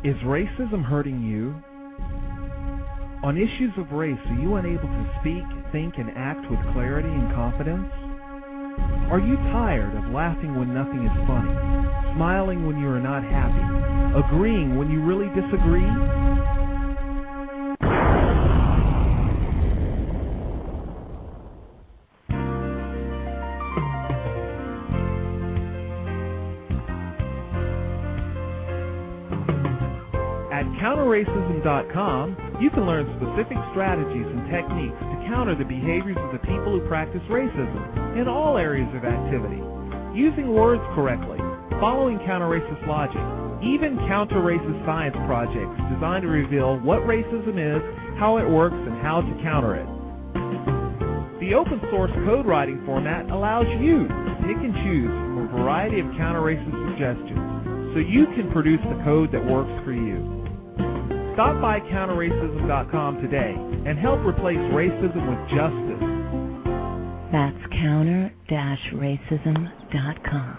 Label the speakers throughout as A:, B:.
A: Is racism hurting you? On issues of race, are you unable to speak, think, and act with clarity and confidence? Are you tired of laughing when nothing is funny, smiling when you are not happy, agreeing when you really disagree? At counterracism.com, you can learn specific strategies and techniques to counter the behaviors of the people who practice racism in all areas of activity, using words correctly, following counter-racist logic, even counter-racist science projects designed to reveal what racism is, how it works, and how to counter it. The open-source code writing format allows you to pick and choose from a variety of counter-racist suggestions so you can produce the code that works for you. Stop by counterracism.com today and help replace racism with justice.
B: That's counter-racism.com.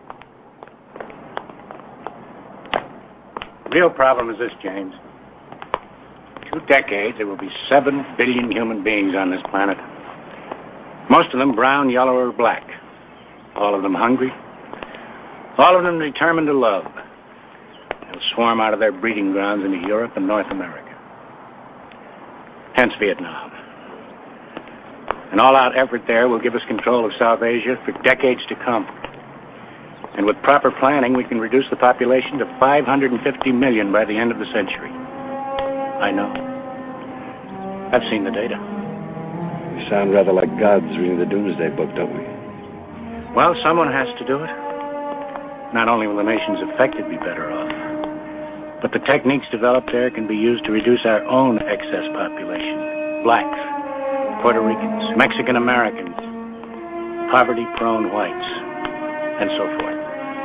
C: The real problem is this, James. 2 decades, there will be 7 billion human beings on this planet. Most of them brown, yellow, or black. All of them hungry. All of them determined to love. They'll swarm out of their breeding grounds into Europe and North America. Hence Vietnam. An all-out effort there will give us control of South Asia for decades to come. And with proper planning, we can reduce the population to 550 million by the end of the century. I know. I've seen the data.
D: We sound rather like gods reading the Doomsday Book, don't we?
C: Well, someone has to do it. Not only will the nations affected be better off, but the techniques developed there can be used to reduce our own excess population. Blacks, Puerto Ricans, Mexican Americans, poverty-prone whites, and so forth.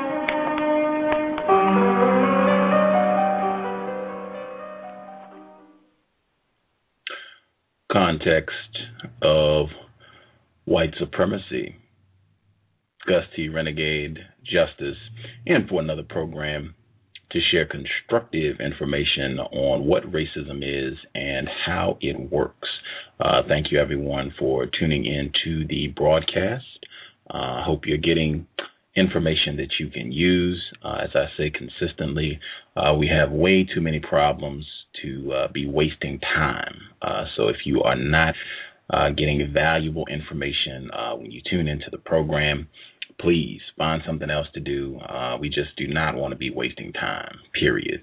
E: Context of white supremacy. Gus T. Renegade Justice, and for another program to share constructive information on what racism is and how it works. Thank you, everyone, for tuning in to the broadcast. I hope you're getting information that you can use. As I say consistently, we have way too many problems to be wasting time. So if you are not getting valuable information when you tune into the program, please find something else to do. We just do not want to be wasting time, period.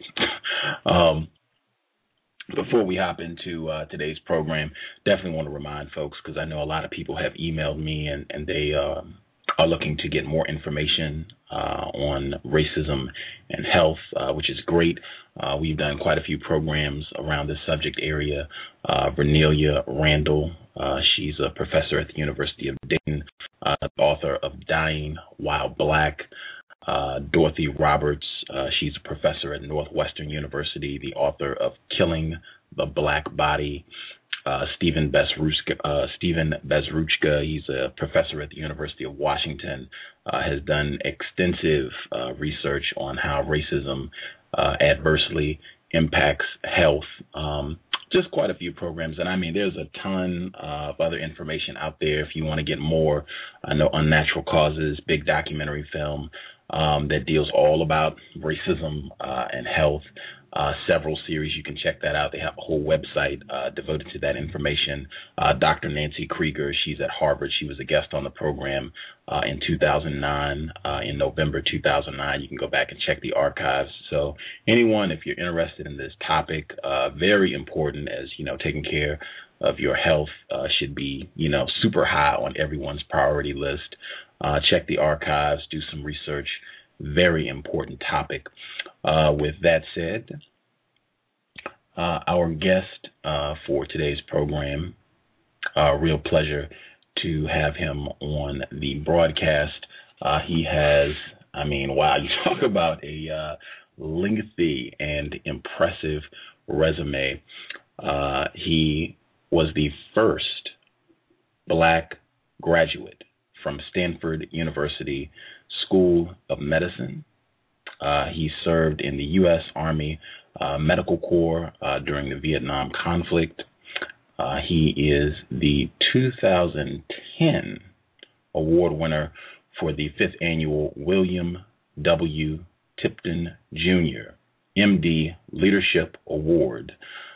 E: Before we hop into today's program, definitely want to remind folks, because I know a lot of people have emailed me and they are looking to get more information on racism and health, which is great. We've done quite a few programs around this subject area. Vernelia Randall, she's a professor at the University of Dayton, author of Dying While Black. Dorothy Roberts, she's a professor at Northwestern University, the author of Killing the Black Body. Stephen Bezruchka, he's a professor at the University of Washington, has done extensive research on how racism adversely impacts health. Just quite a few programs. And I mean, there's a ton of other information out there if you want to get more. I know Unnatural Causes, big documentary film that deals all about racism and health. Several series, you can check that out. They have a whole website devoted to that information. Dr. Nancy Krieger, she's at Harvard. She was a guest on the program in 2009. In November 2009, you can go back and check the archives. So anyone, if you're interested in this topic, very important, as you know, taking care of your health should be, you know, super high on everyone's priority list. Check the archives, do some research. Very important topic. With that said, our guest for today's program, real pleasure to have him on the broadcast. He has, I mean, wow, you talk about a lengthy and impressive resume. He was the first Black graduate from Stanford University School of Medicine. He served in the U.S. Army Medical Corps during the Vietnam conflict. He is the 2010 award winner for the 5th annual William W. Tipton Jr. MD Leadership Award.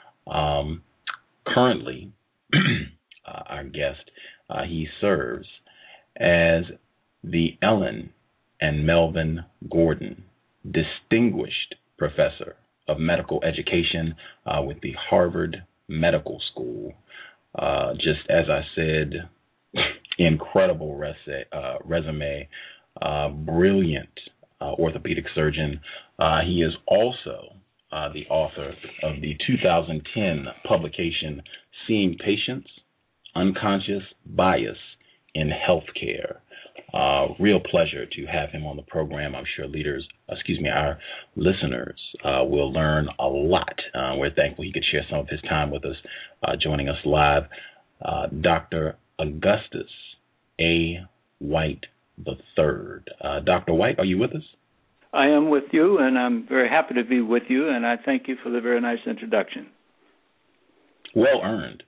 E: Currently, our guest, he serves as the Ellen and Melvin Gordon Distinguished Professor of Medical Education with the Harvard Medical School. Just as I said, incredible resume, brilliant orthopedic surgeon. He is also the author of the 2010 publication, Seeing Patients, Unconscious Bias in Healthcare. Real pleasure to have him on the program. I'm sure our listeners will learn a lot. We're thankful he could share some of his time with us, joining us live. Dr. Augustus A. White III. Dr. White, are you with us?
F: I am with you, and I'm very happy to be with you, and I thank you for the very nice introduction.
E: Well earned.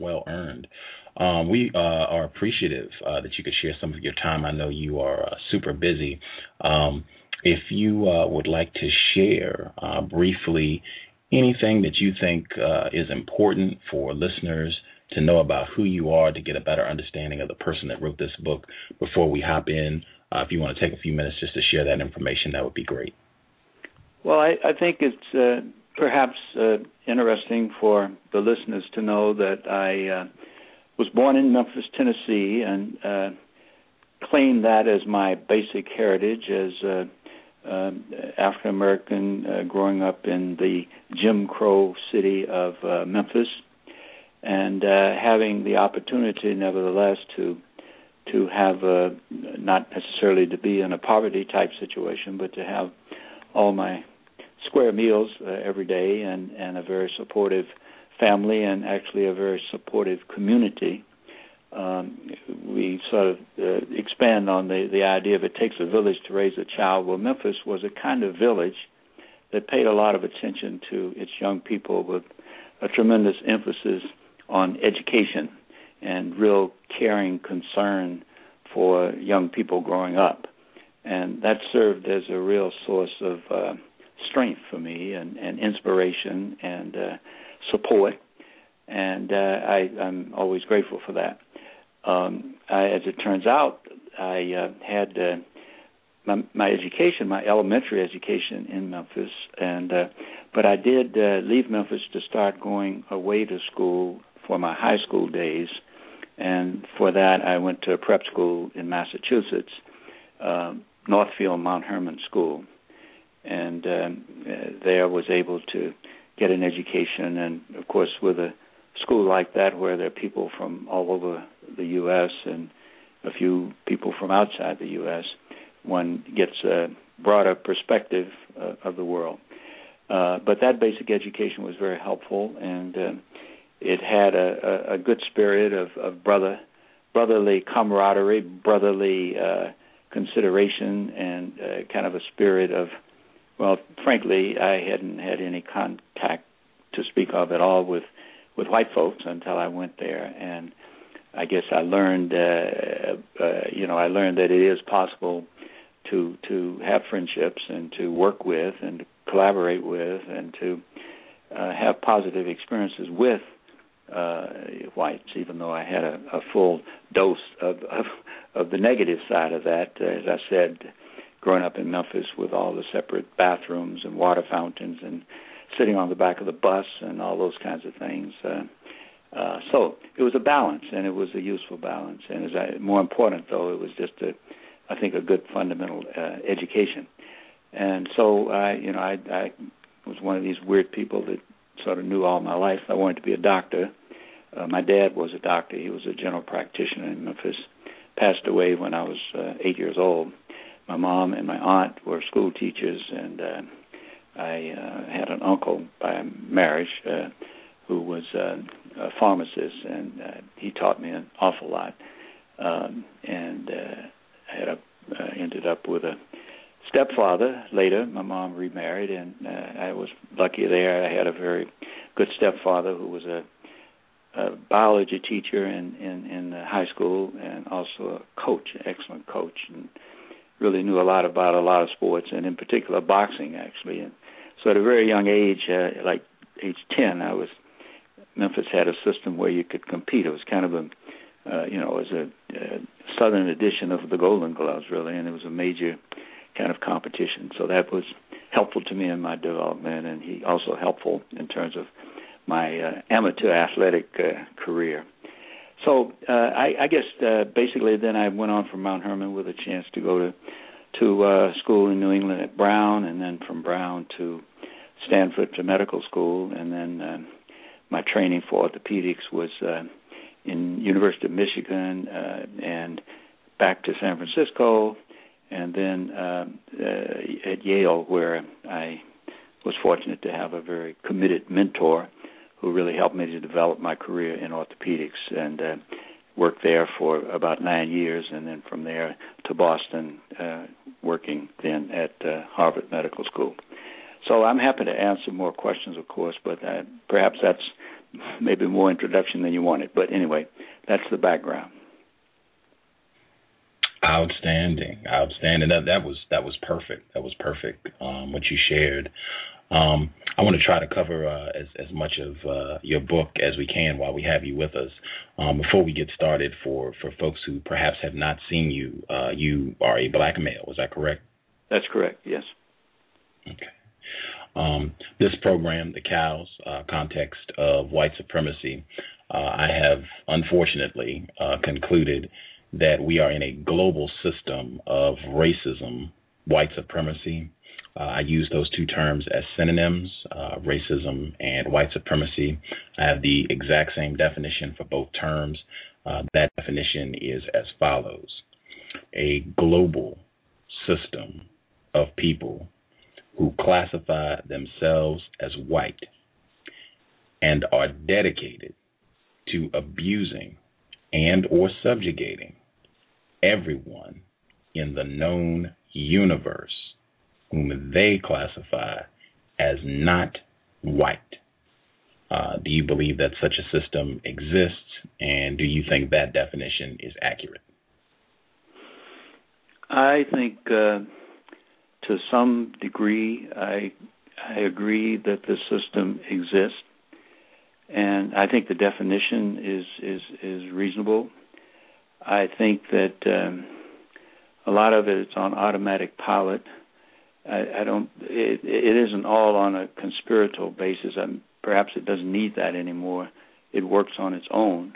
E: We are appreciative that you could share some of your time. I know you are super busy. If you would like to share briefly anything that you think is important for listeners to know about who you are, to get a better understanding of the person that wrote this book before we hop in, if you want to take a few minutes just to share that information, that would be great.
F: Well, I think it's perhaps interesting for the listeners to know that I was born in Memphis, Tennessee, and claim that as my basic heritage as African American growing up in the Jim Crow city of Memphis, and having the opportunity, nevertheless, to have not necessarily to be in a poverty type situation, but to have all my square meals every day, and a very supportive family, and actually a very supportive community. We sort of expand on the idea of it takes a village to raise a child. Well, Memphis was a kind of village that paid a lot of attention to its young people with a tremendous emphasis on education and real caring concern for young people growing up. And that served as a real source of strength for me and inspiration and support. And I'm always grateful for that. As it turns out, I had my education, my elementary education in Memphis, and but I did leave Memphis to start going away to school for my high school days, and for that I went to a prep school in Massachusetts, Northfield Mount Hermon School, and there I was able to get an education, and of course with a school like that where there are people from all over the U.S. and a few people from outside the U.S., one gets a broader perspective of the world. But that basic education was very helpful, and it had a good spirit of brotherly camaraderie, brotherly consideration, and kind of a spirit of, well, frankly, I hadn't had any contact to speak of at all with white folks until I went there, and I guess I learned, I learned that it is possible to have friendships and to work with and to collaborate with and to have positive experiences with whites, even though I had a full dose of the negative side of that. As I said, growing up in Memphis with all the separate bathrooms and water fountains and sitting on the back of the bus and all those kinds of things. So it was a balance, and it was a useful balance. And more important, though, it was just I think a good fundamental education. And so I was one of these weird people that sort of knew all my life I wanted to be a doctor. My dad was a doctor. He was a general practitioner in Memphis. Passed away when I was 8 years old. My mom and my aunt were school teachers, and I had an uncle by marriage who was a pharmacist, and he taught me an awful lot. And I ended up with a stepfather later. My mom remarried, and I was lucky there. I had a very good stepfather who was a biology teacher in high school, and also a coach, an excellent coach, and really knew a lot about a lot of sports, and in particular boxing, actually. And so at a very young age, like age 10, Memphis had a system where you could compete. It was kind of it was a southern edition of the Golden Gloves, really, and it was a major kind of competition. So that was helpful to me in my development, and he also helpful in terms of my amateur athletic career. So I guess basically then I went on from Mount Hermon with a chance to go to school in New England at Brown, and then from Brown to Stanford to medical school, and then my training for orthopedics was in University of Michigan and back to San Francisco, and then at Yale, where I was fortunate to have a very committed mentor who really helped me to develop my career in orthopedics, and worked there for about 9 years, and then from there to Boston, working then at Harvard Medical School. So I'm happy to answer more questions, of course, but perhaps that's maybe more introduction than you wanted. But anyway, that's the background.
E: Outstanding. That was perfect. That was perfect. What you shared. I want to try to cover as much of your book as we can while we have you with us. Before we get started, for folks who perhaps have not seen you, you are a black male. Is that correct?
F: That's correct. Yes.
E: Okay. This program, The Cows, Context of White Supremacy, I have unfortunately concluded that we are in a global system of racism, white supremacy. I use those two terms as synonyms, racism and white supremacy. I have the exact same definition for both terms. That definition is as follows: a global system of people who classify themselves as white and are dedicated to abusing and or subjugating everyone in the known universe whom they classify as not white. Do you believe that such a system exists, and do you think that definition is accurate?
F: I think to some degree I agree that the system exists, and I think the definition is reasonable. I think that a lot of it is on automatic pilot. It isn't all on a conspiratorial basis. Perhaps it doesn't need that anymore. It works on its own.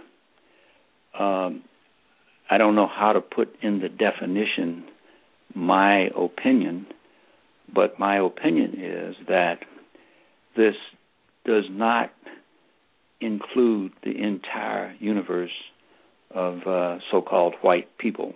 F: I don't know how to put in the definition my opinion, but my opinion is that this does not include the entire universe of so-called white people.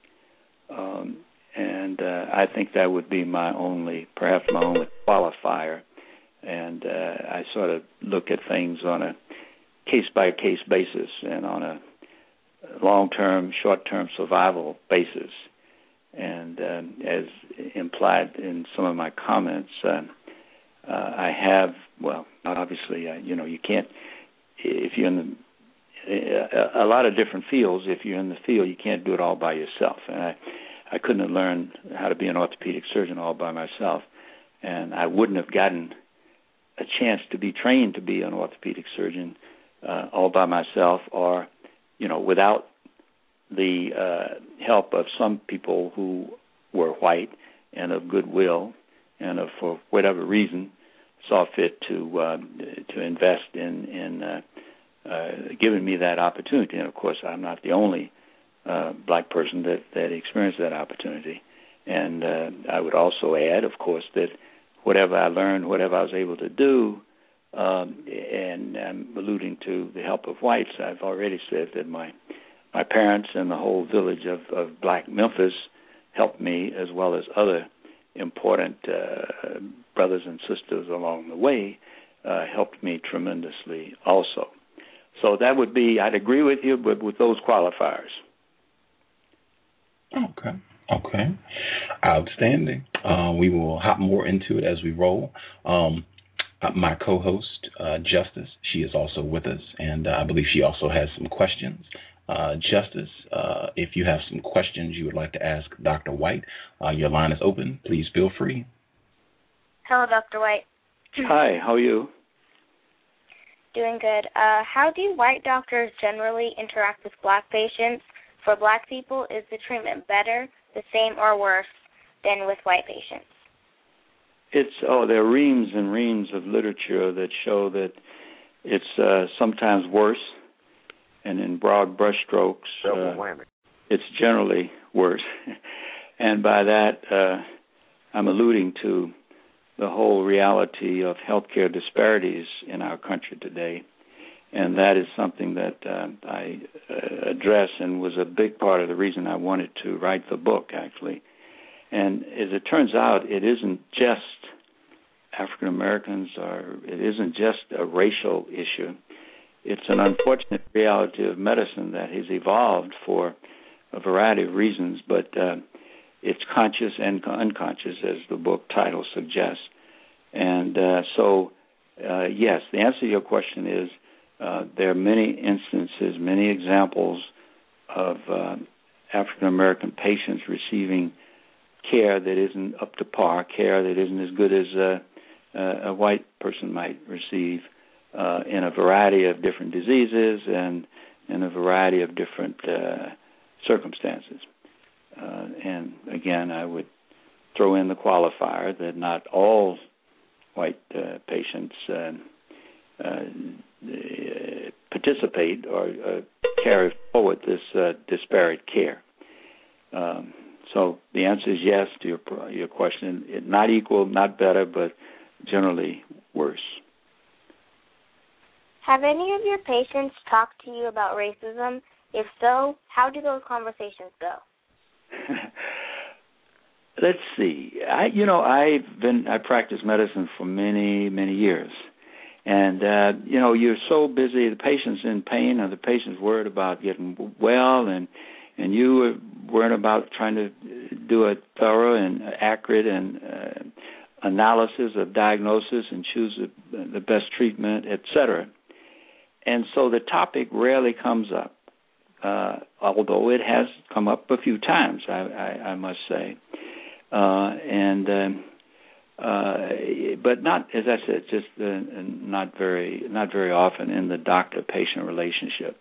F: And I think that would be perhaps my only qualifier. And I sort of look at things on a case-by-case basis and on a long-term, short-term survival basis. And as implied in some of my comments, I have, obviously, you can't, if you're in a lot of different fields, if you're in the field, you can't do it all by yourself. And I couldn't have learned how to be an orthopedic surgeon all by myself, and I wouldn't have gotten a chance to be trained to be an orthopedic surgeon all by myself, or, without the help of some people who were white and of goodwill and for whatever reason saw fit to invest in giving me that opportunity. And of course, I'm not the only black person that experienced that opportunity. And I would also add, of course, that whatever I learned, whatever I was able to do, and I'm alluding to the help of whites, I've already said that my parents and the whole village of black Memphis helped me, as well as other important brothers and sisters along the way, helped me tremendously also. So that would be, I'd agree with you, but with those qualifiers.
E: Okay. Okay. Outstanding. We will hop more into it as we roll. My co-host, Justice, she is also with us, and I believe she also has some questions. Justice, if you have some questions you would like to ask Dr. White, your line is open. Please feel free.
G: Hello, Dr. White.
F: Hi, how are you?
G: Doing good. How do white doctors generally interact with black patients? For black people, is the treatment better, the same, or worse than with white patients?
F: There are reams and reams of literature that show that it's sometimes worse, and in broad brushstrokes, it's generally worse. And by that, I'm alluding to the whole reality of healthcare disparities in our country today. And that is something that I address and was a big part of the reason I wanted to write the book, actually. And as it turns out, it isn't just African Americans, or it isn't just a racial issue. It's an unfortunate reality of medicine that has evolved for a variety of reasons, but it's conscious and unconscious, as the book title suggests. And yes, the answer to your question is there are many instances, many examples of African American patients receiving care that isn't up to par, care that isn't as good as a white person might receive in a variety of different diseases and in a variety of different circumstances. And again, I would throw in the qualifier that not all white patients participate or carry forward this disparate care. So the answer is yes to your question. Not equal, not better, but generally worse.
G: Have any of your patients talked to you about racism? If so, how do those conversations go?
F: Let's see. I practiced medicine for many, many years. And, you're so busy, the patient's in pain, or the patient's worried about getting well, and you were worried about trying to do a thorough and accurate and analysis of diagnosis and choose the best treatment, et cetera. And so the topic rarely comes up, although it has come up a few times, I must say. But not, as I said, just not very often in the doctor-patient relationship.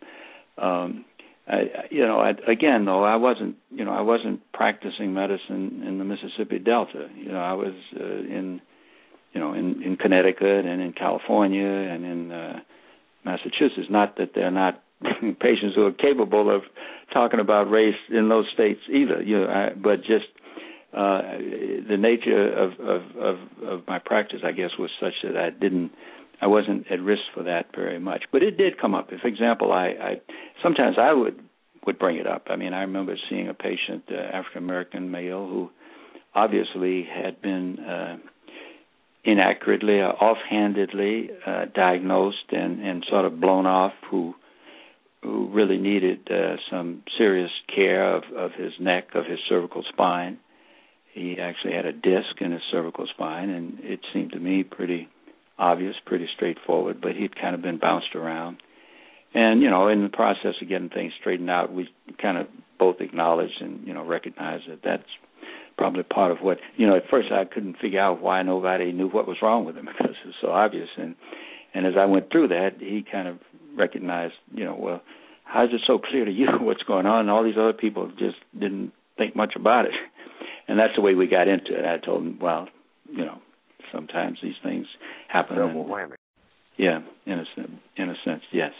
F: Again, though, I wasn't practicing medicine in the Mississippi Delta. I was in Connecticut and in California and in Massachusetts. Not that they're not patients who are capable of talking about race in those states either. But just the nature of my practice, I guess, was such that I wasn't at risk for that very much. But it did come up. For example, sometimes I would bring it up. I mean, I remember seeing a patient, African American male, who obviously had been inaccurately or offhandedly diagnosed and sort of blown off, who really needed some serious care of his neck, of his cervical spine. He actually had a disc in his cervical spine, and it seemed to me pretty obvious, pretty straightforward, but he'd kind of been bounced around. And, in the process of getting things straightened out, we kind of both acknowledged and, recognized that that's probably part of what, at first I couldn't figure out why nobody knew what was wrong with him, because it was so obvious. And as I went through that, he kind of recognized, well, how is it so clear to you what's going on? And all these other people just didn't think much about it. And that's the way we got into it. I told him, well, sometimes these things happen.
H: Double whammy.
F: Yeah, in a sense, yes.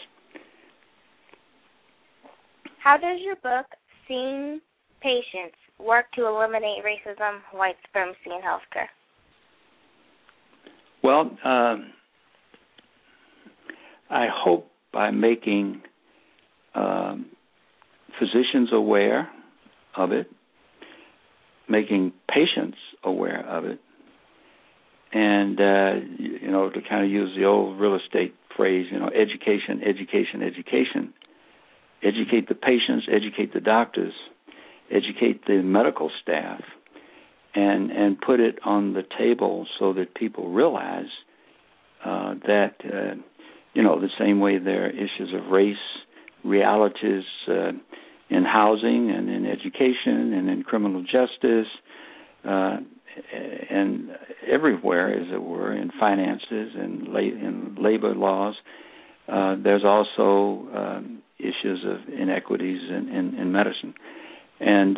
G: How does your book, Seeing Patients, work to eliminate racism, white supremacy in healthcare?
F: Well, I hope by making physicians aware of it, making patients aware of it, and, to kind of use the old real estate phrase, education, education, education. Educate the patients, educate the doctors, educate the medical staff, and put it on the table so that people realize that, the same way there are issues of race, realities in housing and in education and in criminal justice and everywhere, as it were, in finances and in labor laws. There's also issues of inequities in medicine. And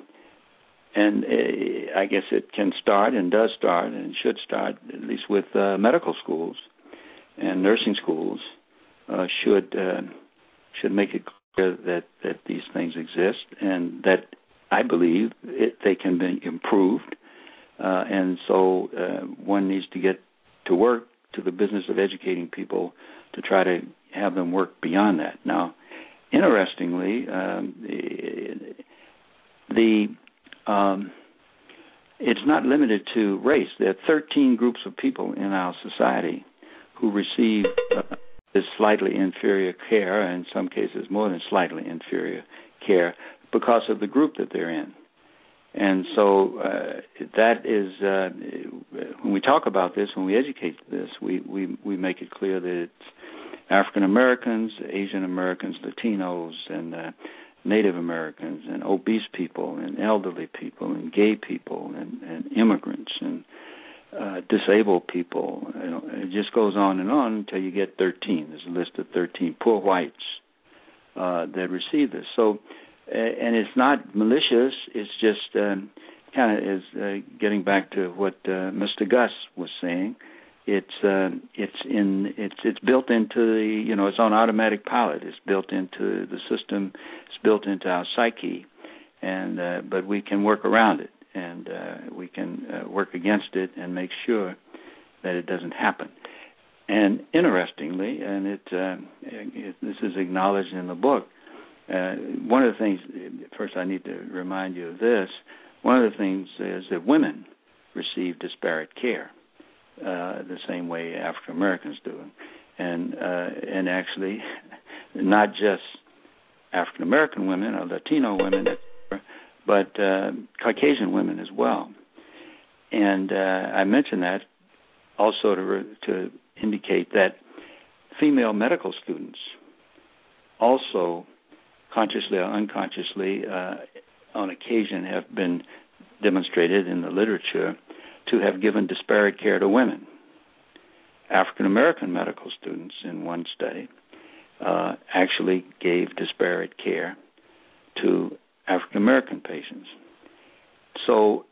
F: I guess it can start and does start and should start at least with medical schools and nursing schools should make it clear that these things exist and that I believe they can be improved. And so one needs to get to work to the business of educating people to try to have them work beyond that. Now, interestingly, it's not limited to race. There are 13 groups of people in our society who receive this slightly inferior care, in some cases more than slightly inferior care, because of the group that they're in. And so that is, when we talk about this, when we educate this, we make it clear that it's African Americans, Asian Americans, Latinos, and Native Americans, and obese people, and elderly people, and gay people, and immigrants, and disabled people. It just goes on until you get 13. There's a list of 13 poor whites that receive this. So, and it's not malicious. It's just kind of is getting back to what Mr. Gus was saying. It's built into the, it's on automatic pilot. It's built into the system. It's built into our psyche, and but we can work around it, and we can work against it and make sure that it doesn't happen. And interestingly, and this is acknowledged in the book. One of the things, first I need to remind you of this. One of the things is that women receive disparate care. The same way African Americans do, and actually, not just African American women or Latino women, but Caucasian women as well. And I mention that also to indicate that female medical students also, consciously or unconsciously, on occasion have been demonstrated in the literature to have given disparate care to women. African American medical students in one study actually gave disparate care to African American patients. So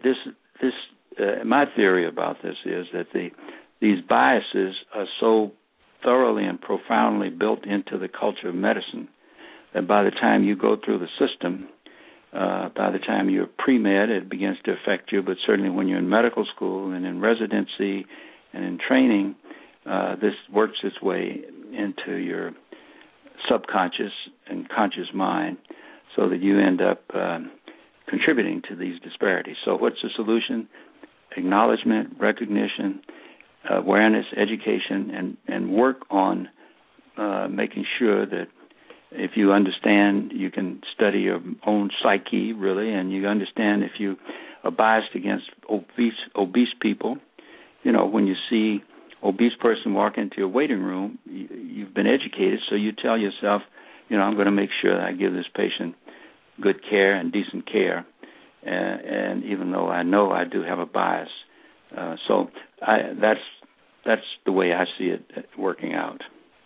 F: my theory about this is that these biases are so thoroughly and profoundly built into the culture of medicine that by the time you go through the system, by the time you're pre-med, it begins to affect you, but certainly when you're in medical school and in residency and in training, this works its way into your subconscious and conscious mind so that you end up contributing to these disparities. So what's the solution? Acknowledgement, recognition, awareness, education, and work on making sure that if you understand, you can study your own psyche, really, and you understand if you are biased against obese people. When you see obese person walk into your waiting room, you've been educated, so you tell yourself, I'm going to make sure that I give this patient good care and decent care, and even though I know I do have a bias. So that's the way I see it working out.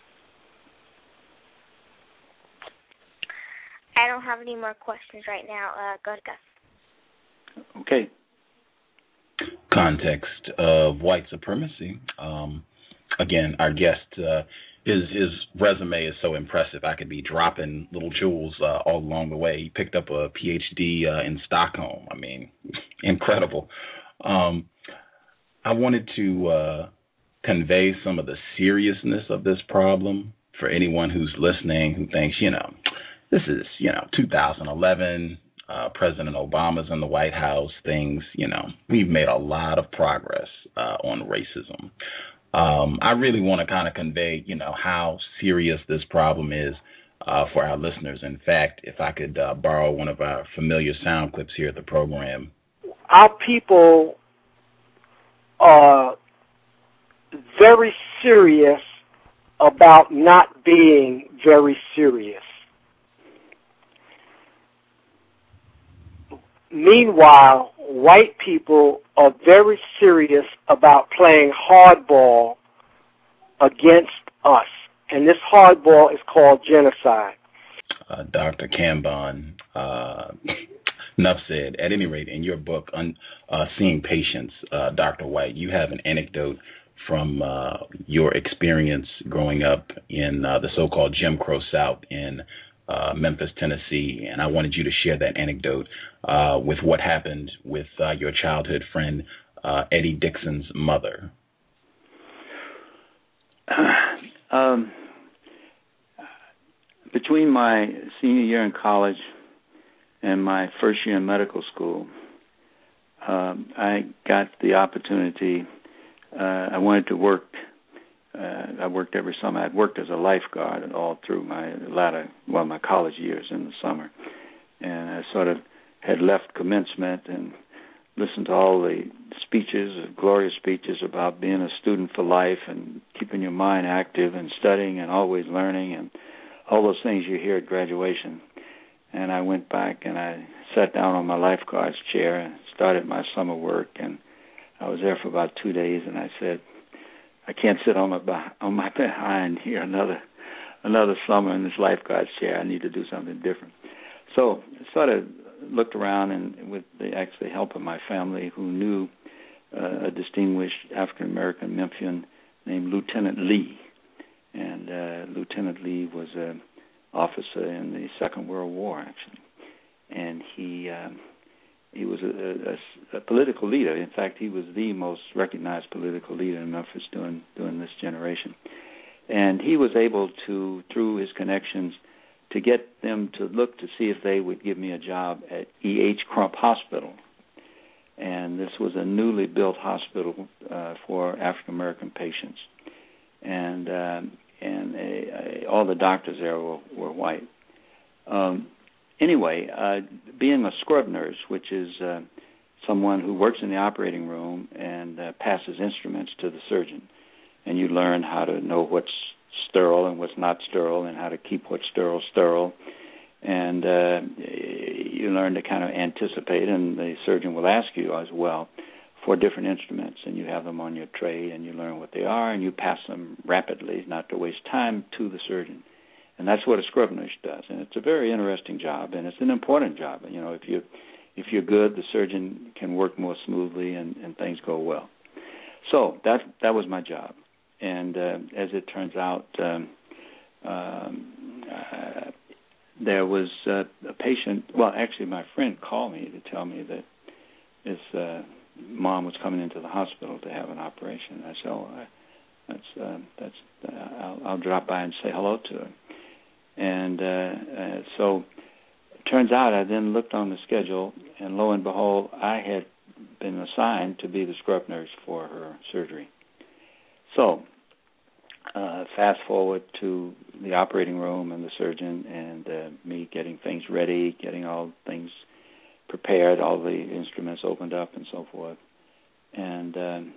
G: I don't have any more questions right now. Go to Gus.
F: Okay.
E: Context of white supremacy. Again, our guest, his resume is so impressive. I could be dropping little jewels all along the way. He picked up a PhD in Stockholm. I mean, incredible. I wanted to convey some of the seriousness of this problem for anyone who's listening who thinks, this is, 2011, President Obama's in the White House, things, we've made a lot of progress on racism. I really want to kind of convey, how serious this problem is for our listeners. In fact, if I could borrow one of our familiar sound clips here at the program.
H: Our people are very serious about not being very serious. Meanwhile, white people are very serious about playing hardball against us. And this hardball is called genocide.
E: Dr. Cambon, enough said. At any rate, in your book, Seeing Patients, Dr. White, you have an anecdote from your experience growing up in the so-called Jim Crow South in Memphis, Tennessee, and I wanted you to share that anecdote with what happened with your childhood friend, Eddie Dixon's mother.
F: Between my senior year in college and my first year in medical school, I got the opportunity. I wanted to work. I worked every summer. I'd worked as a lifeguard all through my my college years in the summer. And I sort of had left commencement and listened to all the speeches, glorious speeches about being a student for life and keeping your mind active and studying and always learning and all those things you hear at graduation. And I went back and I sat down on my lifeguard's chair and started my summer work. And I was there for about 2 days, and I said, I can't sit on my behind here another summer in this lifeguard's chair. I need to do something different. So I sort of looked around, and with the actual help of my family, who knew a distinguished African-American Memphian named Lieutenant Lee. And Lieutenant Lee was an officer in the Second World War, actually. And he was a political leader. In fact, he was the most recognized political leader in Memphis during this generation. And he was able to, through his connections, to get them to look to see if they would give me a job at E.H. Crump Hospital. And this was a newly built hospital for African-American patients. And all the doctors there were white. Anyway, being a scrub nurse, which is someone who works in the operating room and passes instruments to the surgeon, and you learn how to know what's sterile and what's not sterile and how to keep what's sterile, and you learn to kind of anticipate, and the surgeon will ask you as well for different instruments, and you have them on your tray, and you learn what they are, and you pass them rapidly, not to waste time, to the surgeon. And that's what a scrub nurse does, and it's a very interesting job, and it's an important job. You know, if you're good, the surgeon can work more smoothly, and things go well. So that was my job, and as it turns out, there was a patient. Well, actually, my friend called me to tell me that his mom was coming into the hospital to have an operation. I said, "Oh, I'll drop by and say hello to her." And so it turns out I then looked on the schedule, and lo and behold, I had been assigned to be the scrub nurse for her surgery. So fast forward to the operating room and the surgeon and me getting things ready, getting all things prepared, all the instruments opened up and so forth. And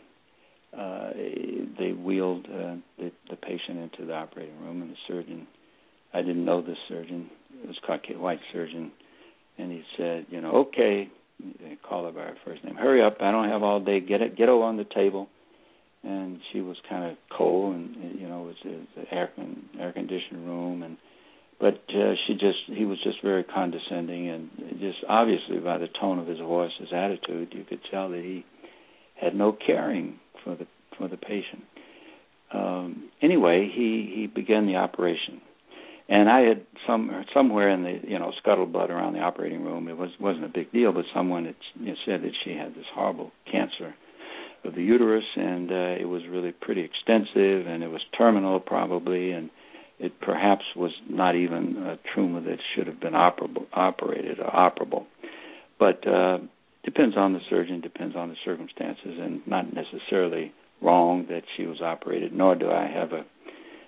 F: they wheeled the patient into the operating room, and the surgeon, I didn't know this surgeon, it was a Caucasian white surgeon, and he said, okay, they call her by her first name, hurry up, I don't have all day, get over on the table. And she was kind of cold, and it was an air-conditioned room, but he was just very condescending, and just obviously by the tone of his voice, his attitude, you could tell that he had no caring for the patient. Anyway, he began the operation, and I had somewhere in the scuttlebutt around the operating room. It wasn't a big deal, but someone had said that she had this horrible cancer of the uterus, and it was really pretty extensive, and it was terminal probably, and it perhaps was not even a tumor that should have been operated or operable. But depends on the surgeon, depends on the circumstances, and not necessarily wrong that she was operated, nor do I have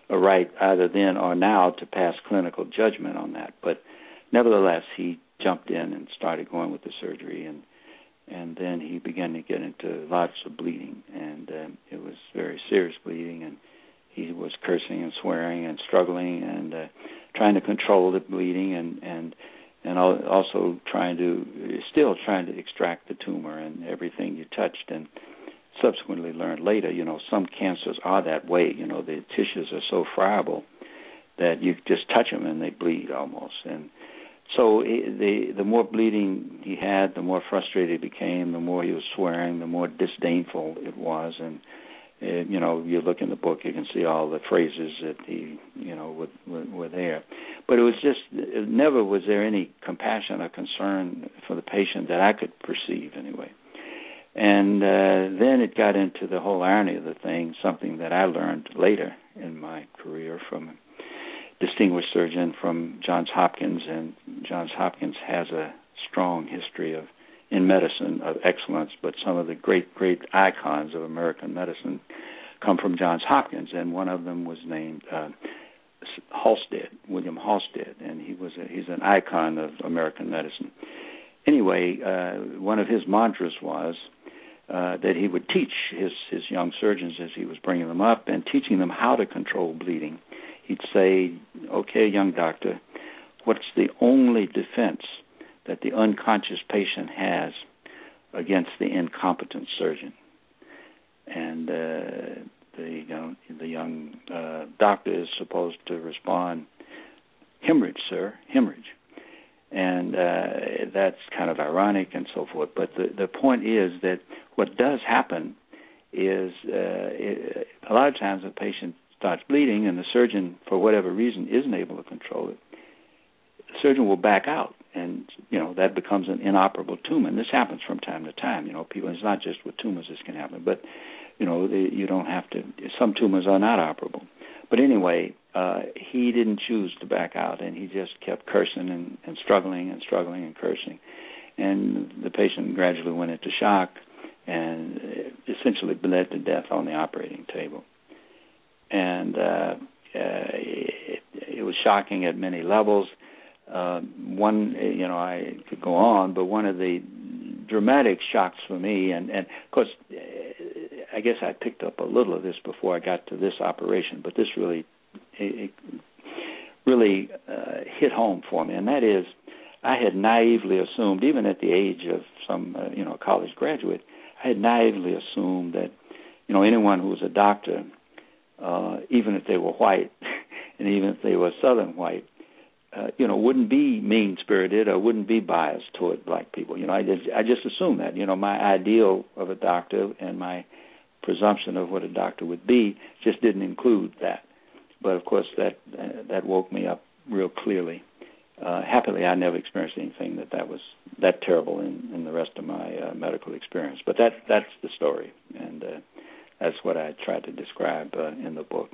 F: a right either then or now to pass clinical judgment on that. But nevertheless, he jumped in and started going with the surgery, and then he began to get into lots of bleeding, and it was very serious bleeding, and he was cursing and swearing and struggling and trying to control the bleeding and also still trying to extract the tumor and everything you touched. And subsequently learned later, some cancers are that way. The tissues are so friable that you just touch them and they bleed almost. And so the more bleeding he had, the more frustrated he became, the more he was swearing, the more disdainful it was. And you look in the book, you can see all the phrases that he, were there. But it was just, never was there any compassion or concern for the patient that I could perceive anyway. And then it got into the whole irony of the thing, something that I learned later in my career from a distinguished surgeon from Johns Hopkins. And Johns Hopkins has a strong history in medicine of excellence, but some of the great icons of American medicine come from Johns Hopkins, and one of them was named William Halsted, and he's an icon of American medicine. Anyway, one of his mantras was that he would teach his young surgeons as he was bringing them up and teaching them how to control bleeding. He'd say, "Okay, young doctor, what's the only defense that the unconscious patient has against the incompetent surgeon?" And the young doctor is supposed to respond, "Hemorrhage, sir, hemorrhage." And that's kind of ironic and so forth. But the point is that what does happen is a lot of times a patient starts bleeding and the surgeon, for whatever reason, isn't able to control it. The surgeon will back out, and that becomes an inoperable tumor. And this happens from time to time. People. It's not just with tumors this can happen, but you don't have to. Some tumors are not operable. But anyway, he didn't choose to back out, and he just kept cursing and struggling and cursing. And the patient gradually went into shock and essentially bled to death on the operating table. And it was shocking at many levels. I could go on, but one of the dramatic shocks for me, and of course, I guess I picked up a little of this before I got to this operation, but this really hit home for me, and that is, I had naively assumed, even at the age of some college graduate, I had naively assumed that anyone who was a doctor, even if they were white, and even if they were Southern white, wouldn't be mean-spirited or wouldn't be biased toward black people. I just assumed that. My ideal of a doctor and my presumption of what a doctor would be just didn't include that. But, of course, that woke me up real clearly. Happily, I never experienced anything that was that terrible in the rest of my medical experience. But that's the story, and that's what I tried to describe in the book.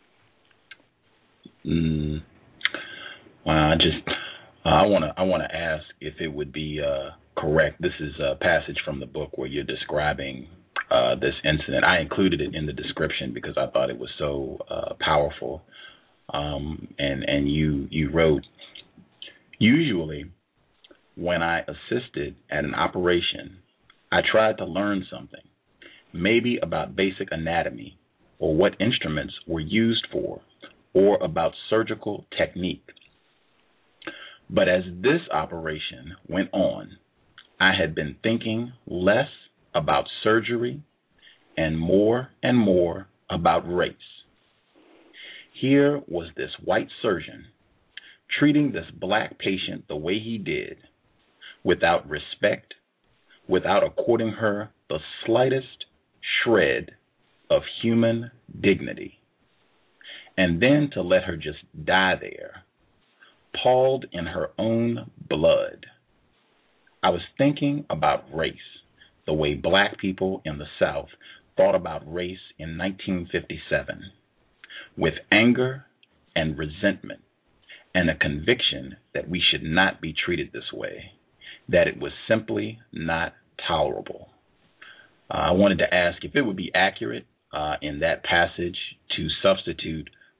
E: Well, I want to ask if it would be correct. This is a passage from the book where you're describing this incident. I included it in the description because I thought it was so powerful. And you wrote, "Usually, when I assisted at an operation, I tried to learn something, maybe about basic anatomy or what instruments were used for, or about surgical technique. But as this operation went on, I had been thinking less about surgery and more about race. Here was this white surgeon treating this black patient the way he did, without respect, without according her the slightest shred of human dignity. And then to let her just die there, palled in her own blood. I was thinking about race, the way black people in the South thought about race in 1957, with anger and resentment and a conviction that we should not be treated this way, that it was simply not tolerable." I wanted to ask if it would be accurate in that passage to substitute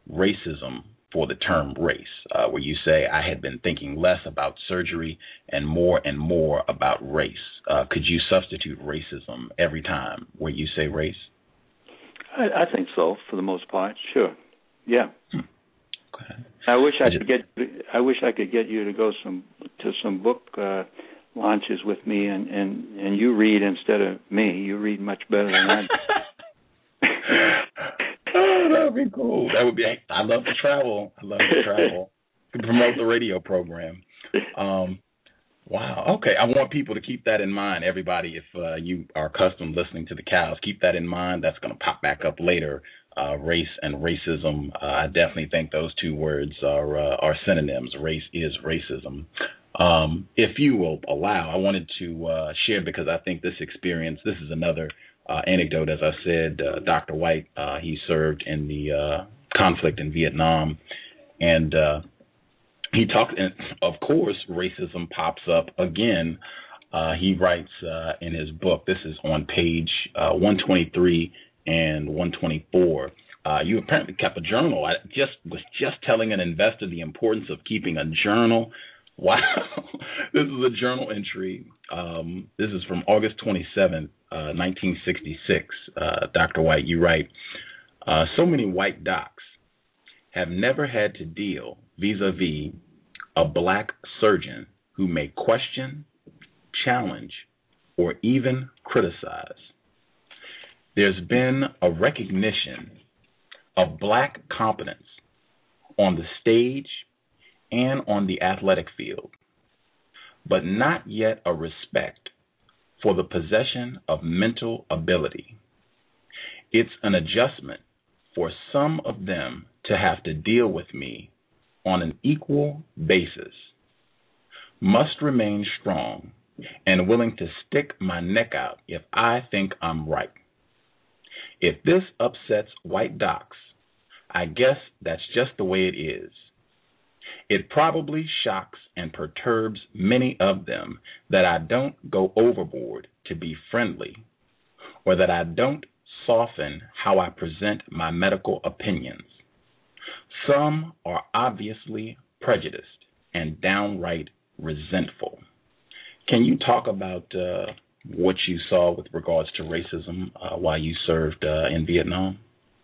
E: racism for the term race, where you say I had been thinking less about surgery and more about race. Could you substitute racism every time where you say race?
F: I think so, for the most part. Sure. Yeah.
E: Okay.
F: I wish I could get you to go to some book launches with me, and you read instead of me. You read much better than I do.
E: Oh, that would be cool. That would be. I love to travel. To promote the radio program. Wow. Okay. I want people to keep that in mind. Everybody, if you are accustomed listening to the cows, keep that in mind. That's going to pop back up later. Race and racism. I definitely think those two words are synonyms. Race is racism. If you will allow, I wanted to share, because I think this experience. This is another anecdote. As I said, Dr. White, he served in the conflict in Vietnam, and he talked, and of course, racism pops up again. He writes in his book, this is on page 123 and 124. You apparently kept a journal. I was just telling an investor the importance of keeping a journal. Wow. This is a journal entry. This is from August 27th, 1966. Dr. White, you write, so many white docs have never had to deal vis-a-vis a black surgeon who may question, challenge, or even criticize. There's been a recognition of black competence on the stage and on the athletic field, but not yet a respect for the possession of mental ability. It's an adjustment for some of them to have to deal with me on an equal basis. Must remain strong and willing to stick my neck out if I think I'm right. If this upsets white docs, I guess that's just the way it is. It probably shocks and perturbs many of them that I don't go overboard to be friendly, or that I don't soften how I present my medical opinions. Some are obviously prejudiced and downright resentful. Can you talk about what you saw with regards to racism while you served in Vietnam?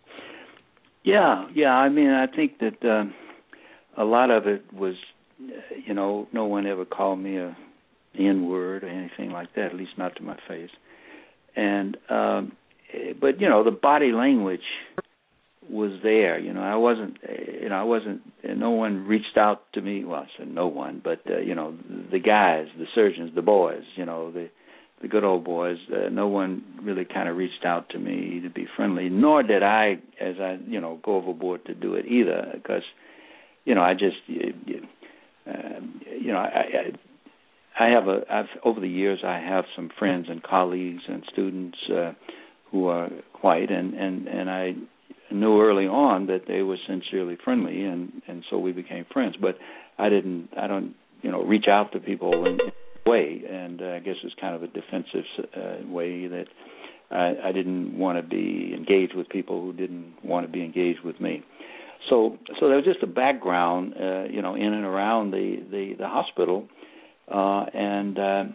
F: Yeah. I mean, I think that a lot of it was, no one ever called me a N-word or anything like that, at least not to my face. And but the body language was there. I wasn't. No one reached out to me. Well, I said no one, but the guys, the surgeons, the boys, the good old boys. No one really kind of reached out to me to be friendly. Nor did I, as I go overboard to do it either, because I've over the years I have some friends and colleagues and students who are white, and I knew early on that they were sincerely friendly, and so we became friends. But I don't reach out to people in a way, and I guess it's kind of a defensive way that I didn't want to be engaged with people who didn't want to be engaged with me. So there was just a background, in and around the hospital, and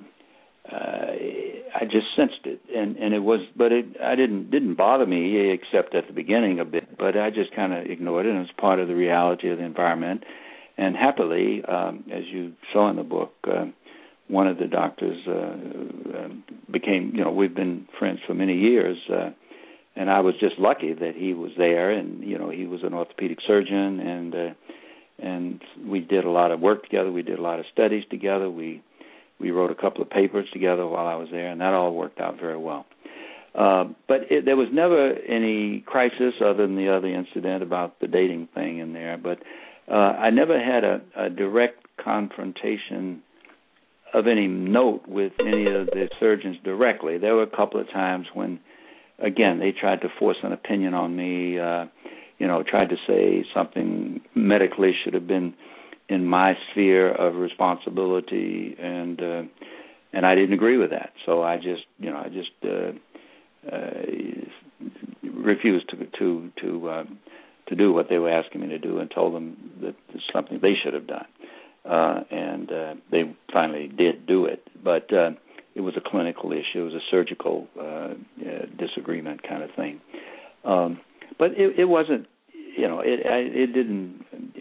F: I just sensed it, and it was, but it didn't bother me except at the beginning a bit, but I just kind of ignored it, and it's part of the reality of the environment. And happily, as you saw in the book, one of the doctors became, we've been friends for many years, and I was just lucky that he was there, and he was an orthopedic surgeon, and we did a lot of work together. We did a lot of studies together. We wrote a couple of papers together while I was there, and that all worked out very well. But there was never any crisis other than the other incident about the dating thing in there. But I never had a direct confrontation of any note with any of the surgeons directly. There were a couple of times when, again, they tried to force an opinion on me, tried to say something medically should have been in my sphere of responsibility, and I didn't agree with that. So I just refused to to do what they were asking me to do, and told them that it's something they should have done. And they finally did do it. But it was a clinical issue. It was a surgical disagreement kind of thing. But it wasn't, it didn't,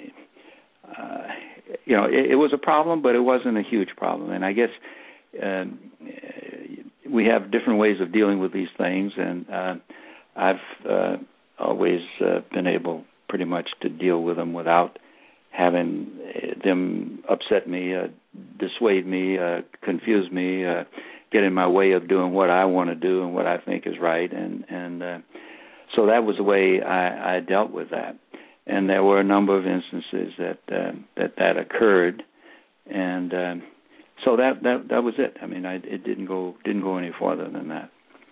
F: it was a problem, but it wasn't a huge problem. And I guess we have different ways of dealing with these things, and I've always been able pretty much to deal with them without having them upset me, dissuade me, confuse me, get in my way of doing what I want to do and what I think is right. And so that was the way I dealt with that. And there were a number of instances that occurred, and so that was it. I mean, it didn't go any farther than that.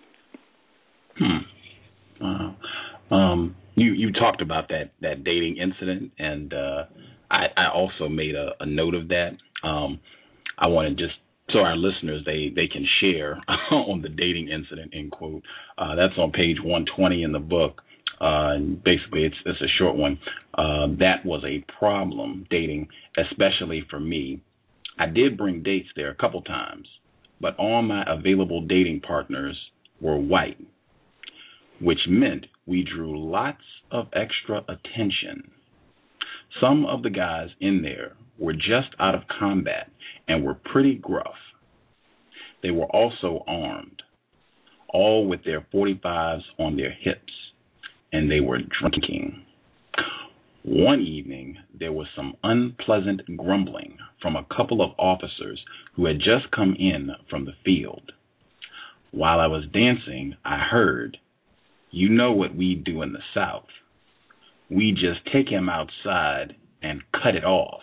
E: You talked about that dating incident, and I also made a note of that. I want to just, so our listeners, they can share on the dating incident, end quote. That's on page 120 in the book. And basically, it's a short one. That was a problem, dating, especially for me. I did bring dates there a couple times, but all my available dating partners were white, which meant we drew lots of extra attention. Some of the guys in there were just out of combat and were pretty gruff. They were also armed, all with their .45s on their hips, and they were drinking. One evening, there was some unpleasant grumbling from a couple of officers who had just come in from the field. While I was dancing, I heard, "You know what we do in the South. We just take him outside and cut it off."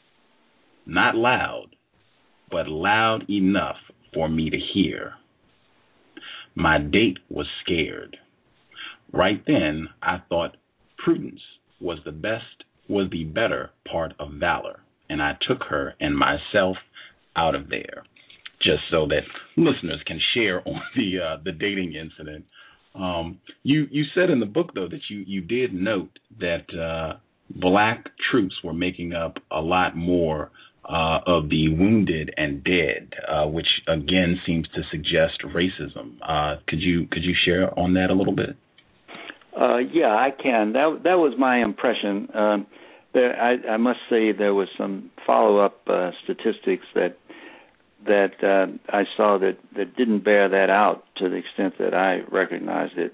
E: Not loud, but loud enough for me to hear. My date was scared. Right then, I thought prudence was the better part of valor, and I took her and myself out of there, just so that listeners can share on the dating incident. You said in the book, though, that you did note that black troops were making up a lot more of the wounded and dead, which again seems to suggest racism. Could you share on that a little bit?
F: Yeah, I can. That was my impression. I must say there was some follow-up statistics that I saw that didn't bear that out to the extent that I recognized it.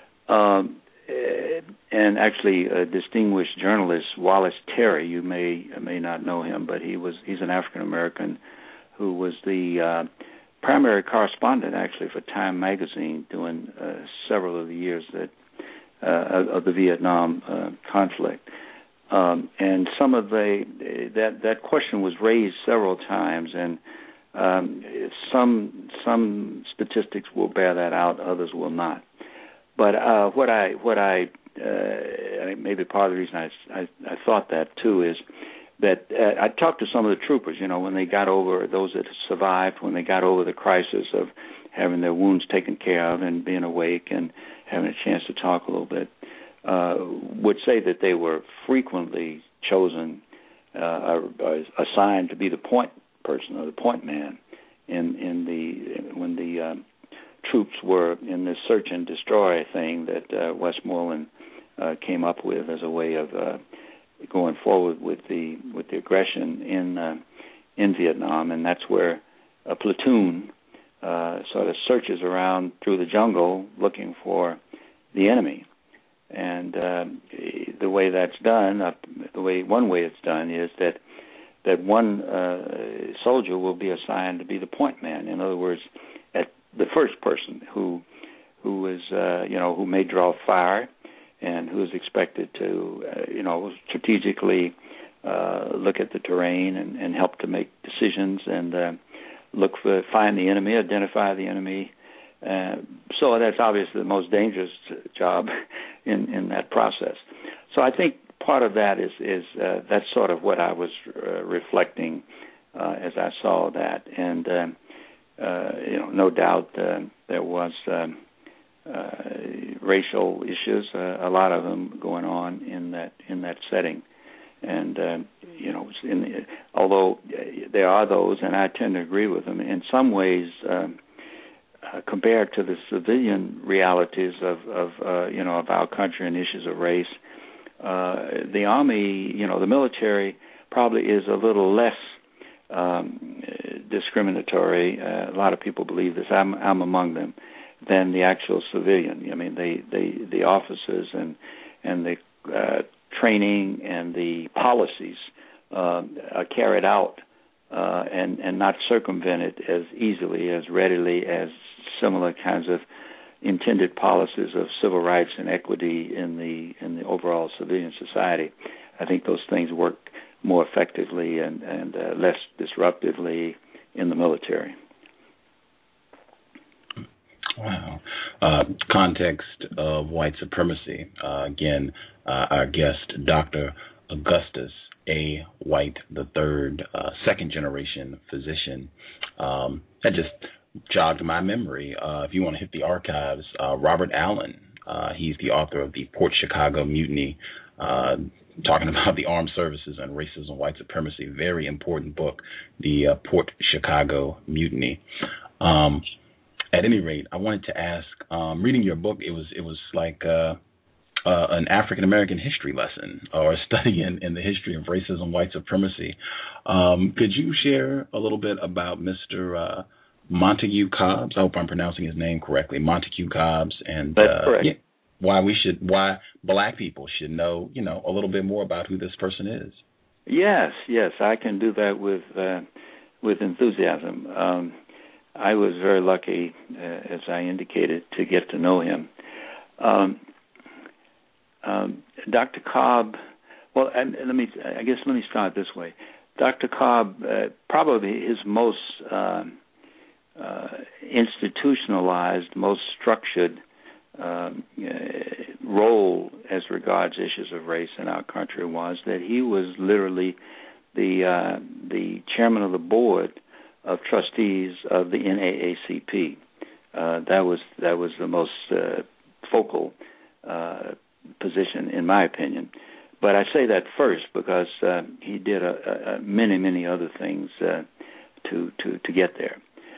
F: And actually, a distinguished journalist, Wallace Terry, you may not know him, but he's an African American who was the primary correspondent actually for Time magazine during several of the years of the Vietnam conflict. And some of that question was raised several times, and some statistics will bear that out, others will not. But what I maybe part of the reason I thought that too is that I talked to some of the troopers, when they got over, those that survived, when they got over the crisis of having their wounds taken care of and being awake and having a chance to talk a little bit, would say that they were frequently chosen, assigned to be the point person or the point man when the troops were in this search and destroy thing that Westmoreland came up with as a way of going forward with the aggression in Vietnam, and that's where a platoon sort of searches around through the jungle looking for the enemy. And the way that's done, one way it's done is that one soldier will be assigned to be the point man. In other words, at the first person who is who may draw fire and who is expected to strategically look at the terrain and help to make decisions and find the enemy, identify the enemy. So that's obviously the most dangerous job in that process. So I think part of that is that's sort of what I was reflecting as I saw that, and no doubt there was racial issues, a lot of them going on in that setting. And although there are those, and I tend to agree with them, in some ways, compared to the civilian realities of our country and issues of race, the Army, the military probably is a little less discriminatory. A lot of people believe this. I'm among them. Than the actual civilian. I mean, the officers and the training and the policies are carried out and not circumvented as easily, as readily as similar kinds of intended policies of civil rights and equity in the overall civilian society. I think those things work more effectively and less disruptively in the military.
E: Wow. Context of white supremacy. Again, our guest, Dr. Augustus A. White III, second-generation physician. That just jogged my memory. If you want to hit the archives, Robert Allen, he's the author of the Port Chicago Mutiny, talking about the armed services and racism, white supremacy. Very important book, the Port Chicago Mutiny. At any rate, I wanted to ask, reading your book, it was like an African American history lesson or a study in the history of racism, white supremacy. Could you share a little bit about Mr. Montague Cobbs? I hope I'm pronouncing his name correctly. Montague Cobbs, and
F: that's correct.
E: Why black people should know, a little bit more about who this person is.
F: Yes, I can do that with enthusiasm. I was very lucky, as I indicated, to get to know him. Dr. Cobb, well, let me start this way. Dr. Cobb, probably his most institutionalized, most structured role as regards issues of race in our country was that he was literally the chairman of the board of trustees of the NAACP. That was the most focal position, in my opinion. But I say that first because he did many other things to get there.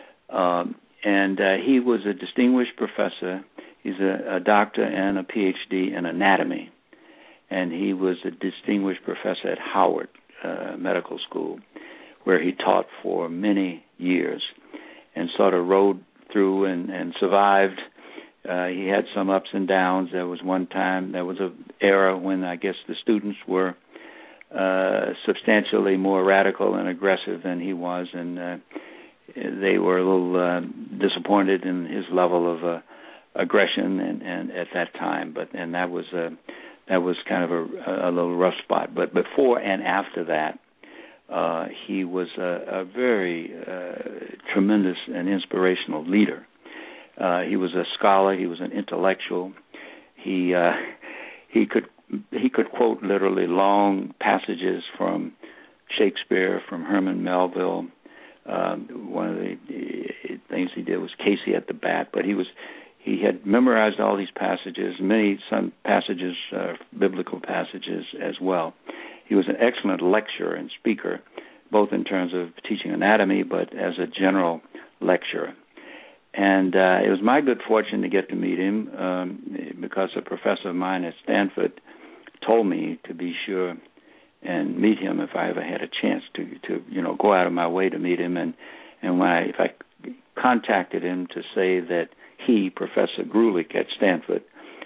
F: And he was a distinguished professor. He's a doctor and a PhD in anatomy, and he was a distinguished professor at Howard Medical School, where he taught for many years and sort of rode through and survived. He had some ups and downs. There was one time, there was an era when I guess the students were substantially more radical and aggressive than he was, and they were a little disappointed in his level of aggression and at that time. But that was kind of a little rough spot. But before and after that, he was a very tremendous and inspirational leader. He was a scholar. He was an intellectual. He could quote literally long passages from Shakespeare, from Herman Melville. One of the things he did was Casey at the Bat, but he had memorized all these passages, some passages, biblical passages as well. He was an excellent lecturer and speaker, both in terms of teaching anatomy, but as a general lecturer. And it was my good fortune to get to meet him because a professor of mine at Stanford told me to be sure and meet him if I ever had a chance to go out of my way to meet him. And if I contacted him to say that he, Professor Grulich at Stanford,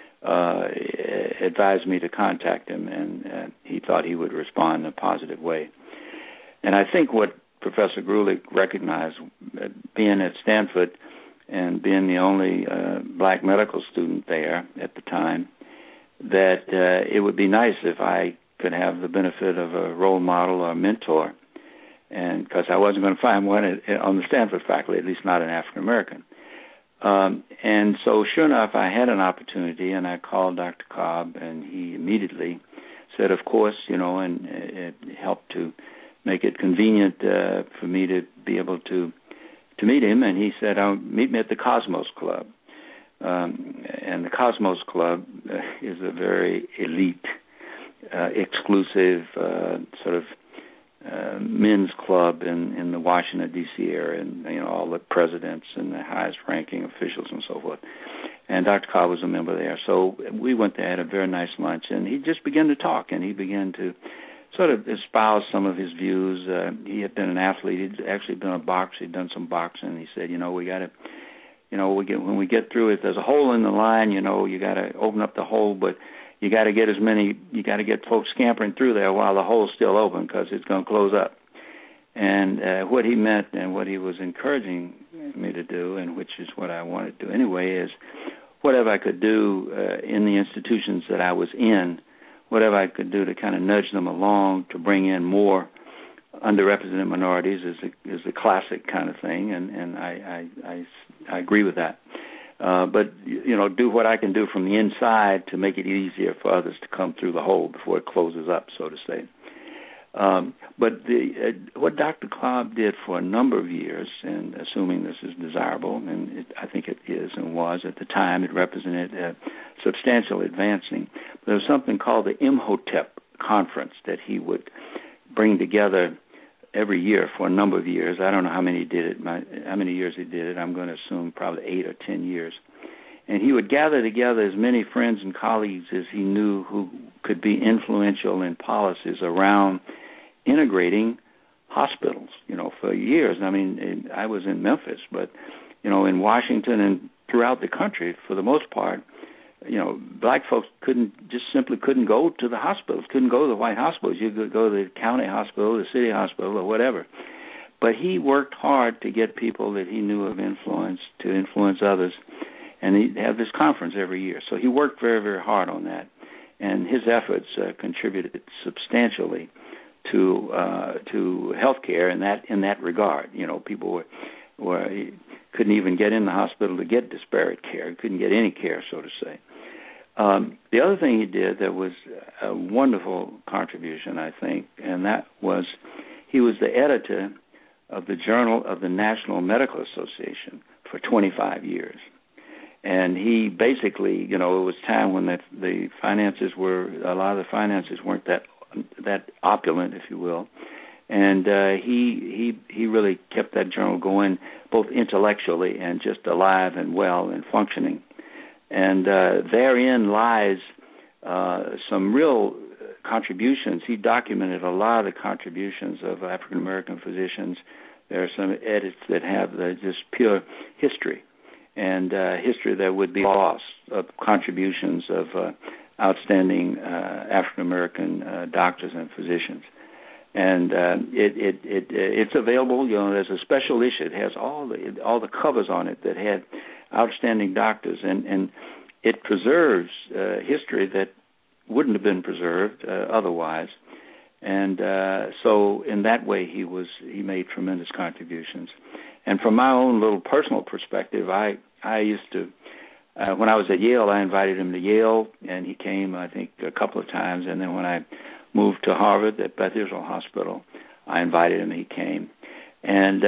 F: advised me to contact him, and he thought he would respond in a positive way. And I think what Professor Grulich recognized, being at Stanford and being the only black medical student there at the time, that it would be nice if I could have the benefit of a role model or a mentor, and because I wasn't going to find one on the Stanford faculty, at least not an African American. And so, sure enough, I had an opportunity, and I called Dr. Cobb, and he immediately said, of course, and it helped to make it convenient for me to be able to meet him. And he said, meet me at the Cosmos Club, And the Cosmos Club is a very elite, exclusive sort of men's club in the Washington, D.C. area, and all the presidents and the highest-ranking officials and so forth. And Dr. Cobb was a member there. So we went there, had a very nice lunch, and he just began to talk, and he began to sort of espouse some of his views. He had been an athlete. He'd actually been a boxer. He'd done some boxing. He said, we got to, when we get through, if there's a hole in the line, you got to open up the hole, but you got to get folks scampering through there while the hole's still open because it's going to close up. And what he meant and what he was encouraging me to do, and which is what I wanted to do anyway, is whatever I could do in the institutions that I was in, whatever I could do to kind of nudge them along to bring in more underrepresented minorities is a classic kind of thing, and I agree with that. But do what I can do from the inside to make it easier for others to come through the hole before it closes up, so to say. But what Dr. Cobb did for a number of years, and assuming this is desirable, and I think it is and was at the time, it represented a substantial advancing. There was something called the Imhotep Conference that he would bring together every year for a number of years. I don't know how many years he did it. I'm going to assume probably 8 or 10 years. And he would gather together as many friends and colleagues as he knew who could be influential in policies around integrating hospitals, for years. I mean, I was in Memphis, but, in Washington and throughout the country, for the most part, black folks simply couldn't go to the hospitals, couldn't go to the white hospitals. You could go to the county hospital, the city hospital, or whatever. But he worked hard to get people that he knew of influence to influence others, and he'd have this conference every year. So he worked very, very hard on that, and his efforts contributed substantially to healthcare in that regard. People couldn't even get in the hospital to get disparate care, couldn't get any care, so to say. The other thing he did that was a wonderful contribution, I think, and that was he was the editor of the Journal of the National Medical Association for 25 years. And he basically, it was time when the finances a lot of the finances weren't that opulent, if you will. And he really kept that journal going, both intellectually and just alive and well and functioning. And therein lies some real contributions. He documented a lot of the contributions of African American physicians. There are some edits that have just pure history, and history that would be lost of contributions of outstanding African American doctors and physicians. And it's available. There's a special issue. It has all the covers on it that had outstanding doctors, and it preserves history that wouldn't have been preserved otherwise. And so in that way, he made tremendous contributions. And from my own little personal perspective, I used to, when I was at Yale, I invited him to Yale, and he came, I think, a couple of times. And then when I moved to Harvard at Beth Israel Hospital, I invited him, and he came. And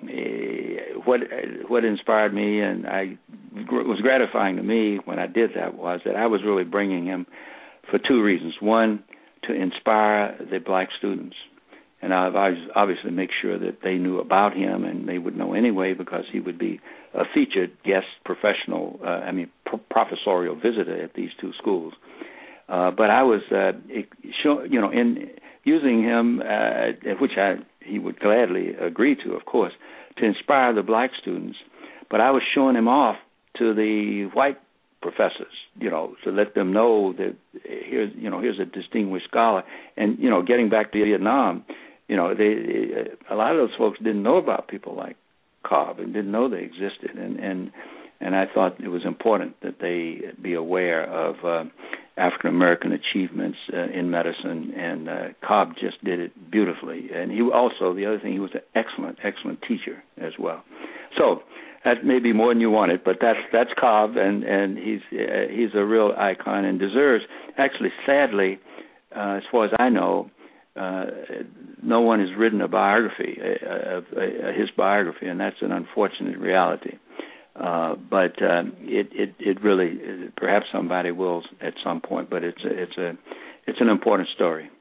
F: what inspired me, and was gratifying to me when I did that, was that I was really bringing him for two reasons. One, to inspire the black students. And I obviously make sure that they knew about him, and they would know anyway, because he would be a featured guest professorial visitor at these two schools. But I was, in using him, which he would gladly agree to, of course, to inspire the black students. But I was showing him off to the white professors, to let them know that here's a distinguished scholar. And, getting back to Vietnam, a lot of those folks didn't know about people like Cobb and didn't know they existed. And I thought it was important that they be aware of African American achievements in medicine, and Cobb just did it beautifully. And he also, the other thing, he was an excellent teacher as well. So that may be more than you wanted, but that's Cobb, and he's a real icon and deserves. Actually, sadly, as far as I know, no one has written a biography of his biography, and that's an unfortunate reality. But it really, perhaps somebody will at some point. But it's an important story.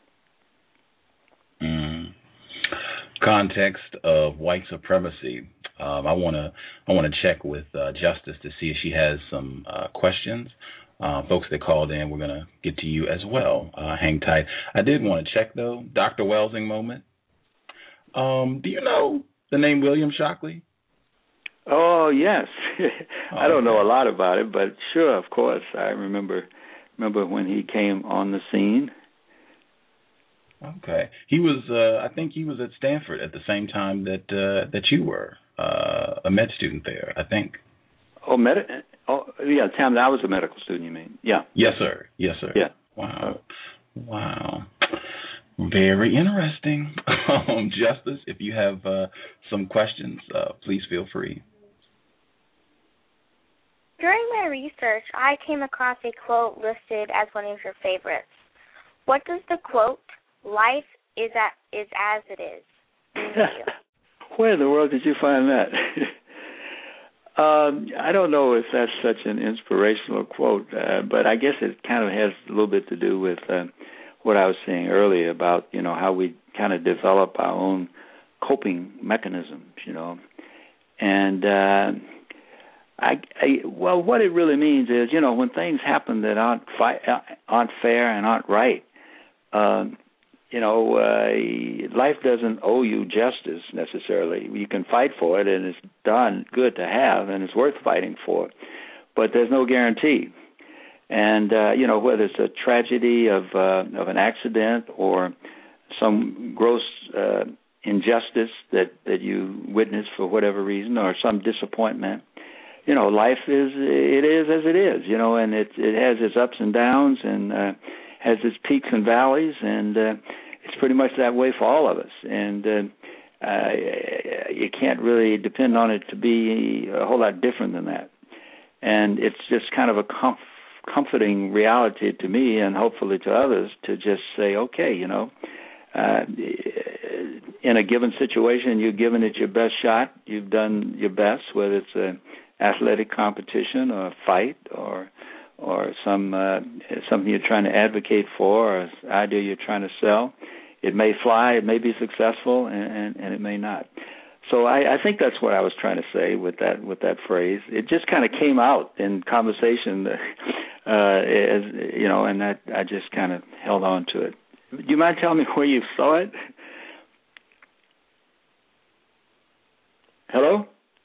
E: Context of white supremacy. I want to check with Justice to see if she has some questions. Folks that called in, we're going to get to you as well. Hang tight. I did want to check, though, Dr. Welsing moment. Do you know the name William Shockley?
F: Oh, yes. I don't know a lot about it, but sure, of course. I remember when he came on the scene.
E: Okay. He was, I think he was at Stanford at the same time that you were, a med student there, I think.
F: Yeah, Tam, I was a medical student, you mean? Yeah.
E: Yes, sir. Yes, sir.
F: Yeah.
E: Wow. Very interesting. Justice, if you have some questions, please feel free.
G: During my research, I came across a quote listed as one of your favorites. What does the quote, "Life is as it is," mean to you?
F: Where in the world did you find that? I don't know if that's such an inspirational quote, but I guess it kind of has a little bit to do with what I was saying earlier about, how we kind of develop our own coping mechanisms, And well, what it really means is, when things happen that aren't fair and aren't right, life doesn't owe you justice necessarily. You can fight for it, and it's good to have, and it's worth fighting for. But there's no guarantee. And whether it's a tragedy of an accident or some gross injustice that you witness for whatever reason, or some disappointment, life is as it is. And it has its ups and downs and has its peaks and valleys, and it's pretty much that way for all of us. And you can't really depend on it to be a whole lot different than that. And it's just kind of a comforting reality to me, and hopefully to others, to just say, okay, in a given situation, you've given it your best shot. You've done your best, whether it's an athletic competition or a fight or something you're trying to advocate for, or an idea you're trying to sell. It may fly, it may be successful, and it may not. So I think that's what I was trying to say with that phrase. It just kind of came out in conversation, and I just kind of held on to it. Do you mind telling me where you saw it? Hello?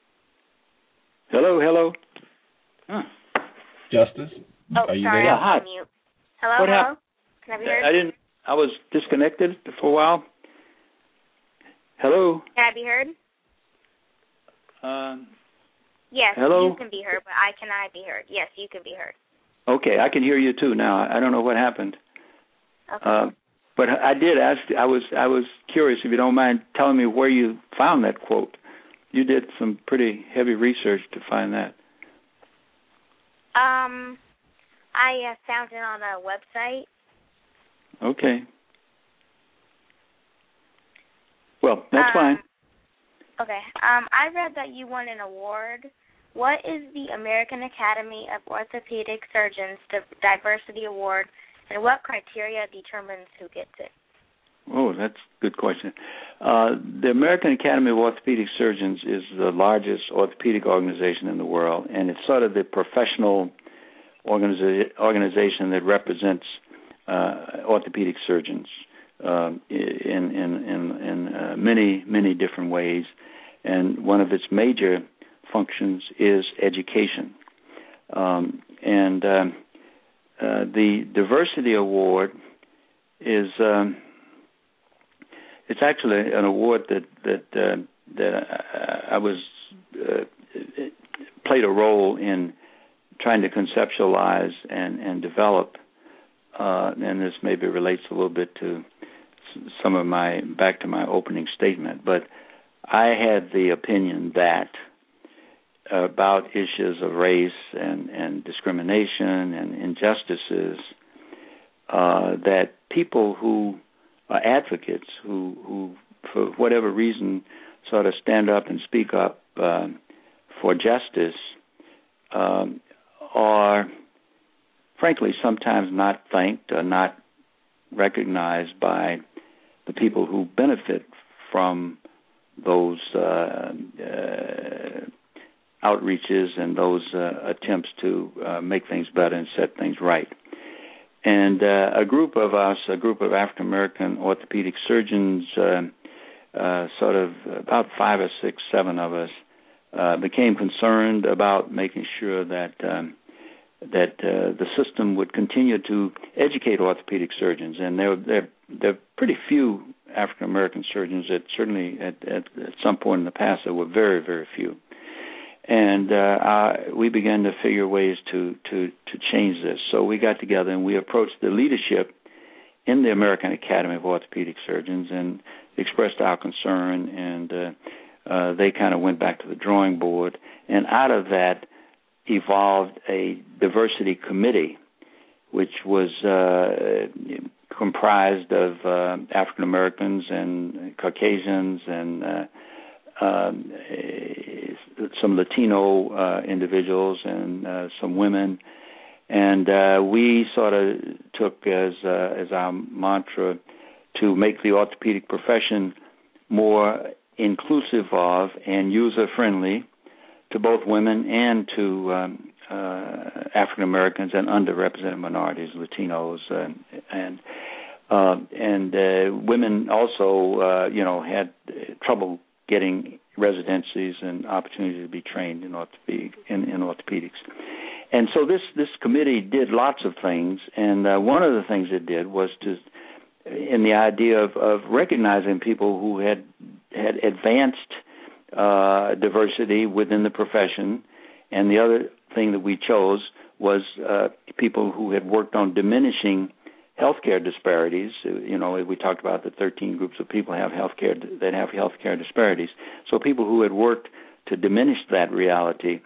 F: Huh.
E: Justice?
G: Are you
E: there?
G: Yeah, hi. Hello,
F: what
G: hello?
F: Happened?
G: Can I be heard?
F: I was disconnected for a while. Hello?
G: Can I be heard? Yes,
F: hello?
G: you can be heard, but I cannot be heard. Yes, you can be heard.
F: Okay, I can hear you too now. I don't know what happened.
G: Okay.
F: But I did ask. I was curious, if you don't mind telling me where you found that quote. You did some pretty heavy research to find that.
G: I found it on a website.
F: Okay. Well, that's fine.
G: Okay. I read that you won an award. What is the American Academy of Orthopedic Surgeons Diversity Award, and what criteria determines who gets it?
F: Oh, that's a good question. The American Academy of Orthopedic Surgeons is the largest orthopedic organization in the world, and it's sort of the professional organization that represents orthopedic surgeons in many different ways. And one of its major functions is education. The Diversity Award is it's actually an award that I was played a role in trying to conceptualize and develop, and this maybe relates a little bit to some of back to my opening statement, but I had the opinion that about issues of race and discrimination and injustices, that people who are advocates, who for whatever reason sort of stand up and speak up for justice are, frankly, sometimes not thanked or not recognized by the people who benefit from those outreaches and those attempts to make things better and set things right. And a group of African American orthopedic surgeons, sort of about 5 or 6, 7 of us, became concerned about making sure that the system would continue to educate orthopedic surgeons. And there are pretty few African American surgeons. That certainly at some point in the past there were very, very few. And we began to figure ways to change this. So we got together and we approached the leadership in the American Academy of Orthopedic Surgeons and expressed our concern, and they kind of went back to the drawing board. And out of that evolved a diversity committee, which was comprised of African Americans and Caucasians and some Latino individuals and some women. And we sort of took as our mantra to make the orthopedic profession more inclusive of and user-friendly to both women and to African Americans and underrepresented minorities, Latinos, and women also, had trouble getting residencies and opportunity to be trained in orthopedics. And so this committee did lots of things, and one of the things it did was in the idea of recognizing people who had advanced diversity within the profession, and the other thing that we chose was people who had worked on diminishing healthcare disparities. We talked about the 13 groups of people that have healthcare disparities. So people who had worked to diminish that reality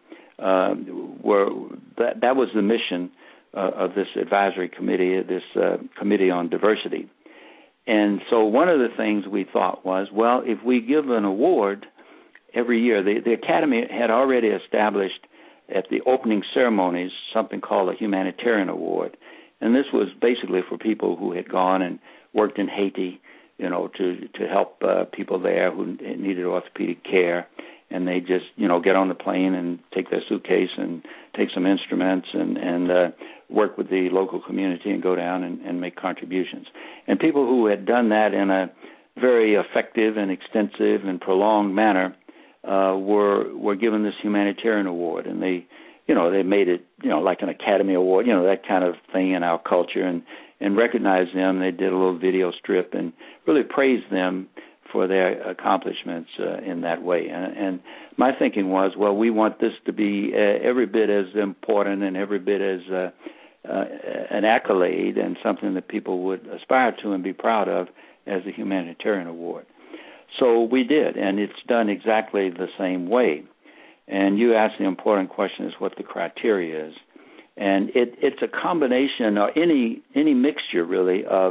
F: that was the mission of this advisory committee, this committee on diversity. And so one of the things we thought was, well, if we give an award every year, the Academy had already established at the opening ceremonies something called a humanitarian award. And this was basically for people who had gone and worked in Haiti, to help people there who needed orthopedic care. And they just, get on the plane and take their suitcase and take some instruments and work with the local community and go down and make contributions. And people who had done that in a very effective and extensive and prolonged manner were given this humanitarian award. And they made it, like an Academy Award, that kind of thing in our culture, and recognized them. They did a little video strip and really praised them for their accomplishments in that way. And my thinking was, well, we want this to be every bit as important and every bit as an accolade and something that people would aspire to and be proud of as a humanitarian award. So we did, and it's done exactly the same way. And you asked the important question is what the criteria is. And it's a combination, or any mixture, really, of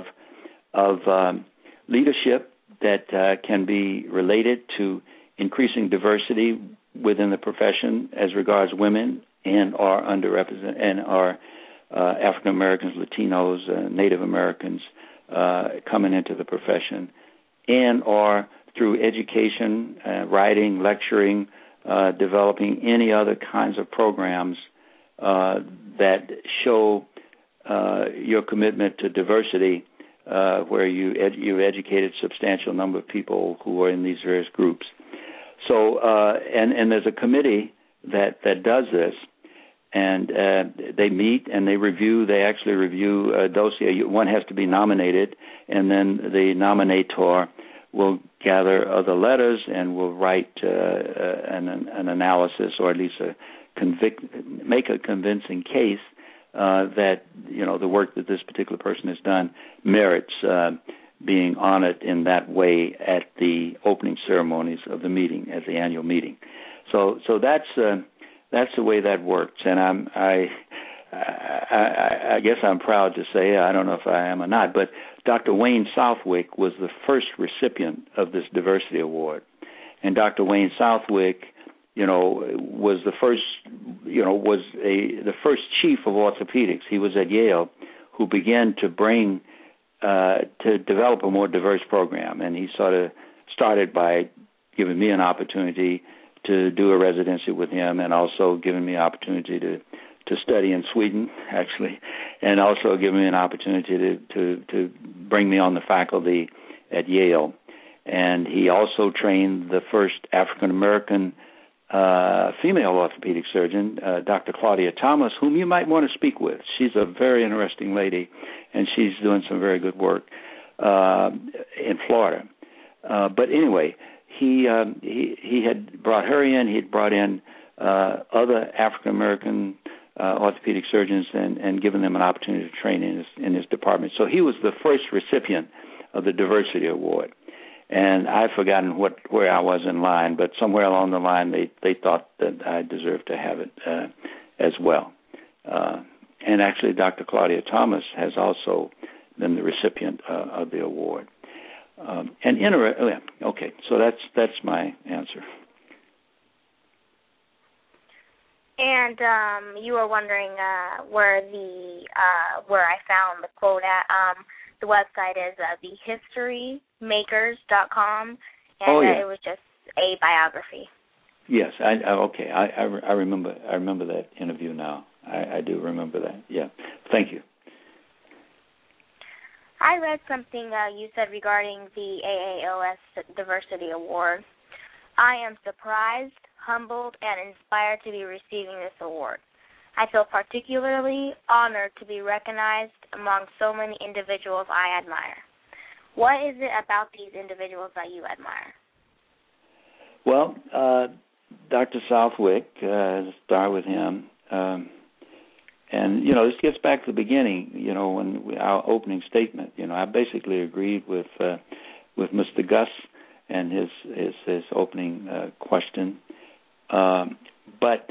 F: leadership that can be related to increasing diversity within the profession as regards women and our underrepresented and our African Americans, Latinos, Native Americans coming into the profession, and or through education, writing, lecturing, developing any other kinds of programs that show your commitment to diversity, where you educated a substantial number of people who are in these various groups. So, and there's a committee that does this, and they meet and they actually review a dossier. One has to be nominated, and then the nominator will gather other letters and will write an analysis, or at least make a convincing case that the work that this particular person has done merits being honored in that way at the opening ceremonies of the meeting, at the annual meeting. So that's the way that works, and I guess I'm proud to say, I don't know if I am or not, but Dr. Wayne Southwick was the first recipient of this diversity award. And Dr. Wayne Southwick was the first, the first chief of orthopedics. He was at Yale, who began to to develop a more diverse program, and he sort of started by giving me an opportunity to do a residency with him, and also giving me an opportunity to study in Sweden, actually, and also giving me an opportunity to bring me on the faculty at Yale. And he also trained the first African-American female orthopedic surgeon, Dr. Claudia Thomas, whom you might want to speak with. She's a very interesting lady, and she's doing some very good work in Florida. But anyway, he had brought her in. He had brought in other African-American orthopedic surgeons and given them an opportunity to train in his department. So he was the first recipient of the Diversity Award. And I've forgotten where I was in line, but somewhere along the line they thought that I deserved to have it as well. And actually, Dr. Claudia Thomas has also been the recipient of the award. Okay, so that's my answer.
G: And you were wondering where I found the quote at. The website is thehistorymakers.com, and it was just a biography.
F: Yes, I remember that interview now. I do remember that. Yeah, thank you.
G: I read something you said regarding the AAOS Diversity Award. I am surprised, humbled, and inspired to be receiving this award. I feel particularly honored to be recognized among so many individuals I admire. What is it about these individuals that you admire?
F: Well, Dr. Southwick, start with him. And, this gets back to the beginning, when our opening statement. I basically agreed with Mr. Gus and his opening question. But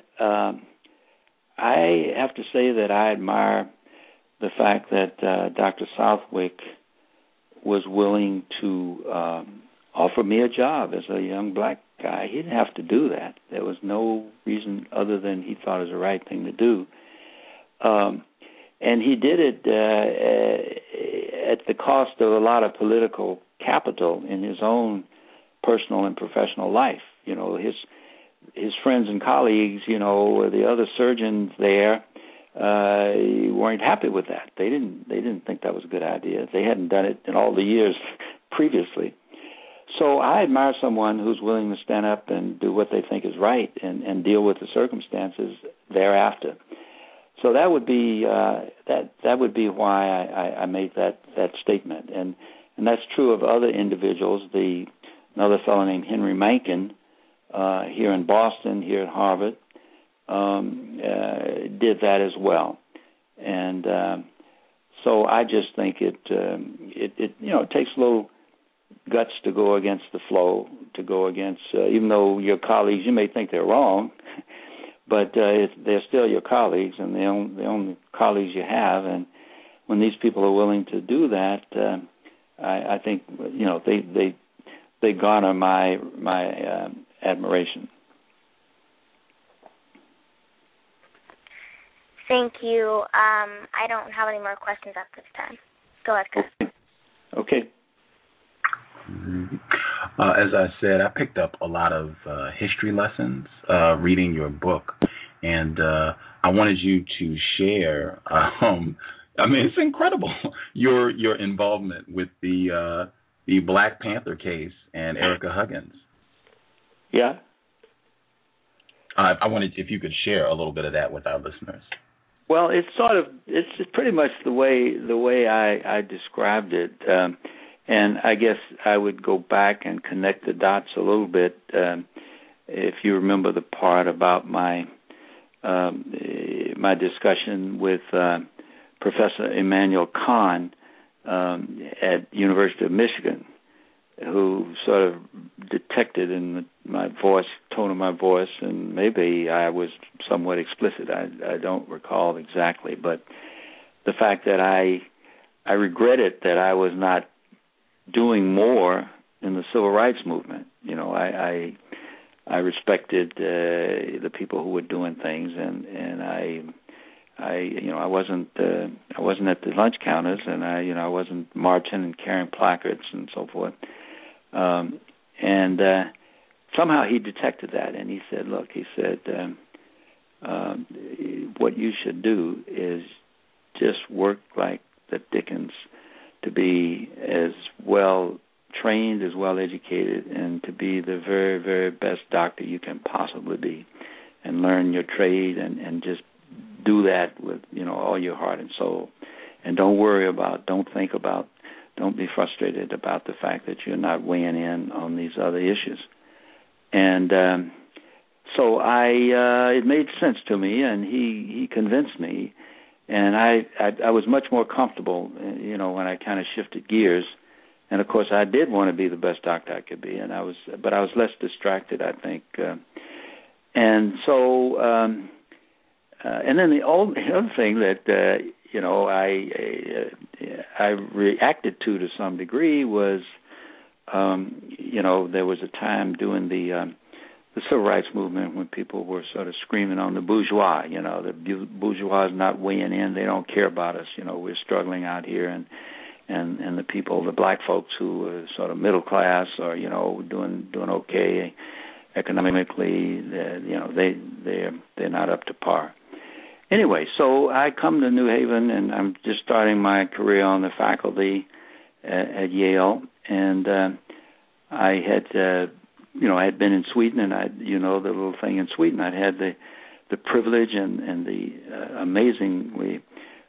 F: I have to say that I admire the fact that Dr. Southwick was willing to offer me a job as a young black guy. He didn't have to do that. There was no reason other than he thought it was the right thing to do. And he did it at the cost of a lot of political capital in his own personal and professional life. His friends and colleagues, the other surgeons there, weren't happy with that. They didn't think that was a good idea. They hadn't done it in all the years previously. So I admire someone who's willing to stand up and do what they think is right and deal with the circumstances thereafter. So that would be why I made that statement, and that's true of other individuals. Another fellow named Henry Mencken here in Boston, here at Harvard, did that as well, and so I just think it takes a little guts to go against the flow, to go against even though your colleagues, you may think they're wrong. But they're still your colleagues, and the only colleagues you have. And when these people are willing to do that, I think they garner my admiration.
G: Thank you. I don't have any more questions at this time. Go ahead, Chris.
F: Okay.
E: Mm-hmm. As I said, I picked up a lot of history lessons reading your book, and I wanted you to share. It's incredible your involvement with the Black Panther case and Erica Huggins.
F: Yeah.
E: I wanted if you could share a little bit of that with our listeners.
F: Well, it's pretty much the way I described it. And I guess I would go back and connect the dots a little bit. If you remember the part about my discussion with Professor Immanuel Khan at University of Michigan, who sort of detected in my voice, tone of my voice, and maybe I was somewhat explicit. I don't recall exactly, but the fact that I regretted that I was not doing more in the civil rights movement. I respected the people who were doing things, and I wasn't at the lunch counters, and I wasn't marching and carrying placards and so forth. And somehow he detected that, and he said, "Look," he said, "what you should do is just work like the Dickens, to be as well trained, as well educated, and to be the very, very best doctor you can possibly be, and learn your trade, and just do that with all your heart and soul, and don't be frustrated about the fact that you're not weighing in on these other issues." And so it made sense to me, and he convinced me, and I was much more comfortable, when I kind of shifted gears. And of course, I did want to be the best doctor I could be, but I was less distracted, I think. And so, and then the other thing that I reacted to some degree was, there was a time during the civil rights movement when people were sort of screaming on the bourgeois. The bourgeois is not weighing in; they don't care about us. We're struggling out here, and the people, the black folks who are sort of middle class or doing okay economically, they're not up to par. Anyway, so I come to New Haven, and I'm just starting my career on the faculty at Yale, and I had I had been in Sweden, and the little thing in Sweden, I'd had the privilege and the amazingly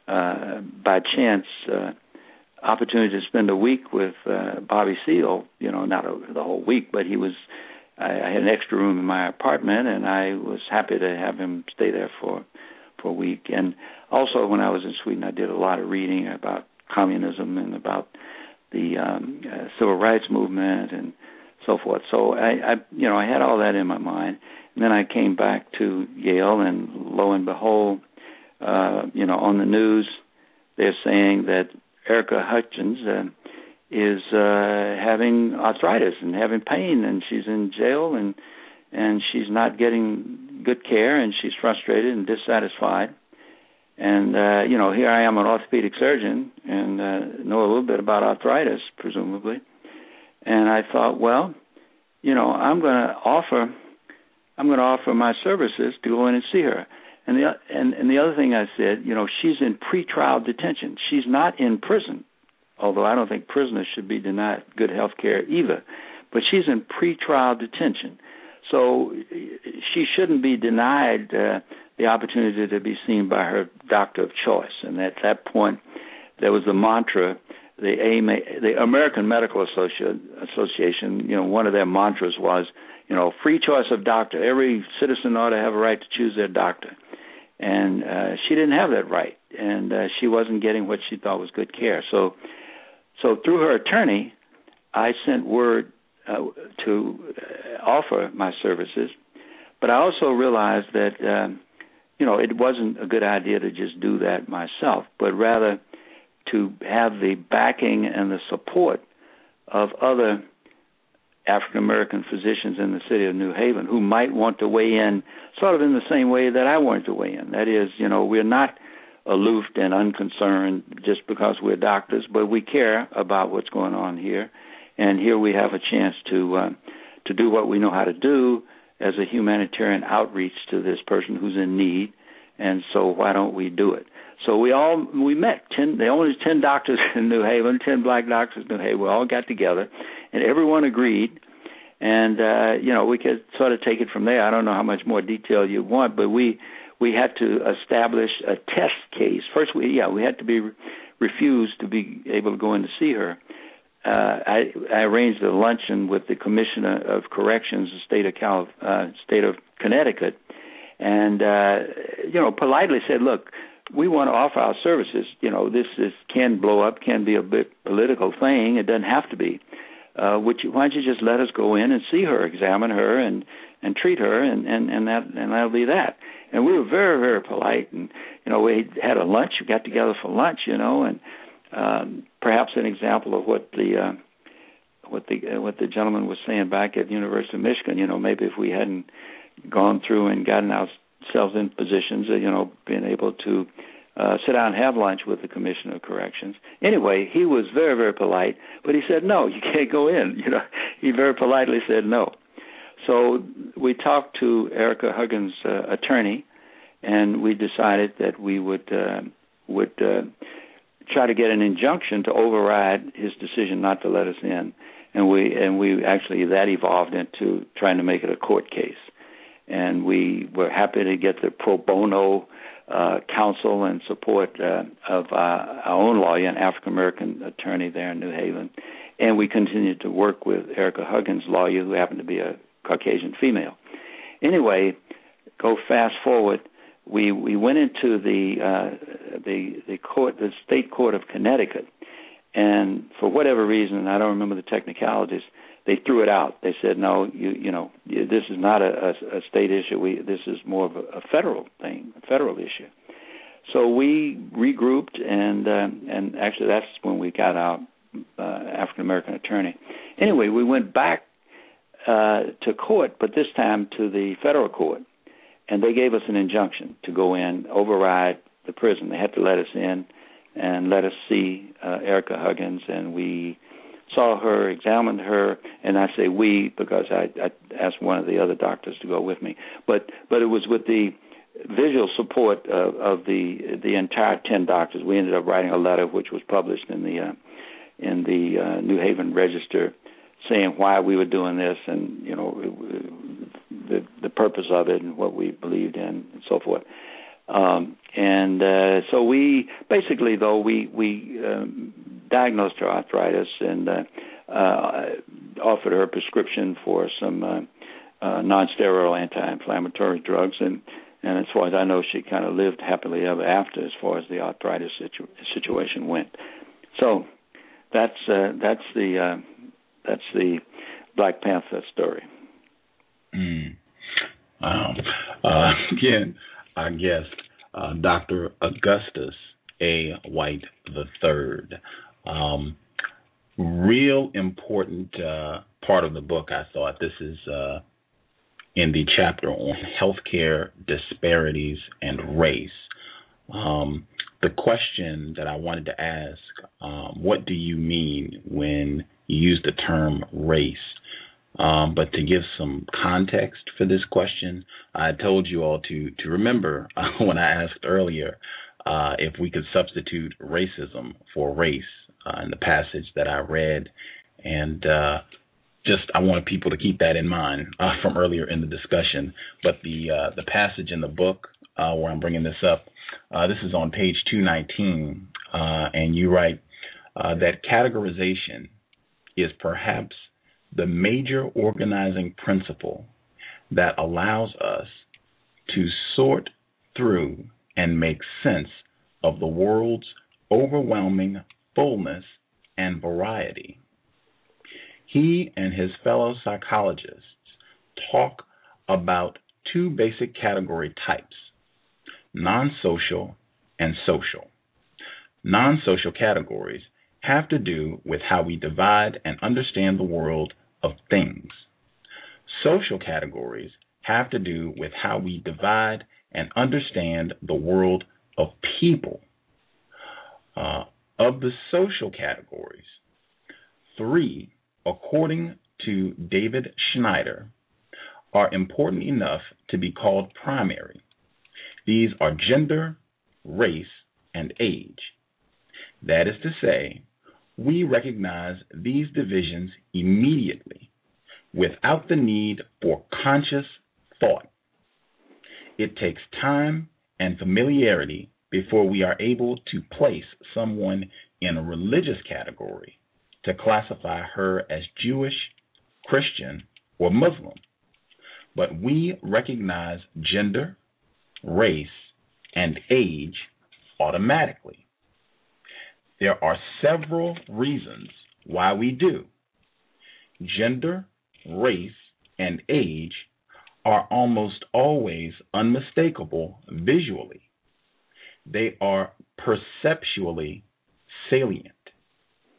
F: by chance opportunity to spend a week with Bobby Seale. Not the whole week, but I had an extra room in my apartment, and I was happy to have him stay there for a week. And also, when I was in Sweden, I did a lot of reading about communism and about the civil rights movement and so forth. So I had all that in my mind. And then I came back to Yale, and lo and behold, on the news, they're saying that Erica Hutchins is having arthritis and having pain, and she's in jail, and she's not getting good care, and she's frustrated and dissatisfied. And, here I am, an orthopedic surgeon, and know a little bit about arthritis, presumably. And I thought, well, I'm going to offer my services to go in and see her. And the other thing I said, she's in pretrial detention. She's not in prison, although I don't think prisoners should be denied good health care either. But she's in pretrial detention. So she shouldn't be denied the opportunity to be seen by her doctor of choice. And at that point, there was the mantra, the American Medical Association, one of their mantras was, free choice of doctor. Every citizen ought to have a right to choose their doctor. And she didn't have that right, and she wasn't getting what she thought was good care. So through her attorney, I sent word to offer my services, but I also realized that it wasn't a good idea to just do that myself, but rather to have the backing and the support of other African-American physicians in the city of New Haven who might want to weigh in sort of in the same way that I wanted to weigh in. That is, we're not aloof and unconcerned just because we're doctors, but we care about what's going on here. And here we have a chance to do what we know how to do as a humanitarian outreach to this person who's in need. And so why don't we do it? So we met. There only 10 doctors in New Haven, 10 black doctors in New Haven. We all got together, and everyone agreed. And we could sort of take it from there. I don't know how much more detail you want, but we had to establish a test case. First, we had to be refused to be able to go in to see her. I arranged a luncheon with the Commissioner of Corrections, the state of Connecticut, and politely said, "Look, we want to offer our services. This can blow up, can be a bit political thing. It doesn't have to be. Why don't you just let us go in and see her, examine her, and treat her, and that'll be that." And we were very, very polite, and we had a lunch. We got together for lunch, and perhaps an example of what the gentleman was saying back at the University of Michigan. Maybe if we hadn't gone through and gotten ourselves in positions, being able to sit down and have lunch with the Commissioner of Corrections. Anyway, he was very, very polite, but he said, no, you can't go in. He very politely said no. So we talked to Erica Huggins' attorney, and we decided that we would try to get an injunction to override his decision not to let us in. And we actually, that evolved into trying to make it a court case. And we were happy to get the pro bono counsel and support of our own lawyer, an African-American attorney there in New Haven. And we continued to work with Erica Huggins' lawyer, who happened to be a Caucasian female. Anyway, go fast forward. We went into the court, the state court of Connecticut, and for whatever reason, I don't remember the technicalities, they threw it out. They said, no, this is not a state issue. This is more of a federal thing, a federal issue. So we regrouped, and actually that's when we got our African American attorney. Anyway, we went back to court, but this time to the federal court, and they gave us an injunction to go in, override the prison. They had to let us in and let us see Erica Huggins, and we saw her, examined her, and I say we because I asked one of the other doctors to go with me. But it was with the visual support of the entire 10 doctors. We ended up writing a letter which was published in the New Haven Register, saying why we were doing this and the purpose of it and what we believed in and so forth. So we basically, though, we diagnosed her arthritis and offered her a prescription for some non-steroidal anti-inflammatory drugs, and as far as I know, she kind of lived happily ever after as far as the arthritis situation went. So that's the Black Panther story.
E: Wow. Again, our guest, Dr. Augustus A. White III. Real important part of the book, I thought. This is in the chapter on healthcare disparities and race. The question that I wanted to ask, what do you mean when you use the term race? But to give some context for this question, I told you all to remember when I asked earlier if we could substitute racism for race in the passage that I read. And I wanted people to keep that in mind from earlier in the discussion. But the passage in the book where I'm bringing this up, this is on page 219, and you write that categorization is perhaps the major organizing principle that allows us to sort through and make sense of the world's overwhelming fullness and variety. He and his fellow psychologists talk about two basic category types, non-social and social. Non-social categories have to do with how we divide and understand the world of things. Social categories have to do with how we divide and understand the world of people. Of the social categories, 3, according to David Schneider, are important enough to be called primary. These are gender, race, and age. That is to say, we recognize these divisions immediately without the need for conscious thought. It takes time and familiarity before we are able to place someone in a religious category to classify her as Jewish, Christian, or Muslim. But we recognize gender, race, and age automatically. There are several reasons why we do. Gender, race, and age are almost always unmistakable visually. They are perceptually salient.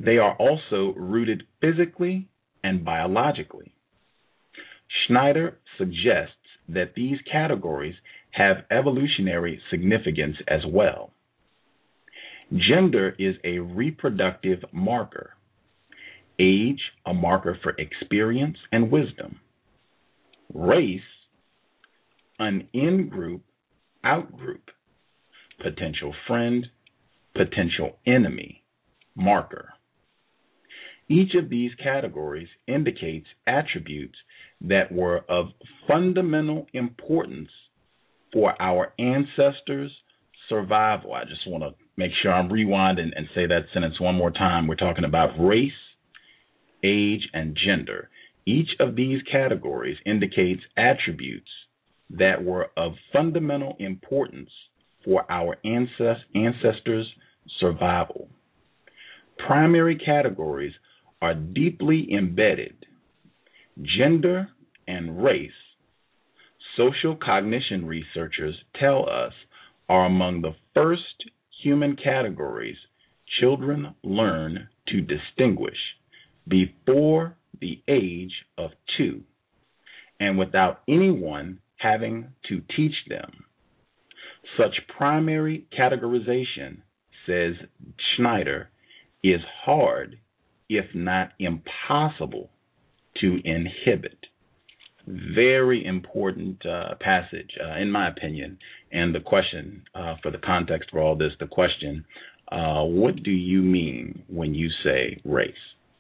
E: they are also rooted physically and biologically. Schneider suggests that these categories have evolutionary significance as well. Gender is a reproductive marker. Age, a marker for experience and wisdom. Race, an in-group, out-group, potential friend, potential enemy, marker. Each of these categories indicates attributes that were of fundamental importance for our ancestors' survival. I just want to make sure I'm rewinding and say that sentence one more time. We're talking about race, age, and gender. Each of these categories indicates attributes that were of fundamental importance for our ancestors' survival. Primary categories are deeply embedded. Gender and race, social cognition researchers tell us, are among the first human categories children learn to distinguish before the age of 2, and without anyone having to teach them. Such primary categorization, says Schneider, is hard, if not impossible, to inhibit. Very important passage, in my opinion. And the question, for the context for all this, the question, what do you mean when you say race?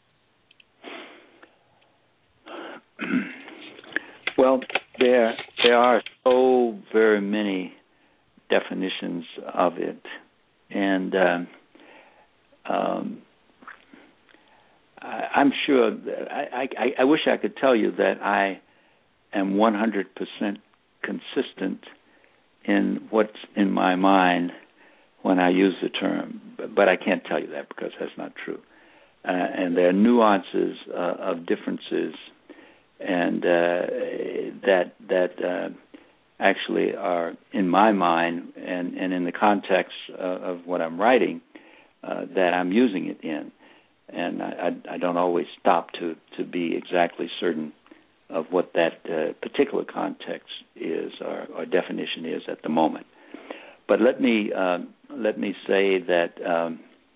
F: Well, there are so very many definitions of it, and I'm sure that I wish I could tell you that I am 100% consistent in what's in my mind when I use the term, but I can't tell you that because that's not true. And there are nuances of differences, and that actually are in my mind and in the context of what I'm writing that I'm using it in. And I don't always stop to be exactly certain of what that particular context is or definition is at the moment. But let me say that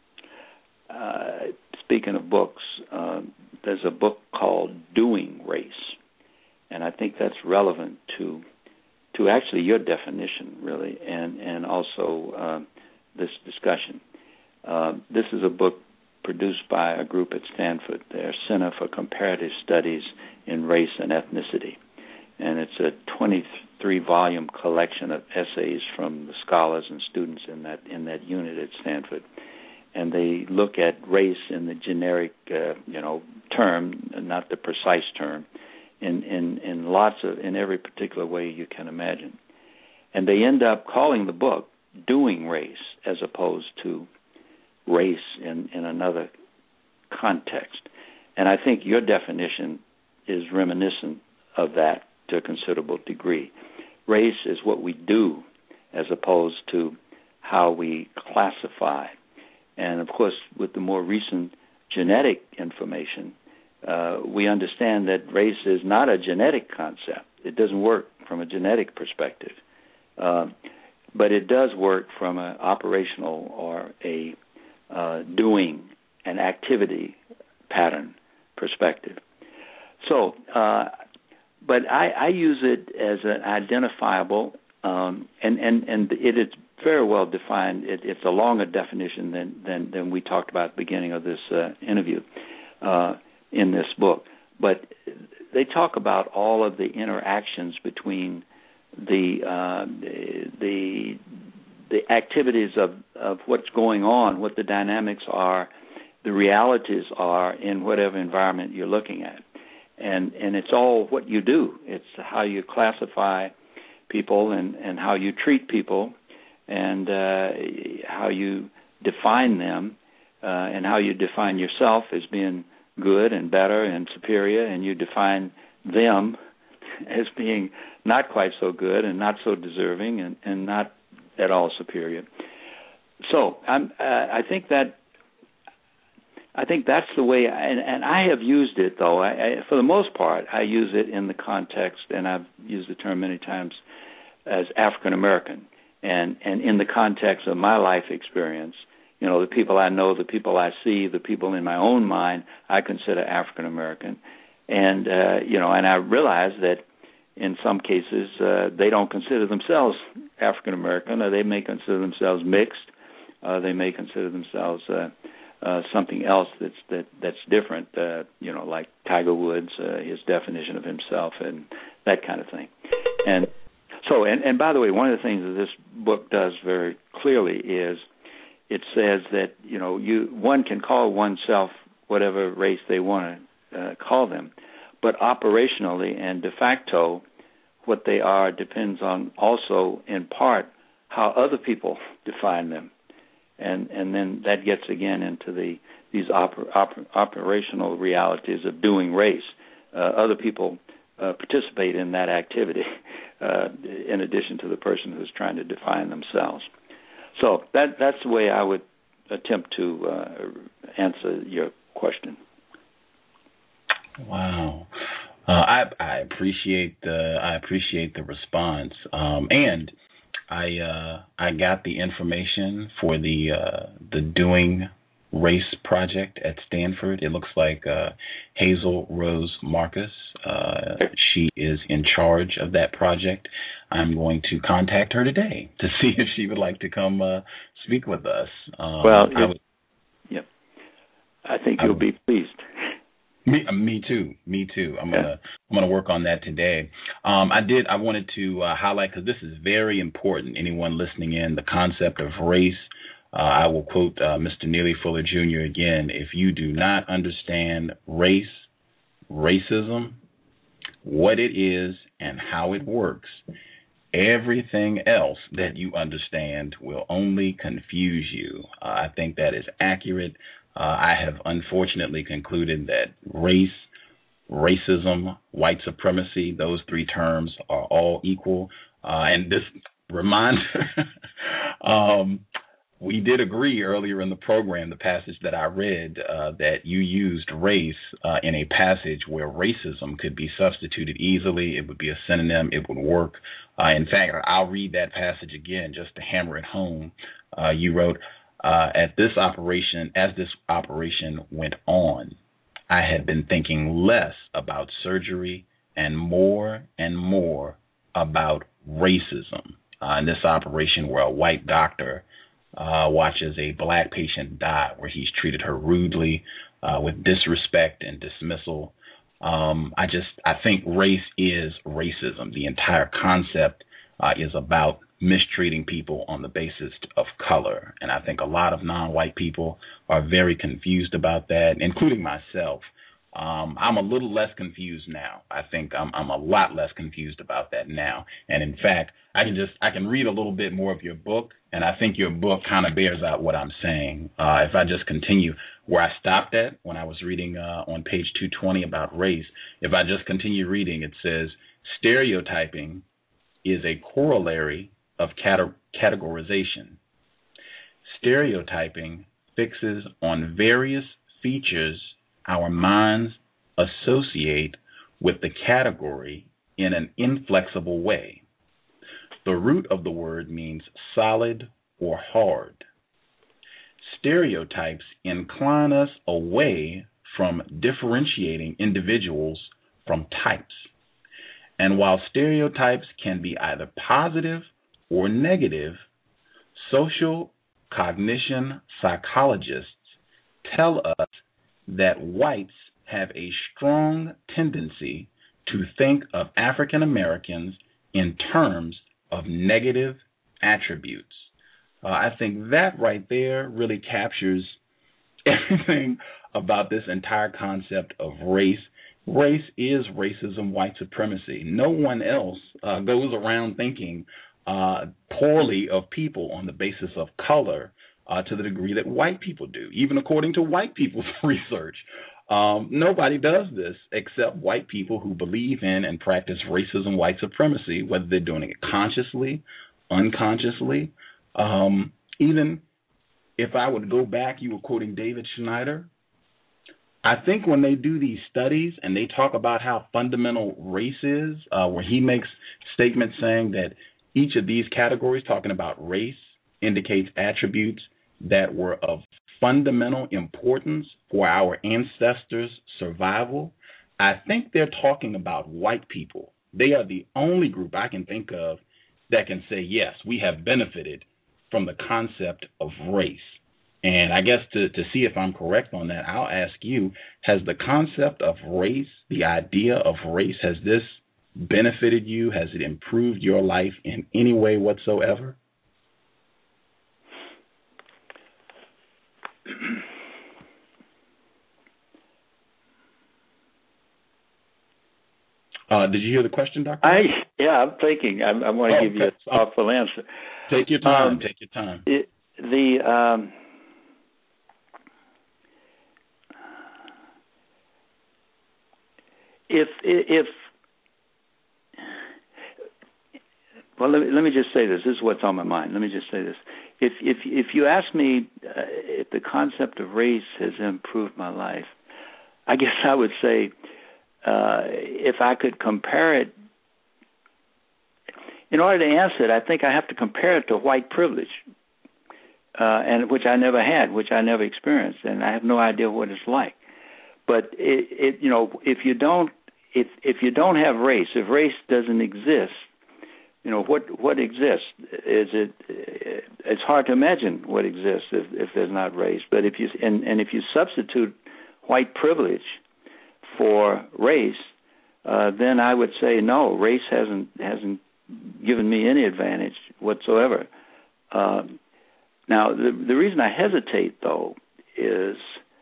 F: speaking of books, there's a book called Doing Race, and I think that's relevant to actually your definition, really, and also this discussion. This is a book produced by a group at Stanford, their Center for Comparative Studies in Race and Ethnicity. And it's a 23-volume collection of essays from the scholars and students in that unit at Stanford. And they look at race in the generic, term, not the precise term, in every particular way you can imagine. And they end up calling the book Doing Race as opposed to race in another context. And I think your definition is reminiscent of that to a considerable degree. Race is what we do as opposed to how we classify. And, of course, with the more recent genetic information, we understand that race is not a genetic concept. It doesn't work from a genetic perspective. But it does work from an operational or a doing an activity pattern perspective. So, but I use it as an identifiable, and it is very well defined. It's a longer definition than we talked about at the beginning of this interview in this book. But they talk about all of the interactions between the activities of what's going on, what the dynamics are, the realities are in whatever environment you're looking at. And it's all what you do. It's how you classify people and how you treat people and how you define them and how you define yourself as being good and better and superior, and you define them as being not quite so good and not so deserving and not at all superior. So I think that I think that's the way, and I have used it, though. For the most part, I use it in the context, and I've used the term many times, as African American. And in the context of my life experience, you know, the people I know, the people I see, the people in my own mind, I consider African American. And, you know, and I realize that in some cases they don't consider themselves African American, or they may consider themselves mixed. They may consider themselves something else that's different, you know, like Tiger Woods, his definition of himself and that kind of thing. And so, and by the way, one of the things that this book does very clearly is it says that, you know, one can call oneself whatever race they want to call them, but operationally and de facto, what they are depends on also, in part, how other people define them. And then that gets again into these operational realities of doing race. Other people participate in that activity in addition to the person who's trying to define themselves. So that's the way I would attempt to answer your question.
E: Wow. I appreciate the response, and I got the information for the Doing Race project at Stanford. It looks like Hazel Rose Marcus, she is in charge of that project. I'm going to contact her today to see if she would like to come speak with us.
F: I think you'll be pleased.
E: Me too. I'm gonna work on that today. I wanted to highlight, because this is very important. Anyone listening in, the concept of race. I will quote Mr. Neely Fuller Jr. again. If you do not understand race, racism, what it is and how it works, everything else that you understand will only confuse you. I think that is accurate. I have unfortunately concluded that race, racism, white supremacy, those three terms are all equal. And this reminder, we did agree earlier in the program, the passage that I read, that you used race in a passage where racism could be substituted easily. It would be a synonym. It would work. In fact, I'll read that passage again just to hammer it home. You wrote, as this operation went on, I had been thinking less about surgery and more about racism. In this operation, where a white doctor watches a black patient die, where he's treated her rudely, with disrespect and dismissal. I think race is racism. The entire concept is about mistreating people on the basis of color. And I think a lot of non-white people are very confused about that, including myself. I'm a little less confused now. I think I'm a lot less confused about that now. And in fact, I can read a little bit more of your book, and I think your book kind of bears out what I'm saying. If I just continue where I stopped at when I was reading on page 220 about race, if I just continue reading, it says, stereotyping is a corollary of categorization. Stereotyping fixes on various features our minds associate with the category in an inflexible way. The root of the word means solid or hard. Stereotypes incline us away from differentiating individuals from types. And while stereotypes can be either positive or negative, social cognition psychologists tell us that whites have a strong tendency to think of African Americans in terms of negative attributes. I think that right there really captures everything about this entire concept of race. Race is racism, white supremacy. No one else goes around thinking poorly of people on the basis of color to the degree that white people do. Even according to white people's research, nobody does this except white people who believe in and practice racism, white supremacy, whether they're doing it consciously, unconsciously. Even if I would go back, you were quoting David Schneider. I think when they do these studies and they talk about how fundamental race is, where he makes statements saying that each of these categories, talking about race, indicates attributes that were of fundamental importance for our ancestors' survival, I think they're talking about white people. They are the only group I can think of that can say, yes, we have benefited from the concept of race. And I guess to see if I'm correct on that, I'll ask you, has the concept of race, the idea of race, has this benefited you? Has it improved your life in any way whatsoever? Did you hear the question, Dr.?
F: I'm thinking. I want to give you a thoughtful answer.
E: Take your time. Take your time.
F: Well, let me just say this. This is what's on my mind. Let me just say this. If you ask me if the concept of race has improved my life, I guess I would say if I could compare it, in order to answer it, I think I have to compare it to white privilege, and which I never had, which I never experienced, and I have no idea what it's like. But if you don't have race, if race doesn't exist, what exists? It's hard to imagine what exists if there's not race. But if you substitute white privilege for race, then I would say no, race hasn't given me any advantage whatsoever. Now, the reason I hesitate, though, is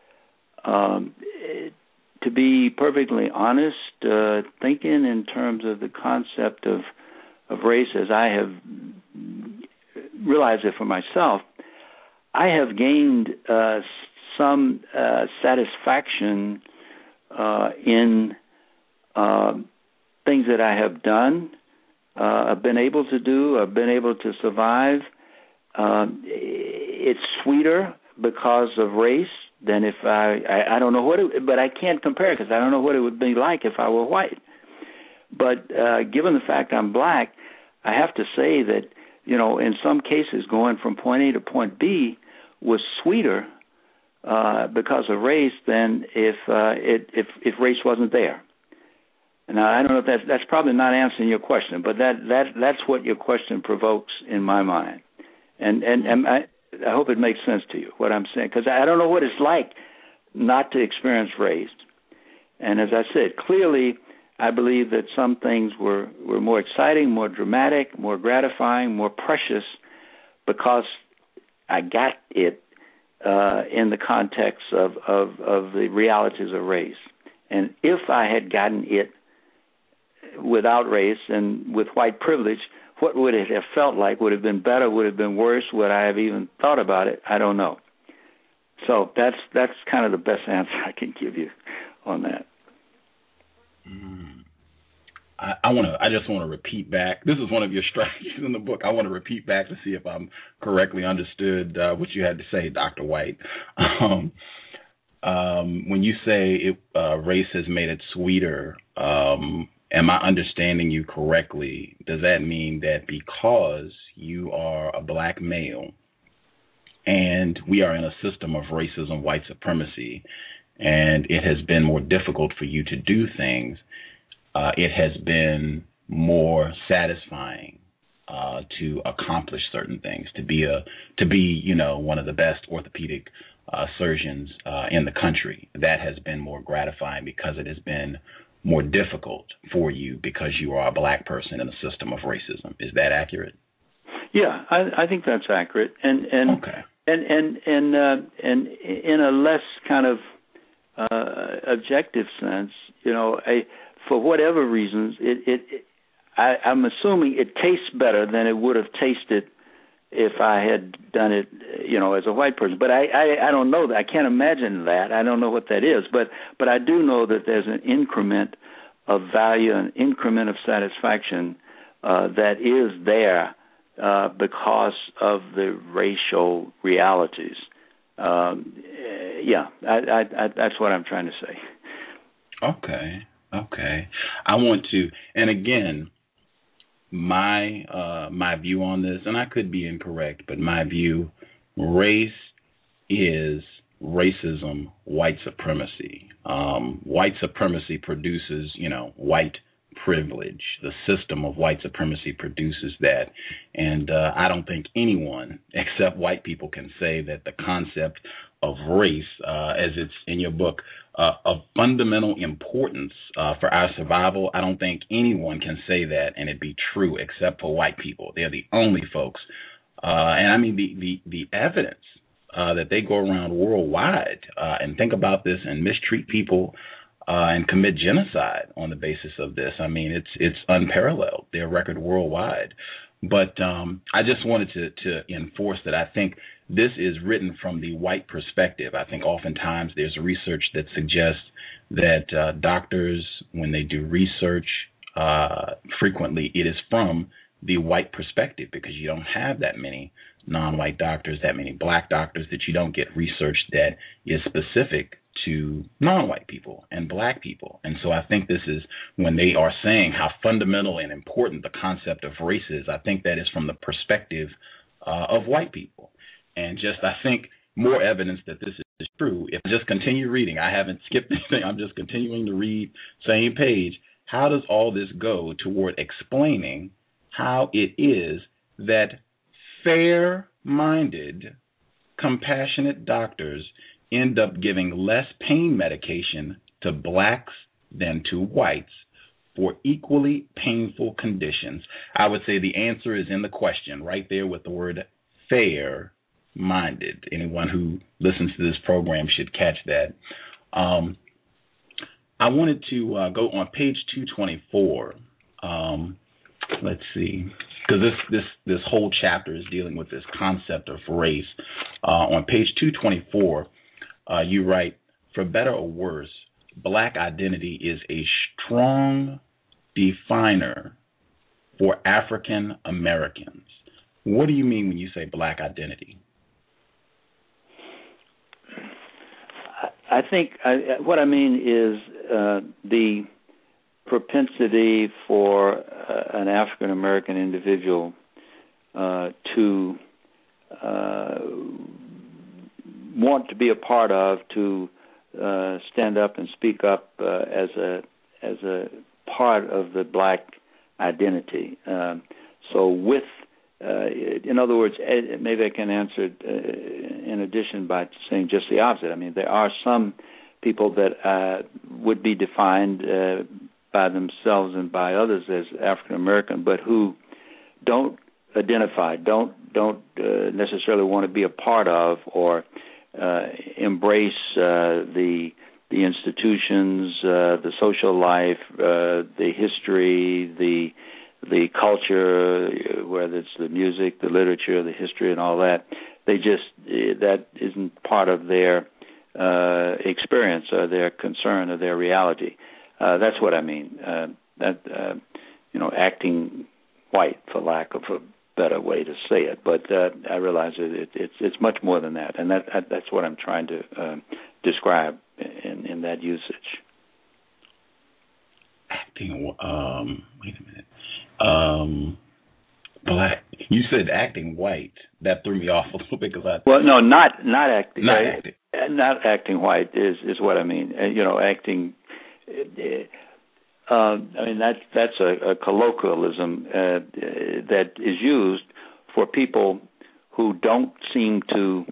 F: to be perfectly honest, thinking in terms of the concept of race as I have realized it for myself, I have gained some satisfaction in things that I have done, I've been able to do, I've been able to survive. It's sweeter because of race than if I don't know what it, but I can't compare it because I don't know what it would be like if I were white. But given the fact I'm black, I have to say that, in some cases going from point A to point B was sweeter because of race than if race wasn't there. Now, I don't know if that's probably not answering your question, but that's what your question provokes in my mind. And I hope it makes sense to you, what I'm saying, because I don't know what it's like not to experience race. And as I said, clearly, I believe that some things were more exciting, more dramatic, more gratifying, more precious because I got it in the context of the realities of race. And if I had gotten it without race and with white privilege, what would it have felt like? Would it have been better? Would it have been worse? Would I have even thought about it? I don't know. So that's kind of the best answer I can give you on that.
E: I just want to repeat back. This is one of your strategies in the book. I want to repeat back to see if I'm correctly understood what you had to say, Dr. White. When you say race has made it sweeter, am I understanding you correctly? Does that mean that because you are a black male and we are in a system of racism, white supremacy, and it has been more difficult for you to do things, it has been more satisfying to accomplish certain things, to be one of the best orthopedic surgeons in the country? That has been more gratifying because it has been more difficult for you because you are a black person in a system of racism. Is that accurate?
F: Yeah, I think that's accurate, and
E: okay.
F: And in a less kind of objective sense, for whatever reasons, I'm assuming it tastes better than it would have tasted if I had done it, as a white person. But I don't know that. I can't imagine that. I don't know what that is. But I do know that there's an increment of value, an increment of satisfaction that is there because of the racial realities. Yeah, that's what I'm trying to say.
E: Okay. I want to, and again, my view on this, and I could be incorrect, but my view, race is racism, white supremacy. White supremacy produces, white privilege. The system of white supremacy produces that. And I don't think anyone except white people can say that the concept of race, as it's in your book, of fundamental importance for our survival. I don't think anyone can say that and it be true except for white people. They're the only folks. And I mean, the evidence that they go around worldwide and think about this and mistreat people and commit genocide on the basis of this. I mean, it's unparalleled, their record worldwide. But I just wanted to enforce that I think this is written from the white perspective. I think oftentimes there's research that suggests that doctors, when they do research, frequently it is from the white perspective, because you don't have that many non-white doctors, that many black doctors, that you don't get research that is specific to non-white people and black people. And so I think this is, when they are saying how fundamental and important the concept of race is, I think that is from the perspective of white people. And just, I think, more evidence that this is true. If I just continue reading, I haven't skipped anything, I'm just continuing to read, same page. How does all this go toward explaining how it is that fair-minded, compassionate doctors end up giving less pain medication to blacks than to whites for equally painful conditions? I would say the answer is in the question, right there with the word fair-minded. Anyone who listens to this program should catch that. I wanted to go on page 224. Let's see, because this whole chapter is dealing with this concept of race. On page 224, you write, for better or worse, black identity is a strong definer for African Americans. What do you mean when you say black identity?
F: I think what I mean is the propensity for an African American individual to want to be a part of, to stand up and speak up as a part of the black identity. So with, in other words, maybe I can answer it in addition by saying just the opposite. I mean, there are some people that would be defined by themselves and by others as African American, but who don't identify, don't necessarily want to be a part of or embrace the institutions, the social life, the history, the culture, whether it's the music, the literature, the history, and all that. They just, that isn't part of their experience or their concern or their reality. That's what I mean. Acting white, for lack of a better way to say it. But I realize it's much more than that, and that's what I'm trying to describe in that usage.
E: Acting. Wait a minute. Black. You said acting white. That threw me off a little bit because
F: Well, no, not acting.
E: Not acting.
F: Not acting white is what I mean. Acting. I mean that's a colloquialism that is used for people who don't seem to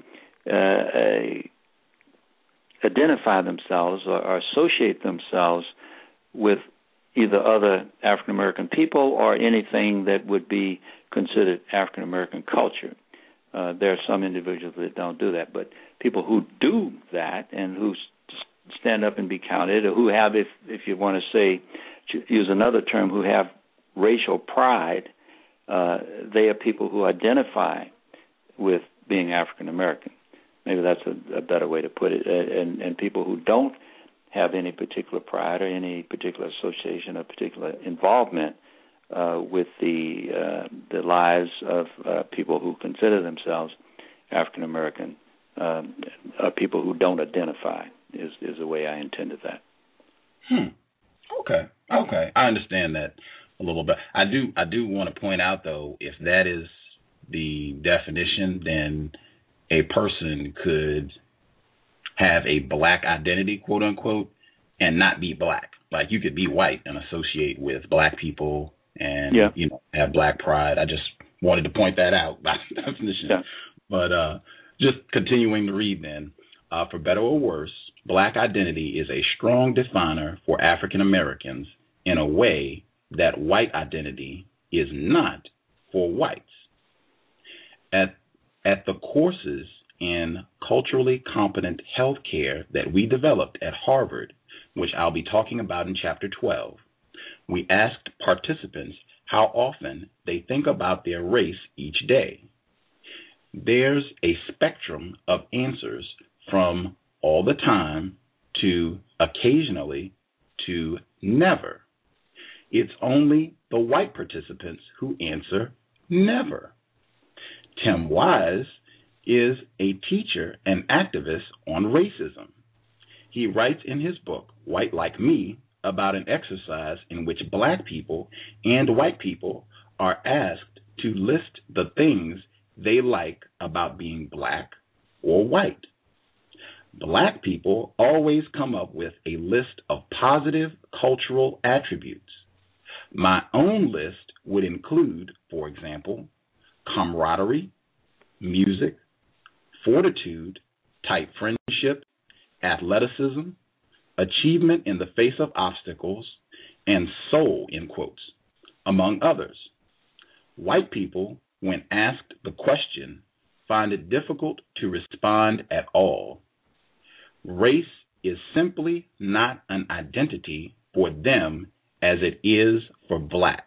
F: identify themselves or associate themselves with either other African American people or anything that would be considered African American culture. There are some individuals that don't do that, but people who do that and who stand up and be counted, or who have, if you want to say, use another term, who have racial pride, they are people who identify with being African American. Maybe that's a better way to put it. And people who don't have any particular pride or any particular association or particular involvement with the lives of people who consider themselves African American, are people who don't identify. Is the way I intended that.
E: Okay. I understand that a little bit. I do want to point out, though, if that is the definition, then a person could have a black identity, quote unquote, and not be black. Like, you could be white and associate with black people and have black pride. I just wanted to point that out by definition. Yeah. But just continuing to read then, for better or worse, black identity is a strong definer for African Americans in a way that white identity is not for whites. At the courses in culturally competent health care that we developed at Harvard, which I'll be talking about in Chapter 12, we asked participants how often they think about their race each day. There's a spectrum of answers from all the time to occasionally to never. It's only the white participants who answer never. Tim Wise is a teacher and activist on racism. He writes in his book, White Like Me, about an exercise in which black people and white people are asked to list the things they like about being black or white. Black people always come up with a list of positive cultural attributes. My own list would include, for example, camaraderie, music, fortitude, tight friendship, athleticism, achievement in the face of obstacles, and soul, in quotes, among others. White people, when asked the question, find it difficult to respond at all. Race is simply not an identity for them as it is for blacks.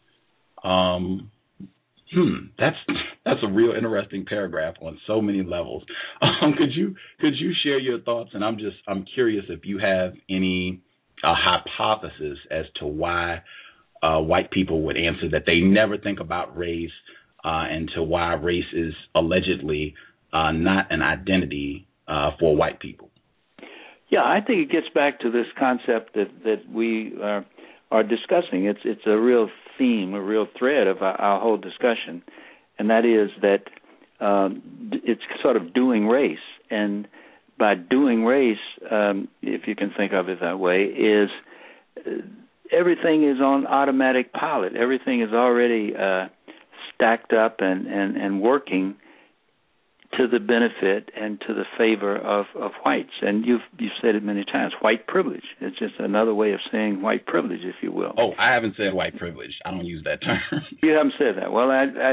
E: That's a real interesting paragraph on so many levels. Could you share your thoughts? And I'm curious if you have any hypothesis as to why white people would answer that they never think about race, and to why race is allegedly not an identity for white people.
F: Yeah, I think it gets back to this concept that we are discussing. It's a real theme, a real thread of our whole discussion, and that is that it's sort of doing race. And by doing race, if you can think of it that way, is everything is on automatic pilot. Everything is already stacked up and working to the benefit and to the favor of whites. And you've said it many times, white privilege. It's just another way of saying white privilege, if you will.
E: Oh, I haven't said white privilege. I don't use that term.
F: You haven't said that. Well,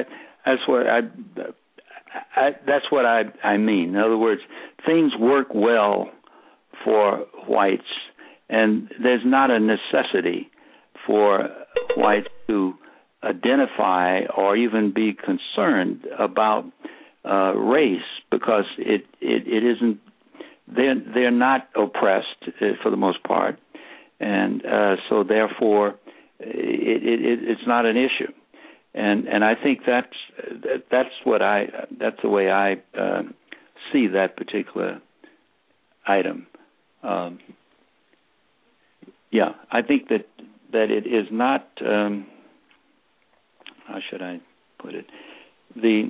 F: that's what I mean. In other words, things work well for whites, and there's not a necessity for whites to identify or even be concerned about race, because it isn't. They're not oppressed for the most part, and so therefore it's not an issue. And I think that's the way I see that particular item. I think that it is not. How should I put it? The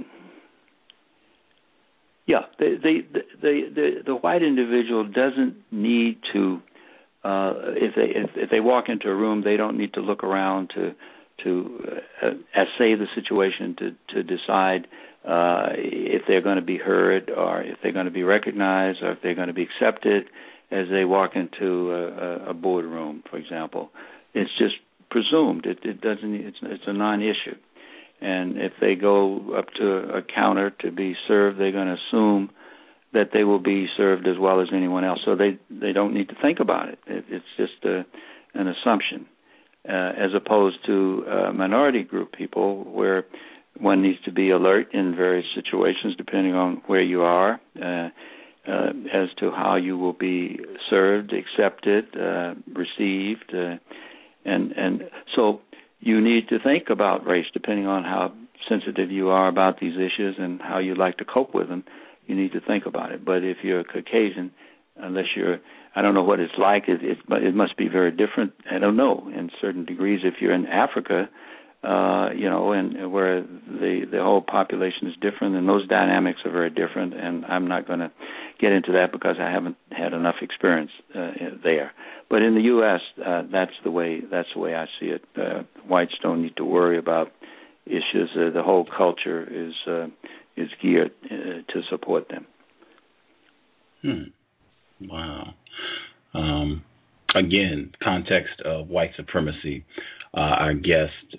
F: white individual doesn't need to. If they walk into a room, they don't need to look around to assay the situation to decide if they're going to be heard, or if they're going to be recognized, or if they're going to be accepted as they walk into a boardroom, for example. It's just presumed. It doesn't. It's a non-issue. And if they go up to a counter to be served, they're going to assume that they will be served as well as anyone else. So they don't need to think about it. It's just an assumption. As opposed to minority group people, where one needs to be alert in various situations depending on where you are, as to how you will be served, accepted, received, and so you need to think about race depending on how sensitive you are about these issues and how you like to cope with them. you need to think about it. But if you're a Caucasian, unless you're, I don't know what it's like. It must be very different. I don't know. In certain degrees, if you're in Africa, and where the whole population is different, and those dynamics are very different. And I'm not going to get into that because I haven't had enough experience there. But in the U.S., that's the way I see it. Whites don't need to worry about issues. The whole culture is geared to support them.
E: Wow. Again, context of white supremacy. Our guest,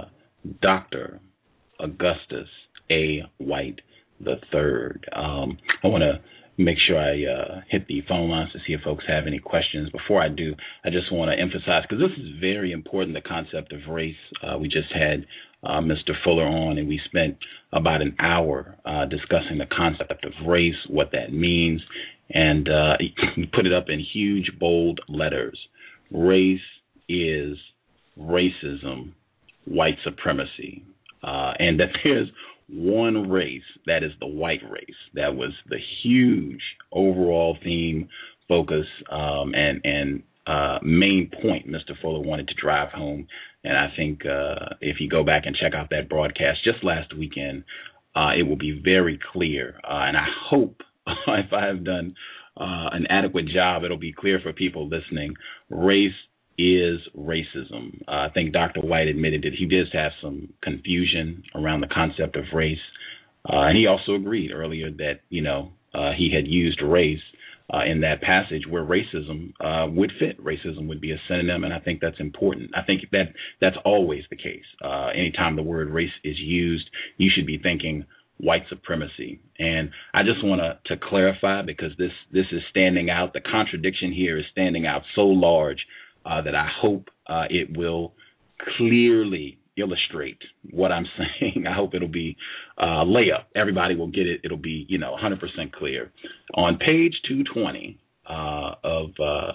E: Dr. Augustus A. White III. I want to make sure I hit the phone lines to see if folks have any questions. Before I do, I just want to emphasize, because this is very important, the concept of race. We just had Mr. Fuller on, and we spent about an hour discussing the concept of race, what that means, and he put it up in huge, bold letters. Race is racism, white supremacy, and that there's one race, that is the white race. That was the huge overall theme, focus, and main point Mr. Fuller wanted to drive home. And I think if you go back and check out that broadcast just last weekend, it will be very clear. And I hope if I have done an adequate job, it'll be clear for people listening. Race is racism. I think Dr. White admitted that he did have some confusion around the concept of race. And he also agreed earlier that, he had used race in that passage where racism would fit. Racism would be a synonym, and I think that's important. I think that's always the case. Anytime the word race is used, you should be thinking white supremacy. And I just want to clarify, because this is standing out. The contradiction here is standing out so large that I hope it will clearly illustrate what I'm saying. I hope it'll be layup. Everybody will get it. It'll be, 100% clear. On page 220 of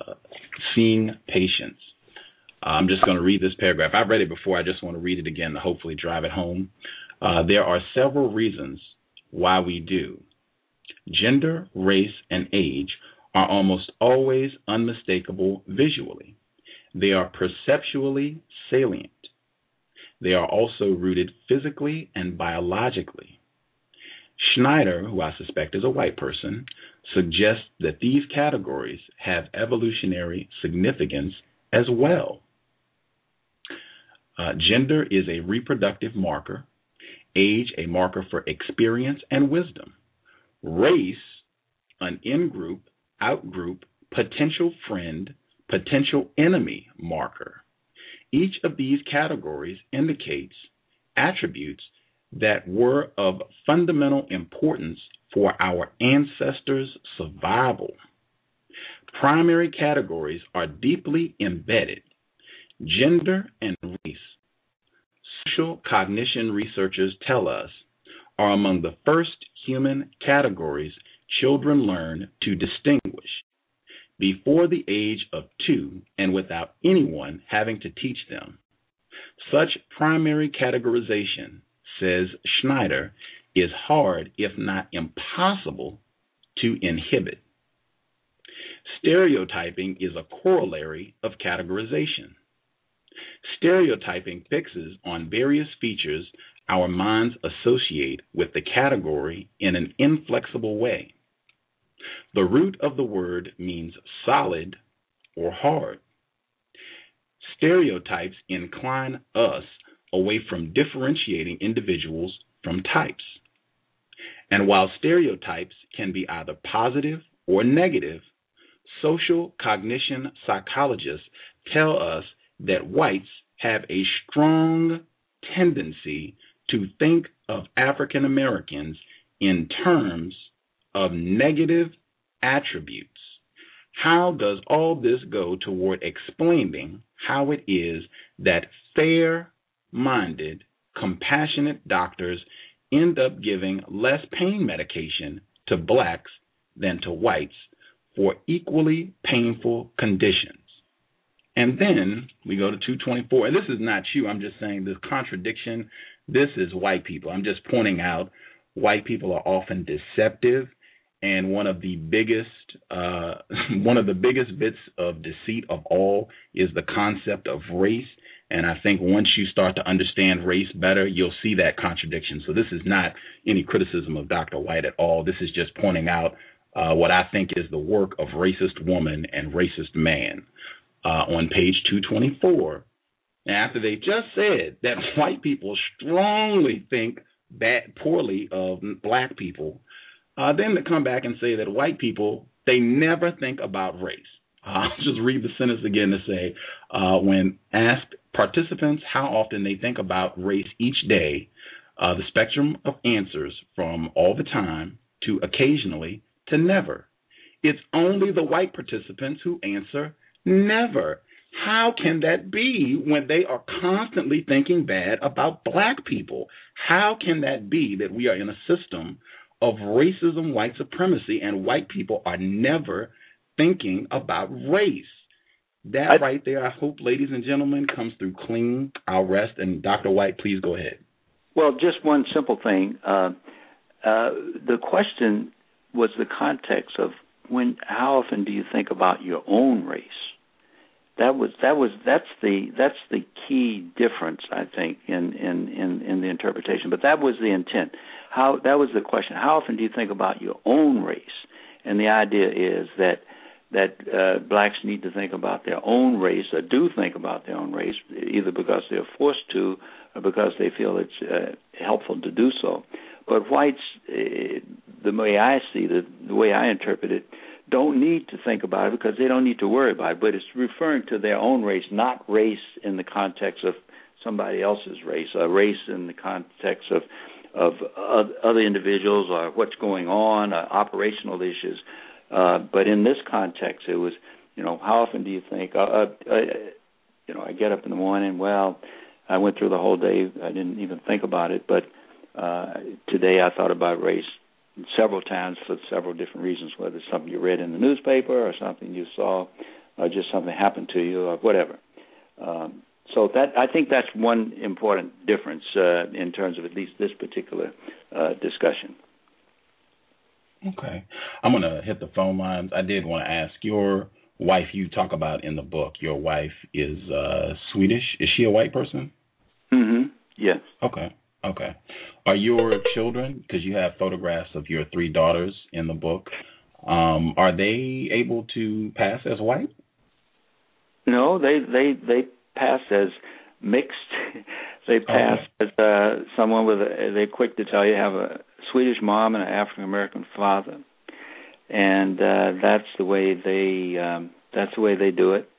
E: Seeing Patients, I'm just going to read this paragraph. I've read it before. I just want to read it again to hopefully drive it home. There are several reasons why we do. Gender, race, and age are almost always unmistakable visually. They are perceptually salient. They are also rooted physically and biologically. Schneider, who I suspect is a white person, suggests that these categories have evolutionary significance as well. Gender is a reproductive marker, age a marker for experience and wisdom, race an in-group, out-group, potential friend, potential enemy marker. Each of these categories indicates attributes that were of fundamental importance for our ancestors' survival. Primary categories are deeply embedded. Gender and race, social cognition researchers tell us, are among the first human categories children learn to distinguish. Before the age of 2 and without anyone having to teach them. Such primary categorization, says Schneider, is hard, if not impossible, to inhibit. Stereotyping is a corollary of categorization. Stereotyping fixes on various features our minds associate with the category in an inflexible way. The root of the word means solid or hard. Stereotypes incline us away from differentiating individuals from types. And while stereotypes can be either positive or negative, social cognition psychologists tell us that whites have a strong tendency to think of African Americans in terms of negative attributes. How does all this go toward explaining how it is that fair-minded, compassionate doctors end up giving less pain medication to blacks than to whites for equally painful conditions? And then we go to 224, and this is not you, I'm just saying this contradiction, this is white people. I'm just pointing out white people are often deceptive And one of the biggest bits of deceit of all is the concept of race. And I think once you start to understand race better, you'll see that contradiction. So this is not any criticism of Dr. White at all. This is just pointing out what I think is the work of racist woman and racist man. On page 224, after they just said that white people strongly think poorly of black people, then to come back and say that white people, they never think about race. I'll just read the sentence again to say, when asked participants how often they think about race each day, the spectrum of answers from all the time to occasionally to never. It's only the white participants who answer never. How can that be when they are constantly thinking bad about black people? How can that be that we are in a system of racism, white supremacy, and white people are never thinking about race? That right there, I hope, ladies and gentlemen, comes through clean. I'll rest. And Dr. White, please go ahead.
F: Well, just one simple thing. The question was the context of how often do you think about your own race? That's the key difference, I think, in the interpretation. But that was the intent. That was the question. How often do you think about your own race? And the idea is that blacks need to think about their own race, or do think about their own race, either because they're forced to or because they feel it's helpful to do so. But whites, the way I see it, the way I interpret it, don't need to think about it because they don't need to worry about it. But it's referring to their own race, not race in the context of somebody else's race, or race in the context of other individuals or what's going on, operational issues. But in this context, it was, how often do you think? I get up in the morning. Well, I went through the whole day. I didn't even think about it. But today I thought about race several times for several different reasons, whether it's something you read in the newspaper or something you saw or just something happened to you or whatever. So I think that's one important difference in terms of at least this particular discussion.
E: Okay. I'm going to hit the phone lines. I did want to ask, your wife, you talk about in the book, your wife is Swedish. Is she a white person?
F: Mm-hmm. Yes.
E: Okay. Are your children, because you have photographs of your 3 daughters in the book, are they able to pass as white?
F: No, they pass as mixed. They pass as someone they're quick to tell you have a Swedish mom and an African American father, and that's the way they do it.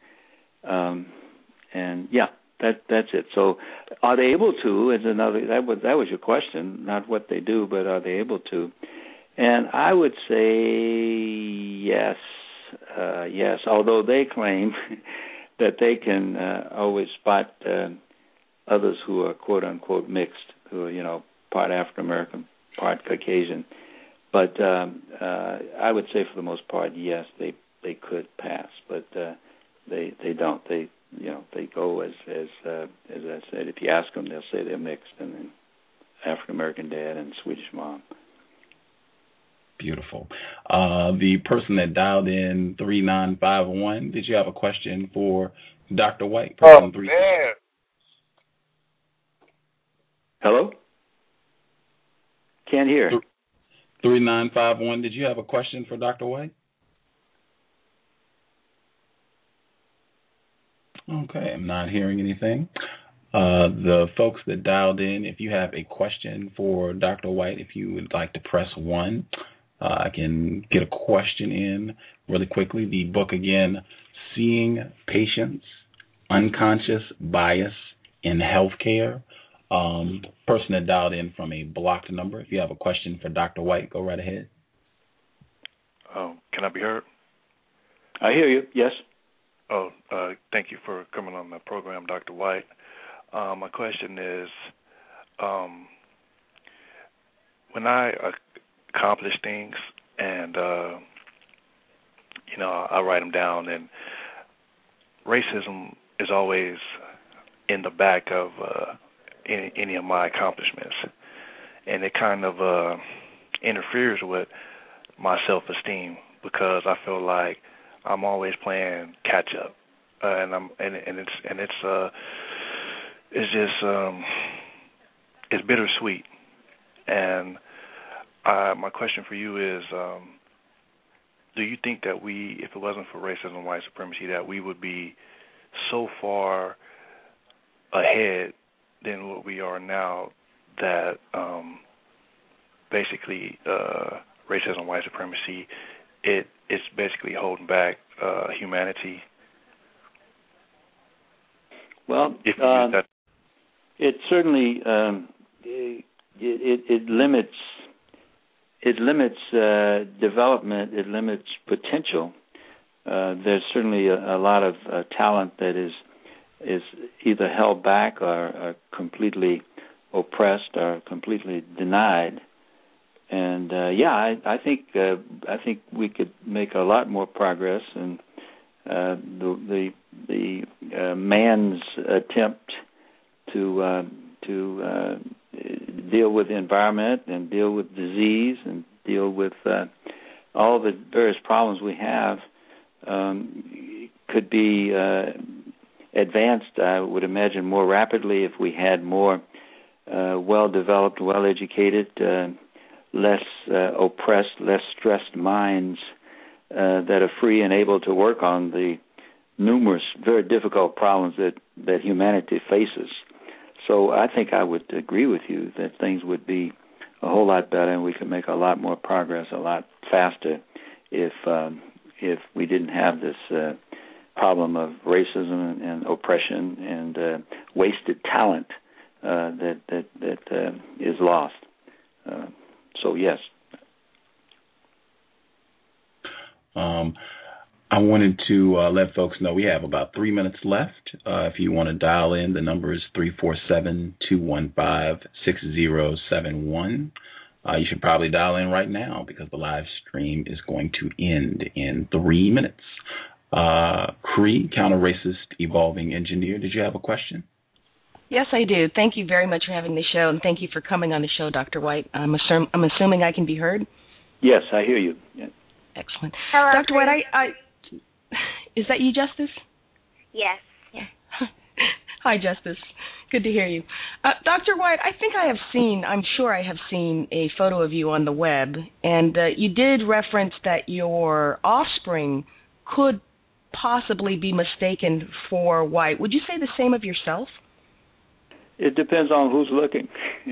F: And yeah. That's it. So, are they able to? Is another. That was your question, not what they do, but are they able to? And I would say yes, yes. Although they claim that they can always spot others who are quote unquote mixed, who are part African American, part Caucasian. But I would say for the most part, yes, they could pass, but they don't. They go as I said. If you ask them, they'll say they're mixed, and then African American dad and Swedish mom.
E: Beautiful. The person that dialed in 3951, did you have a question for Dr. White?
I: Man.
F: Hello? Can't hear.
E: 3951, did you have a question for Dr. White? Okay, I'm not hearing anything. The folks that dialed in, if you have a question for Dr. White, if you would like to press 1, I can get a question in really quickly. The book again, Seeing Patients, Unconscious Bias in Healthcare. Person that dialed in from a blocked number. If you have a question for Dr. White, go right ahead.
I: Can I be heard?
F: I hear you, yes.
I: Thank you for coming on the program, Dr. White. My question is, when I accomplish things and, I write them down, and racism is always in the back of any of my accomplishments. And it kind of interferes with my self-esteem, because I feel like I'm always playing catch up, it's bittersweet. And my question for you is, do you think that if it wasn't for racism and white supremacy, that we would be so far ahead than what we are now, that basically racism and white supremacy, it's basically holding back humanity?
F: Well, it certainly it limits development. It limits potential. There's certainly a lot of talent that is either held back or completely oppressed or completely denied. And I think we could make a lot more progress. And the man's attempt to deal with the environment and deal with disease and deal with all the various problems we have could be advanced, I would imagine, more rapidly if we had more well-developed, well-educated, less oppressed, less stressed minds that are free and able to work on the numerous, very difficult problems that humanity faces. So I think I would agree with you that things would be a whole lot better and we could make a lot more progress a lot faster if we didn't have this problem of racism and oppression and wasted talent that is lost. So yes.
E: I wanted to let folks know we have about 3 minutes left. If you want to dial in, the number is 347-215-6071. You should probably dial in right now because the live stream is going to end in 3 minutes. Cree, counter-racist evolving engineer, did you have a question?
J: Yes, I do. Thank you very much for having the show, and thank you for coming on the show, Dr. White. I'm assuming I can be heard?
F: Yes, I hear you. Yeah.
J: Excellent.
G: Hello,
J: Dr. White, is that you, Justice?
G: Yes.
J: Yeah. Hi, Justice. Good to hear you. Dr. White, I'm sure I have seen a photo of you on the web, and you did reference that your offspring could possibly be mistaken for white. Would you say the same of yourself?
F: It depends on who's looking.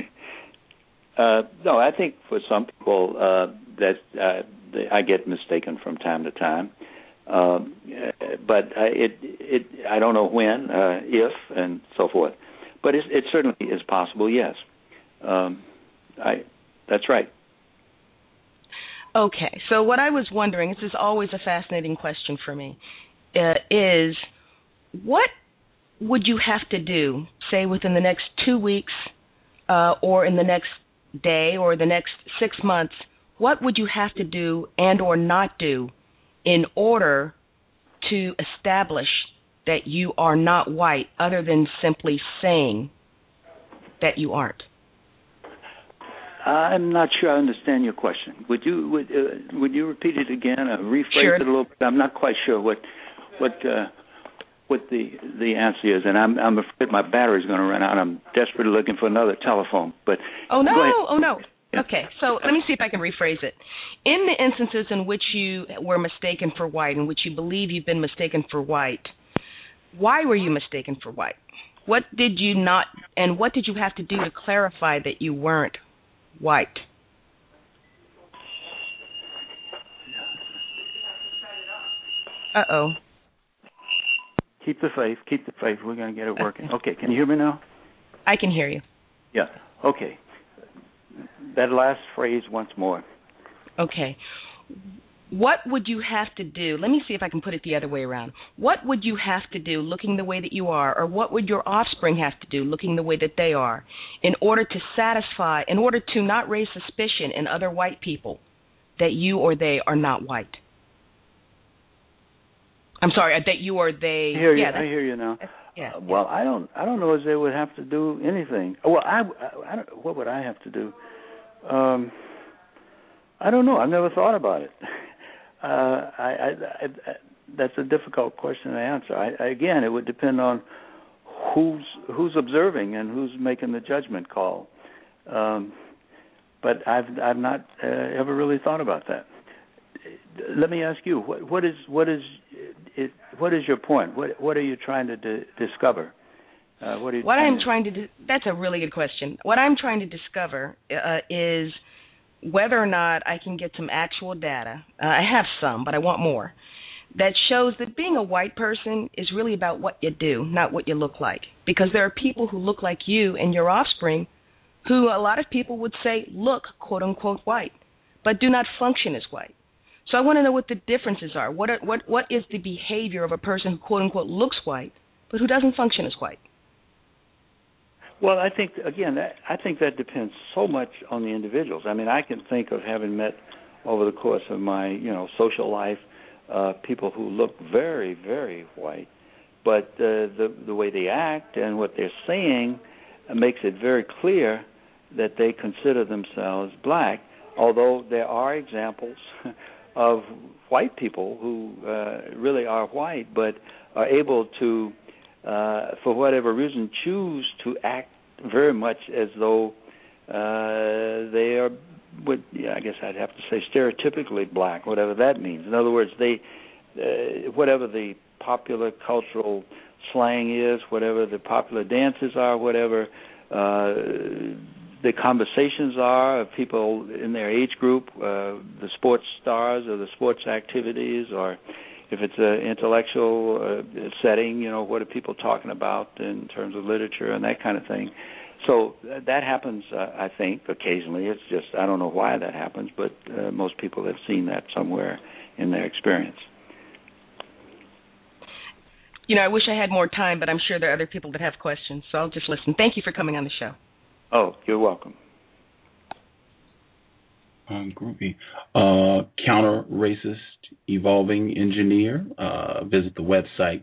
F: No, I think for some people that I get mistaken from time to time, but I don't know when, if, and so forth. But it certainly is possible. Yes, that's right.
J: Okay, so what I was wondering, this is always a fascinating question for me, is what would you have to do, say within the next 2 weeks or in the next day or the next 6 months, what would you have to do and or not do in order to establish that you are not white other than simply saying that you aren't?
F: I'm not sure I understand your question. Would you repeat it again or rephrase
J: Sure.
F: it a little bit? I'm not quite sure what the answer is, and I'm afraid my battery's going to run out. I'm desperately looking for another telephone. But
J: oh no!
F: Go ahead.
J: Oh no! Okay, so let me see if I can rephrase it. In the instances in which you were mistaken for white, in which you believe you've been mistaken for white, why were you mistaken for white? What did you not, and what did you have to do to clarify that you weren't white? Uh-oh.
F: Keep the faith. We're going to get it working. Okay, can you hear me now?
J: I can hear you.
F: Yeah, okay. That last phrase once more.
J: Okay. What would you have to do? Let me see if I can put it the other way around. What would you have to do looking the way that you are, or what would your offspring have to do looking the way that they are, in order to not raise suspicion in other white people that you or they are not white? I'm sorry, that you or they.
F: I hear you now.
J: Yeah.
F: Well, I don't know if they would have to do anything. Well, I don't, what would I have to do? I don't know. I've never thought about it. That's a difficult question to answer. Again, it would depend on who's observing and who's making the judgment call. But I've not ever really thought about that. Let me ask you, what is your point? What are you trying to discover?
J: That's a really good question. What I'm trying to discover is whether or not I can get some actual data. I have some, but I want more. That shows that being a white person is really about what you do, not what you look like. Because there are people who look like you and your offspring who a lot of people would say look, quote unquote, white, but do not function as white. So I want to know what the differences are. What is the behavior of a person who, quote unquote, looks white, but who doesn't function as white?
F: Well, I think that depends so much on the individuals. I mean, I can think of having met over the course of my, social life, people who look very, very white, but the way they act and what they're saying makes it very clear that they consider themselves black, although there are examples of white people who really are white but are able to, for whatever reason, choose to act very much as though they are, I guess I'd have to say, stereotypically black, whatever that means. In other words, they, whatever the popular cultural slang is, whatever the popular dances are, whatever the conversations are of people in their age group, the sports stars or the sports activities, or if it's an intellectual setting, what are people talking about in terms of literature and that kind of thing. So that happens, I think, occasionally. It's just, I don't know why that happens, but most people have seen that somewhere in their experience.
J: I wish I had more time, but I'm sure there are other people that have questions, so I'll just listen. Thank you for coming on the show.
F: Oh, you're welcome.
E: Groovy. Counter-racist evolving engineer. Visit the website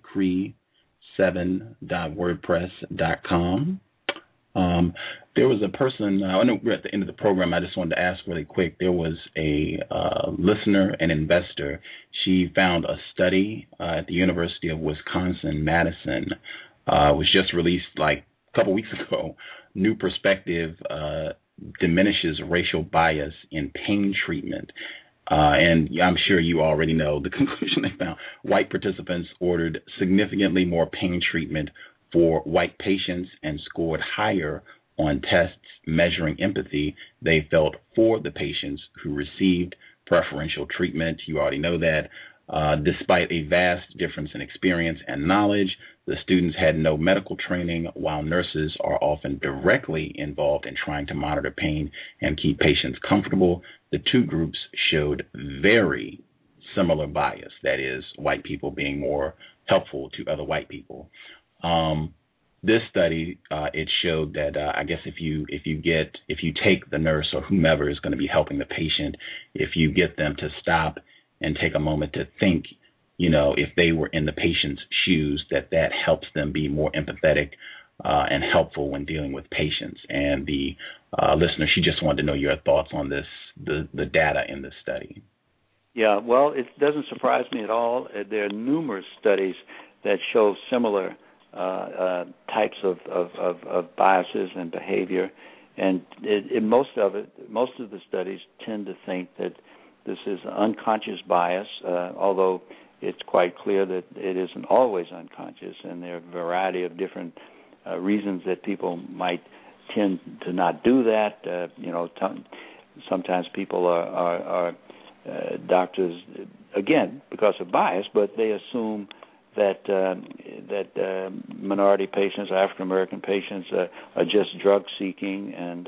E: cree7.wordpress.com. There was a person, I know we're at the end of the program, I just wanted to ask really quick, there was a listener, an investor. She found a study at the University of Wisconsin-Madison. Was just released like a couple weeks ago. New perspective diminishes racial bias in pain treatment. And I'm sure you already know the conclusion they found. White participants ordered significantly more pain treatment for white patients and scored higher on tests measuring empathy they felt for the patients who received preferential treatment. You already know that. Despite a vast difference in experience and knowledge, the students had no medical training, while nurses are often directly involved in trying to monitor pain and keep patients comfortable. The two groups showed very similar bias, that is, white people being more helpful to other white people. This study, it showed that I guess if you take the nurse or whomever is going to be helping the patient, if you get them to stop and take a moment to think, if they were in the patient's shoes, that helps them be more empathetic and helpful when dealing with patients. And the listener, she just wanted to know your thoughts on this, the data in this study.
F: Yeah, well, it doesn't surprise me at all. There are numerous studies that show similar types of biases and behavior, and most of the studies tend to think that this is an unconscious bias, although it's quite clear that it isn't always unconscious, and there are a variety of different reasons that people might tend to not do that. Sometimes people are doctors, again, because of bias, but they assume that minority patients, African American patients, are just drug seeking, and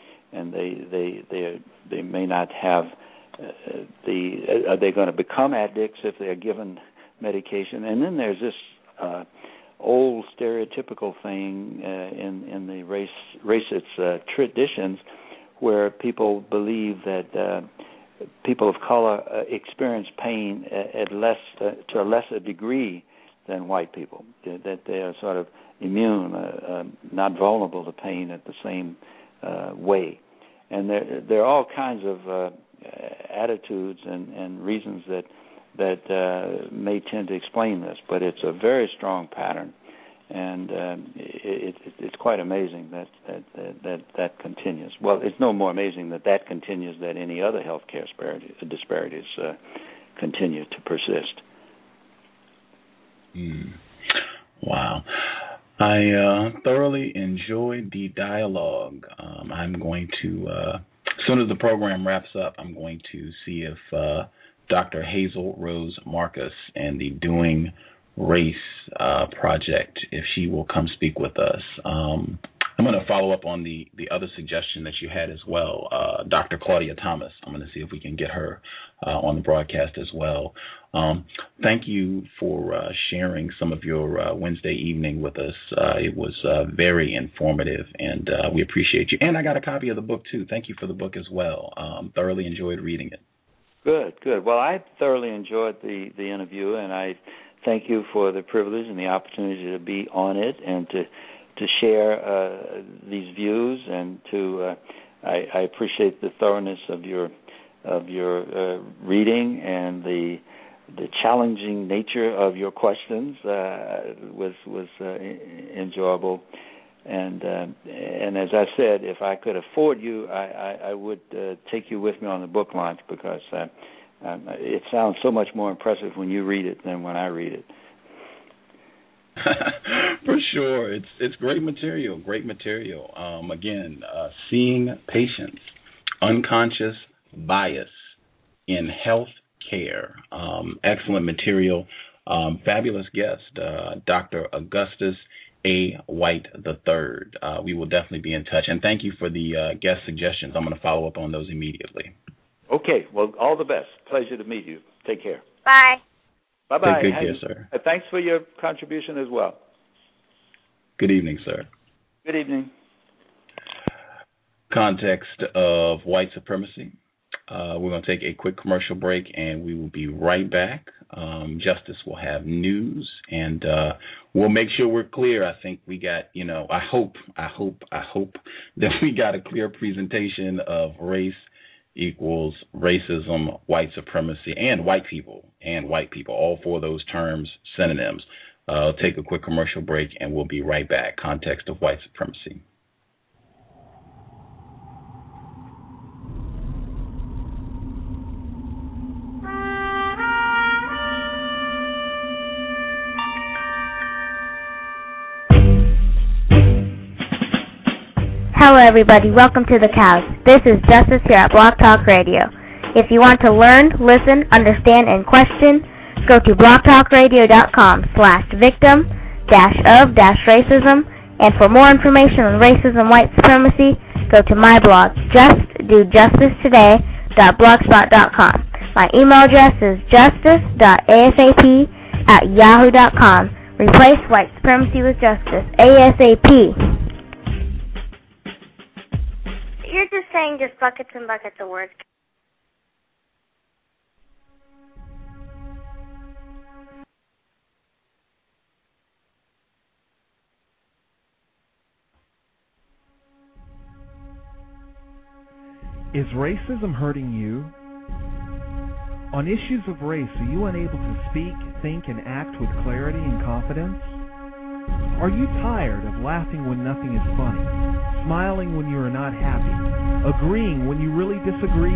F: they may not have are they going to become addicts if they are given medication? And then there's this old stereotypical thing in the racist traditions where people believe that people of color experience pain to a lesser degree than white people, that they are sort of immune, not vulnerable to pain at the same way. And there are all kinds of attitudes and reasons that may tend to explain this, but it's a very strong pattern, and it's quite amazing that continues. Well, it's no more amazing that continues than any other healthcare disparities continue to persist.
E: Wow. I thoroughly enjoyed the dialogue. I'm going to, as soon as the program wraps up, I'm going to see if Dr. Hazel Rose Marcus and the Doing Race project, if she will come speak with us. I'm going to follow up on the other suggestion that you had as well, Dr. Claudia Thomas. I'm going to see if we can get her on the broadcast as well. Thank you for sharing some of your Wednesday evening with us. It was very informative, and we appreciate you. And I got a copy of the book, too. Thank you for the book as well. Thoroughly enjoyed reading it. Good.
F: Well, I thoroughly enjoyed the interview, and I thank you for the privilege and the opportunity to be on it and to share these views, and I appreciate the thoroughness of your reading, and the challenging nature of your questions was enjoyable. And as I said, if I could afford you, I would take you with me on the book launch, because it sounds so much more impressive when you read it than when I read it.
E: For sure. It's great material. Again, seeing patients, unconscious bias in health care. Excellent material. Fabulous guest, Dr. Augustus A. White III. We will definitely be in touch. And thank you for the guest suggestions. I'm going to follow up on those immediately.
F: Okay. Well, all the best. Pleasure to meet you. Take care.
G: Bye.
F: Bye-bye.
E: Take good care, sir.
F: Thanks for your contribution as well.
E: Good evening, sir.
F: Good evening.
E: Context of white supremacy. We're going to take a quick commercial break, and we will be right back. Justice will have news, and we'll make sure we're clear. I think we got, I hope that we got a clear presentation of race equals racism, white supremacy, and white people, all four of those terms, synonyms. Take a quick commercial break, and we'll be right back. Context of white supremacy.
K: Hello everybody, welcome to The Cows. This is Justice here at Blog Talk Radio. If you want to learn, listen, understand, and question, go to blogtalkradio.com/victim-of-racism, and for more information on racism and white supremacy, go to my blog, justdojusticetoday.blogspot.com. My email address is justice.asap@yahoo.com. Replace white supremacy with justice, ASAP.
G: You're just saying just buckets and buckets of words.
A: Is racism hurting you? On issues of race, are you unable to speak, think, and act with clarity and confidence? Are you tired of laughing when nothing is funny, smiling when you are not happy, agreeing when you really disagree?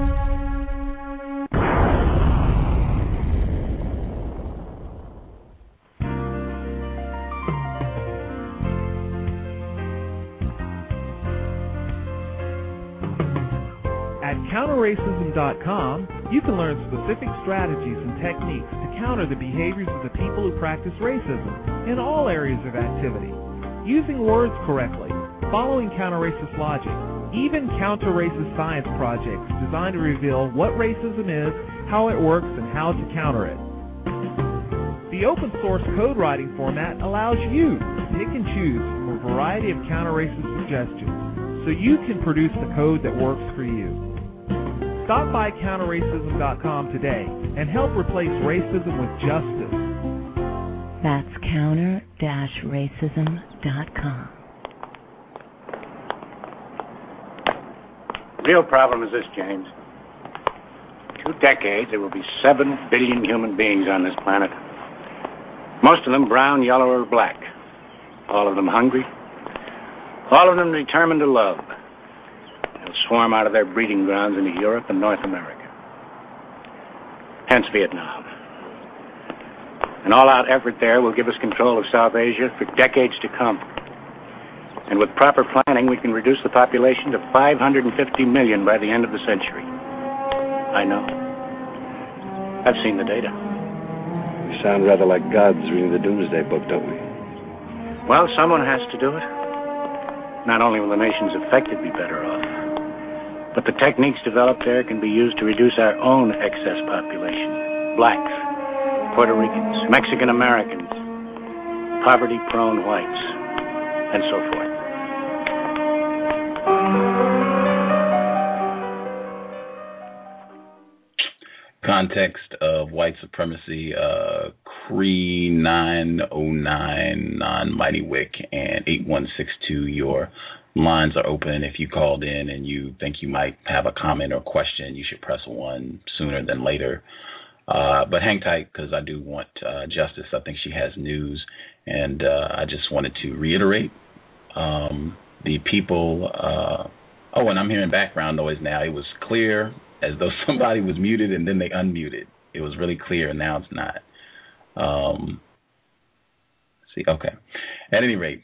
A: At counterracism.com, you can learn specific strategies and techniques to counter the behaviors of the people who practice racism in all areas of activity, using words correctly, following counter-racist logic, even counter-racist science projects designed to reveal what racism is, how it works, and how to counter it. The open-source code writing format allows you to pick and choose from a variety of counter-racist suggestions so you can produce the code that works for you. Stop by counterracism.com today and help replace racism with justice.
B: That's counter-racism.com.
C: Real problem is this, James. 2 decades, there will be 7 billion human beings on this planet. Most of them brown, yellow, or black. All of them hungry. All of them determined to love. They'll swarm out of their breeding grounds into Europe and North America. Hence Vietnam. An all-out effort there will give us control of South Asia for decades to come. And with proper planning, we can reduce the population to 550 million by the end of the century. I know. I've seen the data.
D: We sound rather like gods reading the Doomsday Book, don't we?
C: Well, someone has to do it. Not only will the nations affected be better off, but the techniques developed there can be used to reduce our own excess population. Blacks, Puerto Ricans, Mexican Americans, poverty-prone whites, and so forth.
E: Context of white supremacy, Cree 909 non-Mighty Wick and 8162. Your lines are open. If you called in and you think you might have a comment or question, you should press 1 sooner than later. But hang tight, because I do want Justice. I think she has news, and I just wanted to reiterate the people. And I'm hearing background noise now. It was clear as though somebody was muted and then they unmuted. It was really clear, and now it's not. See, okay. At any rate,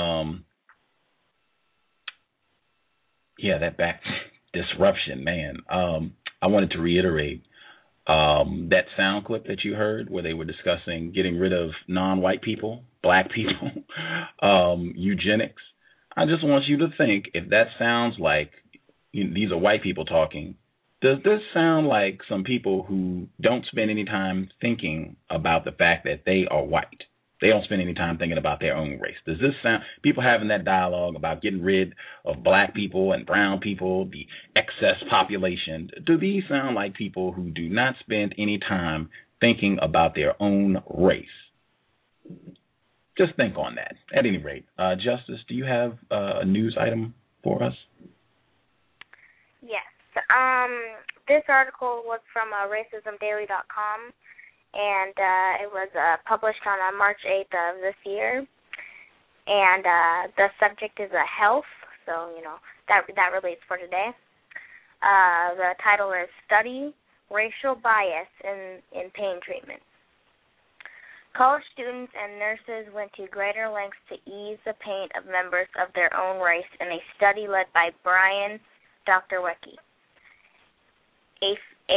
E: that back disruption, man. I wanted to reiterate that sound clip that you heard where they were discussing getting rid of non-white people, black people, eugenics. I just want you to think, if that sounds like these are white people talking, does this sound like some people who don't spend any time thinking about the fact that they are white? They don't spend any time thinking about their own race. Does this sound, people having that dialogue about getting rid of black people and brown people, the excess population, do these sound like people who do not spend any time thinking about their own race? Just think on that. At any rate, Justice, do you have a news item for us?
G: Yes. This article was from racismdaily.com, and it was published on March 8th of this year. And the subject is health, so, that relates for today. The title is Study Racial Bias in Pain Treatment. College students and nurses went to greater lengths to ease the pain of members of their own race in a study led by Brian Dr. Wecky, a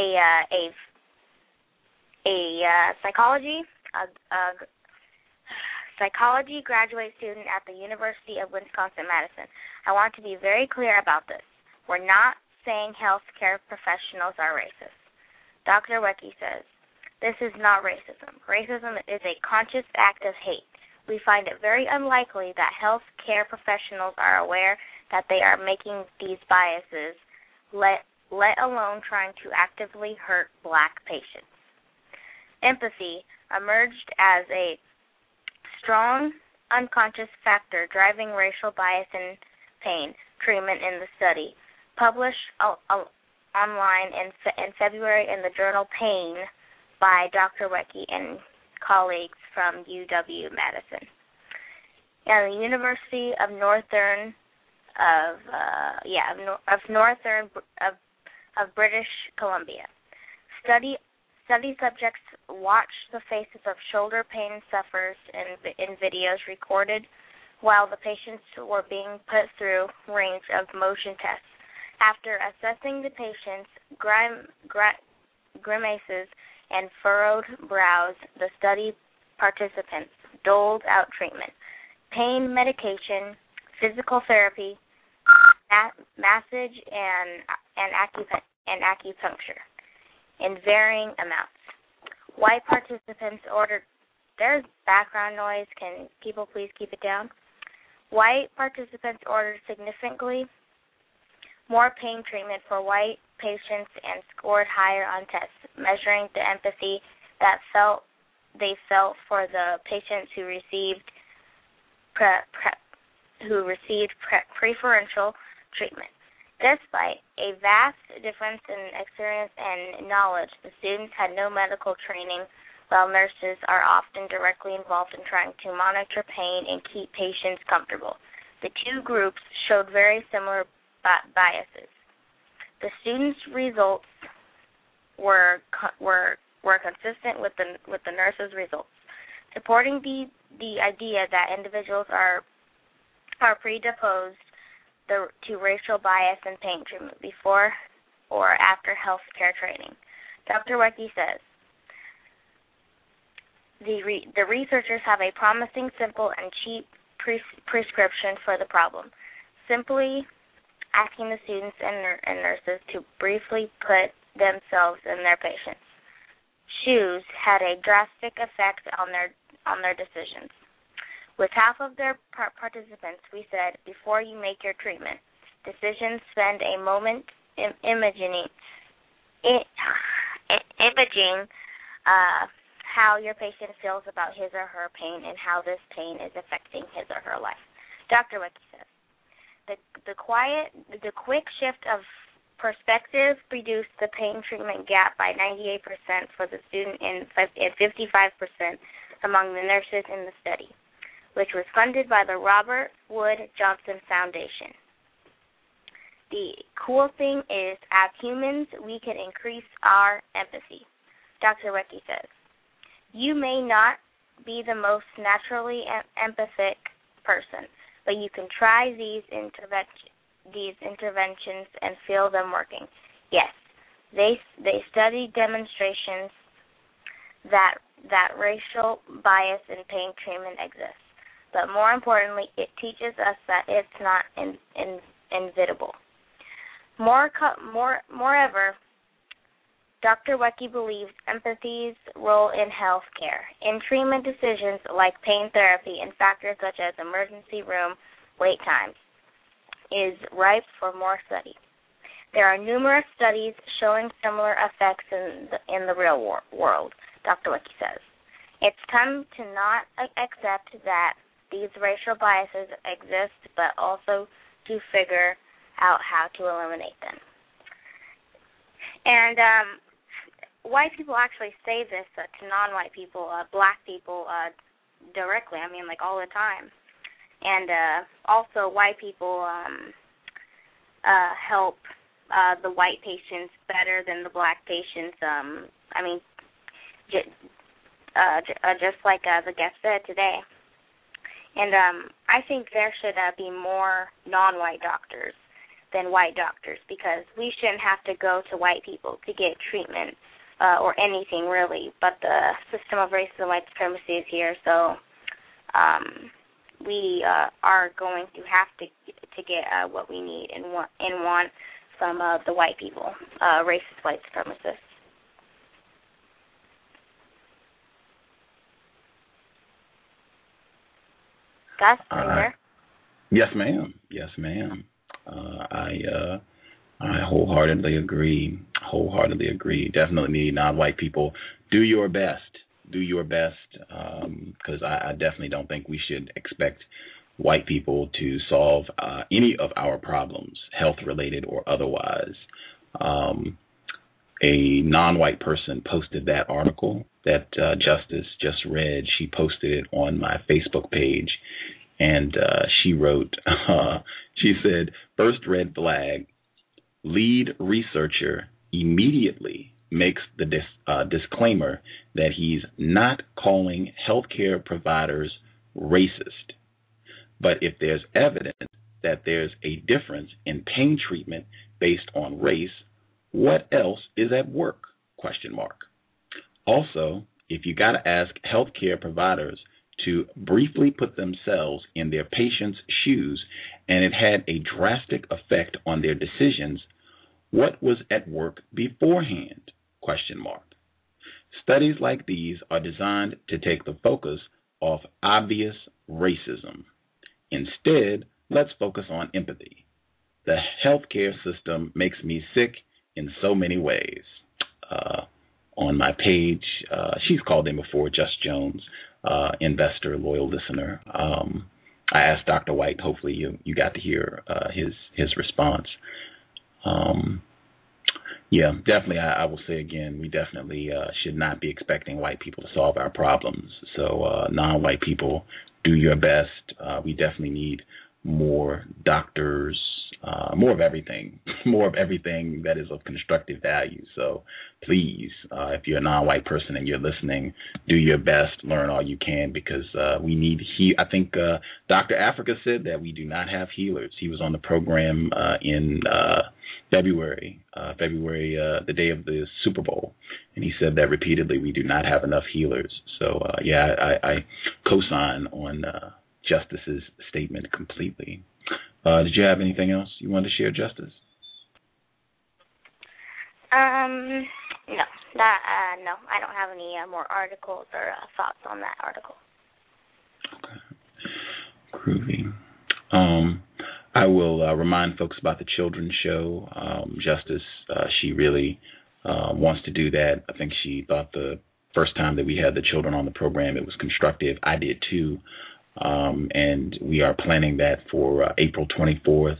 G: psychology graduate student at the University of Wisconsin-Madison. I want to be very clear about this. We're not saying healthcare professionals are racist. Dr. Wecky says, this is not racism. Racism is a conscious act of hate. We find it very unlikely that healthcare professionals are aware that they are making these biases, let alone trying to actively hurt black patients. Empathy emerged as a strong, unconscious factor driving racial bias in pain treatment in the study, published online in February in the journal Pain by Dr. Wecky and colleagues from UW-Madison and the University of Northern British Columbia. Study subjects watched the faces of shoulder pain sufferers in videos recorded while the patients were being put through range of motion tests. After assessing the patients' grimaces and furrowed brows, the study participants doled out treatment, pain medication, physical therapy, massage, and acupuncture in varying amounts. White participants ordered. There's background noise. Can people please keep it down? White participants ordered significantly more pain treatment for white patients and scored higher on tests, measuring the empathy that they felt for the patients who received preferential treatment. Despite a vast difference in experience and knowledge, the students had no medical training, while nurses are often directly involved in trying to monitor pain and keep patients comfortable. The two groups showed very similar biases. The students' results were consistent with the nurses' results, supporting the idea that individuals are predisposed to racial bias and pain treatment before or after health care training. Dr. Wekke says, the researchers have a promising, simple, and cheap prescription for the problem. Simply asking the students and nurses to briefly put themselves in their patients' shoes had a drastic effect on their decisions. With half of their participants, we said, before you make your treatment decisions, spend a moment imaging how your patient feels about his or her pain and how this pain is affecting his or her life. Dr. Wekke says, the quick shift of perspective reduced the pain treatment gap by 98% for the student and 55% among the nurses in the study, which was funded by the Robert Wood Johnson Foundation. The cool thing is, as humans, we can increase our empathy. Dr. Wekke says, you may not be the most naturally empathic person, but you can try these interventions and feel them working. Yes, they studied demonstrations that racial bias in pain treatment exists. But more importantly, it teaches us that it's not inevitable. Moreover, Dr. Wekke believes empathy's role in health care, in treatment decisions like pain therapy and factors such as emergency room wait times, is ripe for more study. There are numerous studies showing similar effects in the real world, Dr. Wekke says. It's time to not accept that these racial biases exist, but also to figure out how to eliminate them. And white people actually say this to non-white people, black people, directly, like all the time. And also white people help the white patients better than the black patients. Just like the guest said today. And I think there should be more non-white doctors than white doctors, because we shouldn't have to go to white people to get treatment or anything really. But the system of racism and white supremacy is here, so we are going to have to get what we need and want from the white people, racist white supremacists. Gus, are you there?
E: Yes, ma'am. Yes, ma'am. I wholeheartedly agree. Definitely need non-white people. Do your best. Because I definitely don't think we should expect white people to solve any of our problems, health-related or otherwise. A non-white person posted that article that Justice just read. She posted it on my Facebook page, and she wrote, she said, first red flag, lead researcher immediately makes the disclaimer that he's not calling healthcare providers racist. But if there's evidence that there's a difference in pain treatment based on race, what else is at work? ? Also, if you got to ask healthcare providers to briefly put themselves in their patients' shoes and it had a drastic effect on their decisions, what was at work beforehand? ? Studies like these are designed to take the focus off obvious racism. Instead, let's focus on empathy. The healthcare system makes me sick in so many ways. On my page, she's called in before, Just Jones, investor, loyal listener. I asked Dr. White, hopefully you got to hear his response. Yeah, definitely. I will say again, we definitely should not be expecting white people to solve our problems. So non-white people, do your best. We definitely need more doctors, more of everything, that is of constructive value. So please, if you're a non-white person and you're listening, do your best, learn all you can, because we need I think Dr. Africa said that we do not have healers. He was on the program in February, the day of the Super Bowl, and he said that repeatedly, we do not have enough healers. So I co-sign on Justice's statement completely. Did you have anything else you wanted to share, Justice?
G: No, no, I don't have any more articles or thoughts on that article.
E: Okay. Groovy. I will remind folks about the children's show. Justice, she really wants to do that. I think she thought the first time that we had the children on the program, it was constructive. I did too. And we are planning that for April 24th.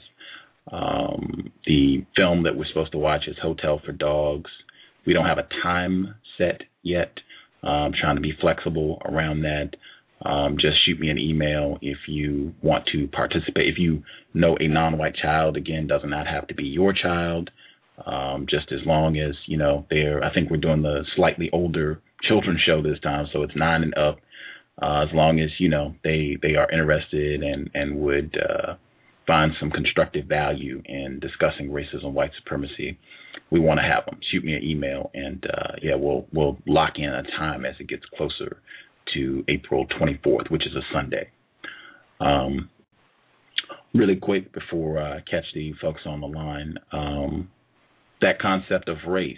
E: The film that we're supposed to watch is Hotel for Dogs. We don't have a time set yet. I'm trying to be flexible around that. Just shoot me an email if you want to participate. If you know a non-white child, again, does not have to be your child. Just as long as, I think we're doing the slightly older children's show this time, so it's 9 and up. As long as, they are interested and would find some constructive value in discussing racism, white supremacy, we want to have them. Shoot me an email, and we'll lock in a time as it gets closer to April 24th, which is a Sunday. Really quick before I catch the folks on the line, that concept of race,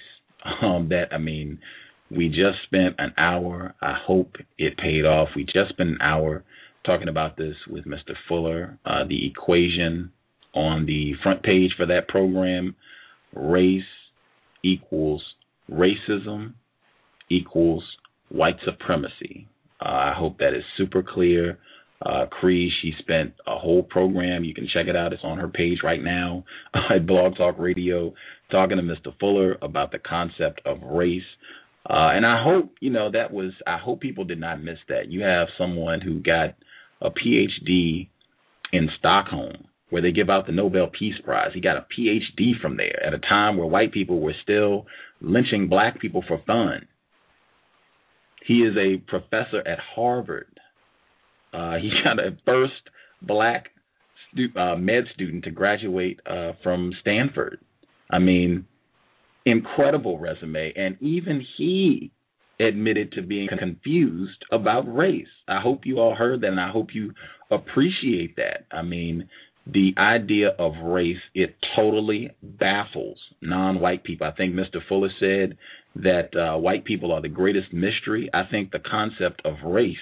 E: we just spent an hour. I hope it paid off. We just spent an hour talking about this with Mr. Fuller. The equation on the front page for that program, race equals racism equals white supremacy. I hope that is super clear. Cree, she spent a whole program. You can check it out. It's on her page right now at Blog Talk Radio, talking to Mr. Fuller about the concept of race. And I hope, I hope people did not miss that. You have someone who got a PhD in Stockholm, where they give out the Nobel Peace Prize. He got a PhD from there at a time where white people were still lynching black people for fun. He is a professor at Harvard. He got a first black med student to graduate from Stanford. Incredible resume. And even he admitted to being confused about race. I hope you all heard that, and I hope you appreciate that. The idea of race, it totally baffles non-white people. I think Mr. Fuller said that white people are the greatest mystery. I think the concept of race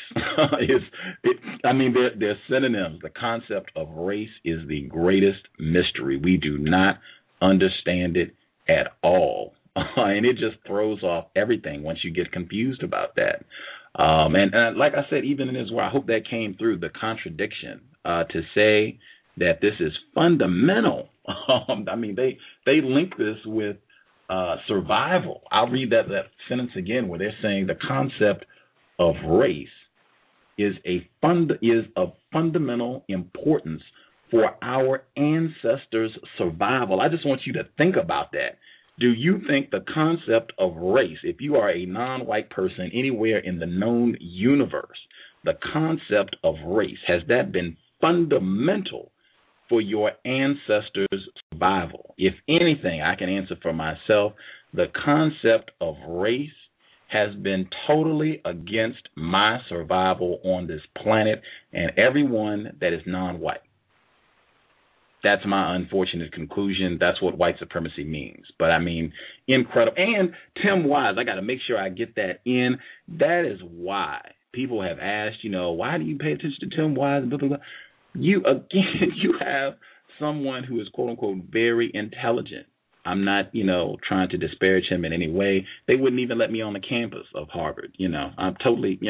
E: they're synonyms. The concept of race is the greatest mystery. We do not understand it at all. And it just throws off everything once you get confused about that. And like I said, even in this where I hope that came through, the contradiction to say that this is fundamental. They link this with survival. I'll read that sentence again, where they're saying the concept of race is of fundamental importance for our ancestors' survival. I just want you to think about that. Do you think the concept of race, if you are a non-white person anywhere in the known universe, the concept of race, has that been fundamental for your ancestors' survival? If anything, I can answer for myself, the concept of race has been totally against my survival on this planet and everyone that is non-white. That's my unfortunate conclusion. That's what white supremacy means. But incredible. And Tim Wise, I got to make sure I get that in. That is why people have asked, why do you pay attention to Tim Wise? Blah, blah, blah. You have someone who is, quote unquote, very intelligent. I'm not, trying to disparage him in any way. They wouldn't even let me on the campus of Harvard. I'm totally,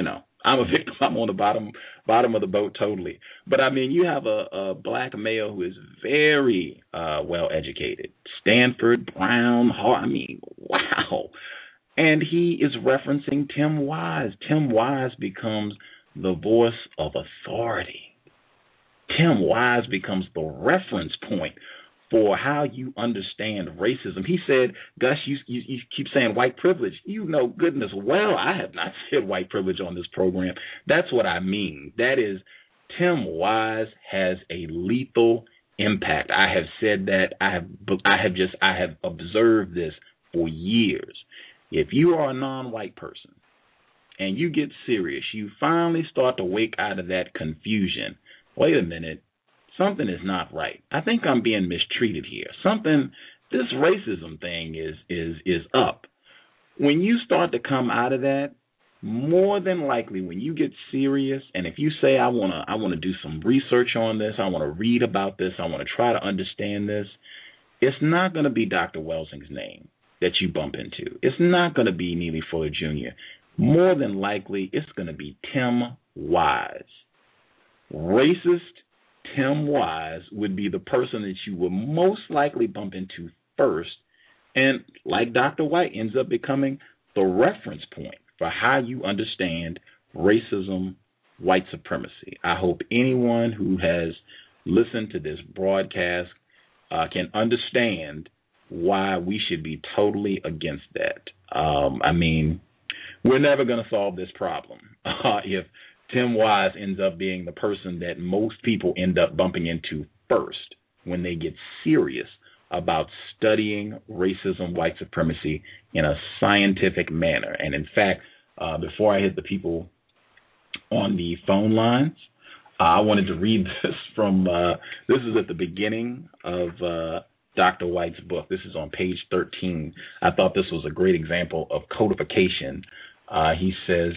E: I'm a victim. I'm on the bottom of the boat totally. But I mean, you have a black male who is very well educated, Stanford, Brown, Harvard. I mean, wow. And he is referencing Tim Wise. Tim Wise becomes the voice of authority. Tim Wise becomes the reference point for how you understand racism. He said, Gus, you keep saying white privilege. You know goodness well I have not said white privilege on this program. That's what I mean. That is, Tim Wise has a lethal impact. I have said that. I have observed this for years. If you are a non-white person and you get serious, you finally start to wake out of that confusion. Wait a minute, something is not right. I think I'm being mistreated here. This racism thing is up. When you start to come out of that, more than likely, when you get serious, and if you say, I want to do some research on this, I want to read about this, I want to try to understand this, it's not going to be Dr. Welsing's name that you bump into. It's not going to be Neely Fuller Jr. More than likely, it's going to be Tim Wise. Racist Tim Wise would be the person that you will most likely bump into first, and like Dr. White, ends up becoming the reference point for how you understand racism, white supremacy. I hope anyone who has listened to this broadcast can understand why we should be totally against that. I mean, we're never going to solve this problem if Tim Wise ends up being the person that most people end up bumping into first when they get serious about studying racism, white supremacy in a scientific manner. And in fact, before I hit the people on the phone lines, I wanted to read this from, this is at the beginning of Dr. White's book. This is on page 13. I thought this was a great example of codification. He says,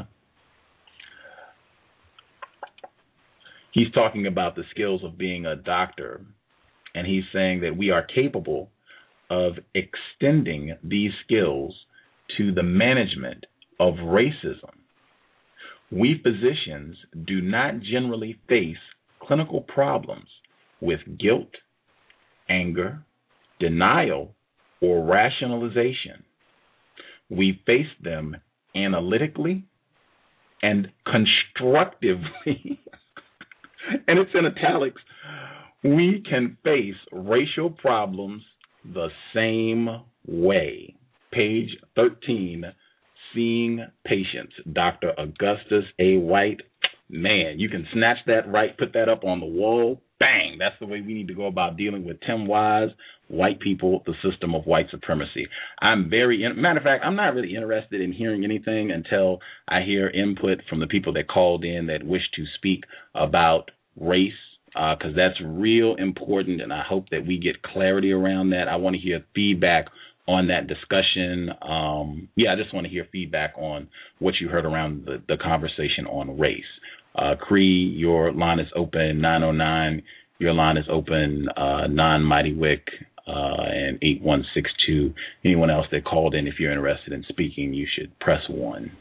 E: he's talking about the skills of being a doctor, and he's saying that we are capable of extending these skills to the management of racism. We physicians do not generally face clinical problems with guilt, anger, denial, or rationalization. We face them analytically and constructively. And it's in italics. We can face racial problems the same way. Page 13, Seeing Patients, Dr. Augustus A. White. Man, you can snatch that right, put that up on the wall. Bang! That's the way we need to go about dealing with Tim Wise, white people, the system of white supremacy. Matter of fact, I'm not really interested in hearing anything until I hear input from the people that called in that wish to speak about race, because that's real important, and I hope that we get clarity around that. I want to hear feedback on that discussion. I just want to hear feedback on what you heard around the conversation on race. Cree, your line is open, 909. Your line is open, Non-Mighty Wick, and 8162. Anyone else that called in, if you're interested in speaking, you should press 1.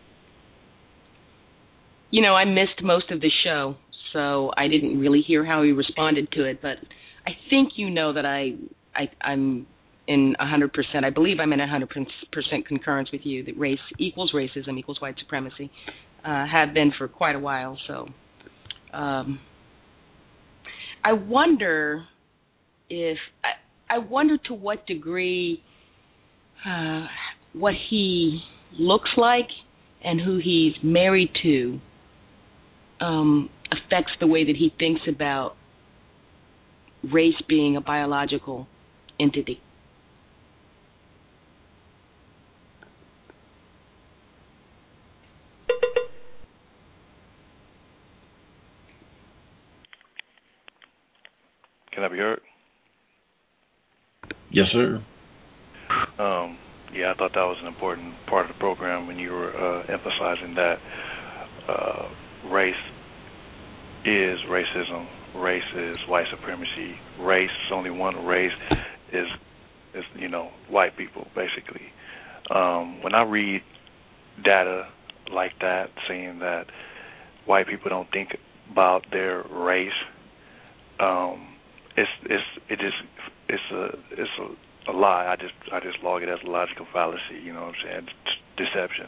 J: You know, I missed most of the show, so I didn't really hear how he responded to it, but I think you know that I'm in 100%, I believe I'm in 100% concurrence with you, that race equals racism equals white supremacy, have been for quite a while. So I wonder to what degree what he looks like and who he's married to affects the way that he thinks about race being a biological entity.
I: Can I be heard?
E: Yes, sir.
I: I thought that was an important part of the program when you were emphasizing that race is racism, race is white supremacy, race is only one race is white people, basically. When I read data like that, saying that white people don't think about their race. It's a lie. I just log it as a logical fallacy. You know what I'm saying? It's deception.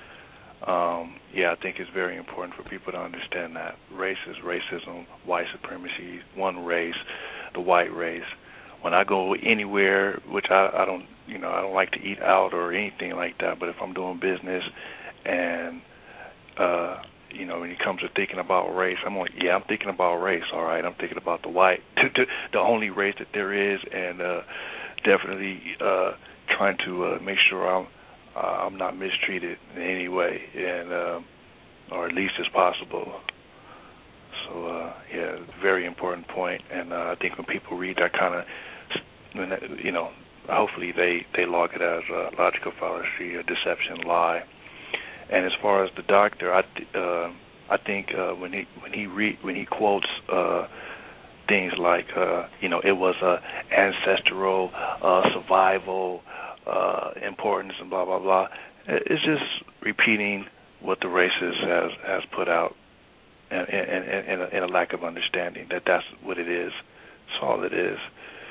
I: I think it's very important for people to understand that race is racism, white supremacy, one race, the white race. When I go anywhere, which I don't like to eat out or anything like that, but if I'm doing business and when it comes to thinking about race, I'm like, I'm thinking about race, all right. I'm thinking about the white, the only race that there is, and definitely trying to make sure I'm not mistreated in any way, and or at least as possible. So very important point, and I think when people read that kind of, hopefully they log it as a logical fallacy, a deception, lie. And as far as the doctor, I think when he quotes things like it was ancestral survival importance and blah blah blah, it's just repeating what the racist has put out, and a lack of understanding that's what it is. That's all it is.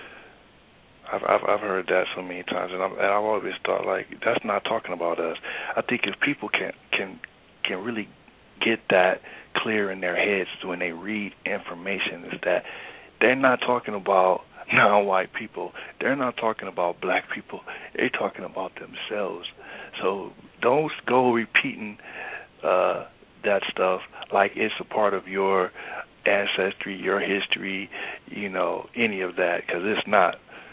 I: I've heard that so many times, and I've always thought, like, that's not talking about us. I think if people can really get that clear in their heads when they read information, is that they're not talking about non-white people. They're not talking about black people. They're talking about themselves. So don't go repeating that stuff like it's a part of your ancestry, your history, any of that, because it's not.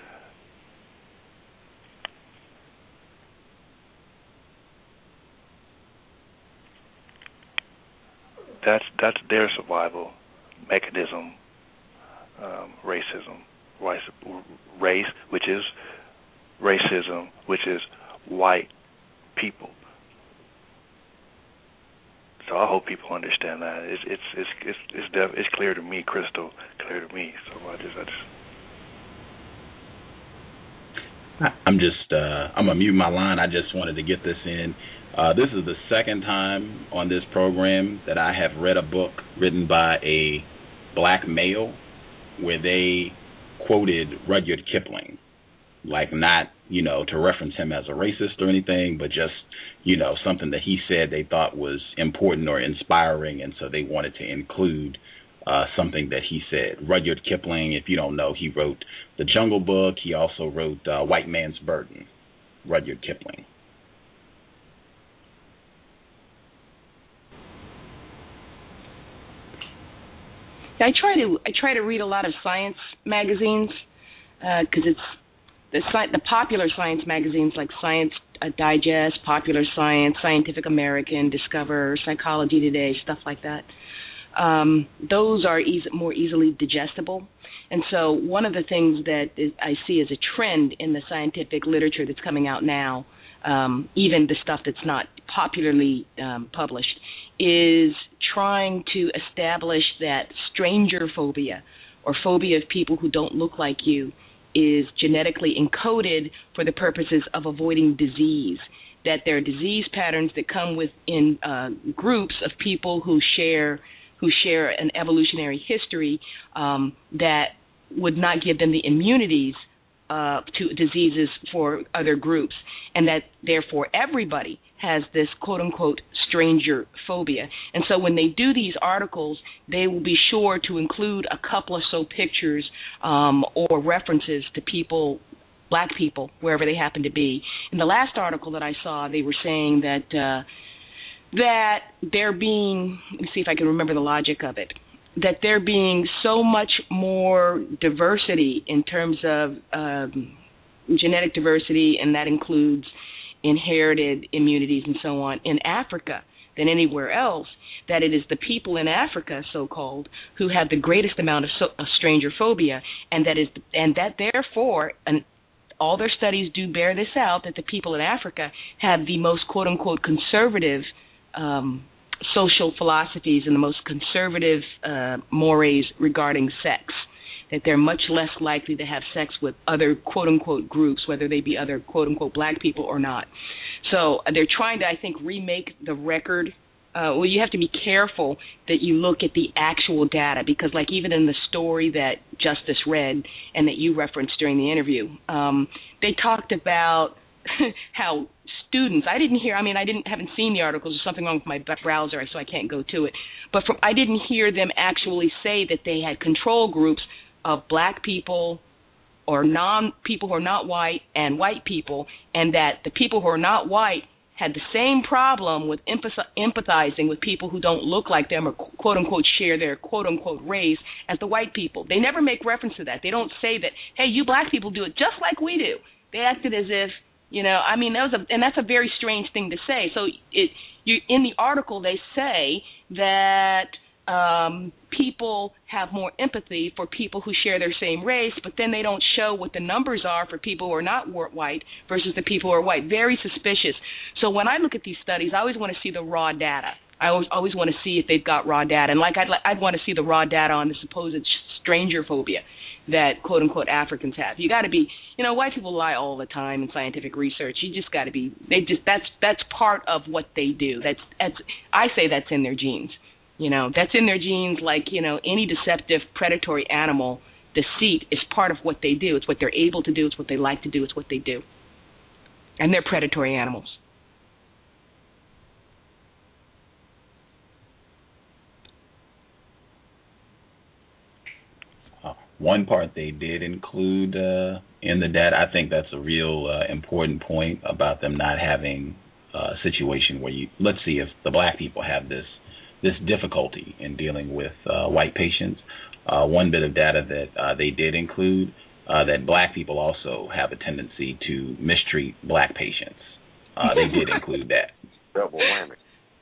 I: That's their survival mechanism, racism, race, which is racism, which is white people. So I hope people understand that. It's clear to me, crystal clear to me. So
E: I'm gonna mute my line. I just wanted to get this in. This is the second time on this program that I have read a book written by a black male where they quoted Rudyard Kipling, like not, to reference him as a racist or anything, but just, something that he said they thought was important or inspiring, and so they wanted to include something that he said. Rudyard Kipling, if you don't know, he wrote The Jungle Book. He also wrote White Man's Burden, Rudyard Kipling.
J: I try to read a lot of science magazines because it's the popular science magazines like Science Digest, Popular Science, Scientific American, Discover, Psychology Today, stuff like that. Those are more easily digestible. And so one of the things that I see as a trend in the scientific literature that's coming out now, even the stuff that's not popularly published, is trying to establish that stranger phobia, or phobia of people who don't look like you, is genetically encoded for the purposes of avoiding disease. That there are disease patterns that come within groups of people who share an evolutionary history that would not give them the immunities to diseases for other groups, and that therefore everybody has this quote-unquote stranger phobia. And so when they do these articles, they will be sure to include a couple of pictures or references to people, black people, wherever they happen to be. In the last article that I saw, they were saying that that there being, let me see if I can remember the logic of it, that there being so much more diversity in terms of genetic diversity, and that includes inherited immunities and so on, in Africa than anywhere else, that it is the people in Africa, so-called, who have the greatest amount of stranger phobia, and that therefore, and all their studies do bear this out, that the people in Africa have the most quote-unquote conservative social philosophies and the most conservative mores regarding sex, that they're much less likely to have sex with other quote-unquote groups, whether they be other quote-unquote black people or not. So they're trying to, I think, remake the record. Well, you have to be careful that you look at the actual data, because like even in the story that Justice read and that you referenced during the interview, they talked about how students, I haven't seen the articles. There's something wrong with my browser, so I can't go to it. But I didn't hear them actually say that they had control groups of black people or people who are not white and white people, and that the people who are not white had the same problem with empathizing with people who don't look like them or quote-unquote share their quote-unquote race as the white people. They never make reference to that. They don't say that, hey, you black people do it just like we do. They acted as if, that's a very strange thing to say. So in the article they say that people have more empathy for people who share their same race, but then they don't show what the numbers are for people who are not white versus the people who are white. Very suspicious. So when I look at these studies, I always want to see the raw data. I always want to see if they've got raw data. And I'd want to see the raw data on the supposed stranger phobia that quote-unquote Africans have. You got to be, white people lie all the time in scientific research. You just got to be, that's part of what they do. I say that's in their genes. That's in their genes, like, any deceptive predatory animal. Deceit is part of what they do. It's what they're able to do. It's what they like to do. It's what they do. And they're predatory animals.
E: One part they did include in the data, I think that's a real important point about them not having a situation where let's see if the black people have this difficulty in dealing with white patients. One bit of data that they did include that black people also have a tendency to mistreat black patients. They did include that.
L: Double whammy.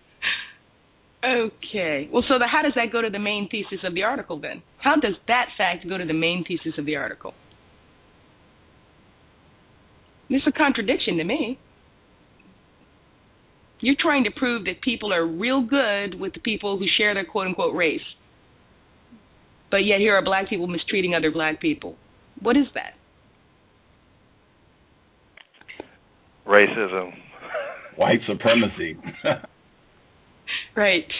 J: Okay. Well, so how does that go to the main thesis of the article then? How does that fact go to the main thesis of the article? There's a contradiction to me. You're trying to prove that people are real good with the people who share their quote-unquote race. But yet here are black people mistreating other black people. What is that?
I: Racism.
E: White supremacy.
J: Right.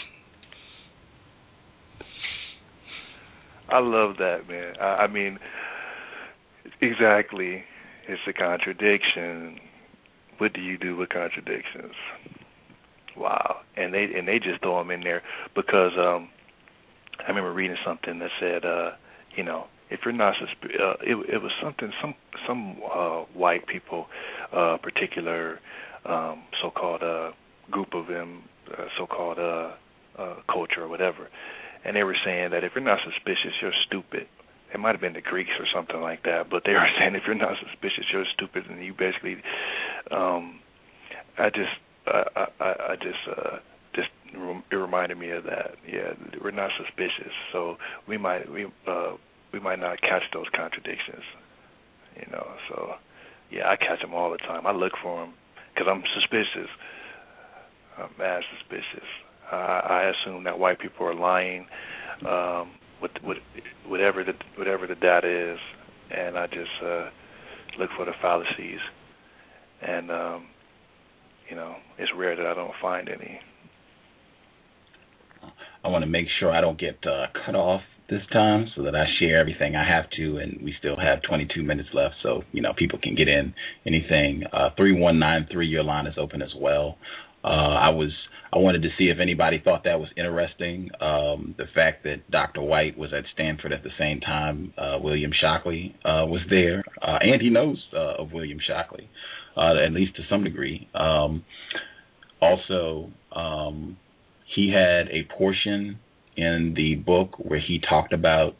I: I love that, man. I mean, exactly. It's a contradiction. What do you do with contradictions? Wow. And they just throw them in there because I remember reading something that said, if you're not it was something some white people, particular so-called group of them, so-called culture or whatever, and they were saying that if you're not suspicious, you're stupid. It might have been the Greeks or something like that, but they were saying if you're not suspicious, you're stupid, and you basically, it reminded me of that. Yeah, we're not suspicious, so we might not catch those contradictions, So, yeah, I catch them all the time. I look for them because I'm suspicious. I'm mad suspicious. I assume that white people are lying with whatever the data is, and I just look for the fallacies. And it's rare that I don't find any.
E: I want to make sure I don't get cut off this time, so that I share everything I have to, and we still have 22 minutes left, so people can get in anything. 3193, your line is open as well. I wanted to see if anybody thought that was interesting. The fact that Dr. White was at Stanford at the same time William Shockley was there, and he knows of William Shockley, at least to some degree. Also, he had a portion in the book where he talked about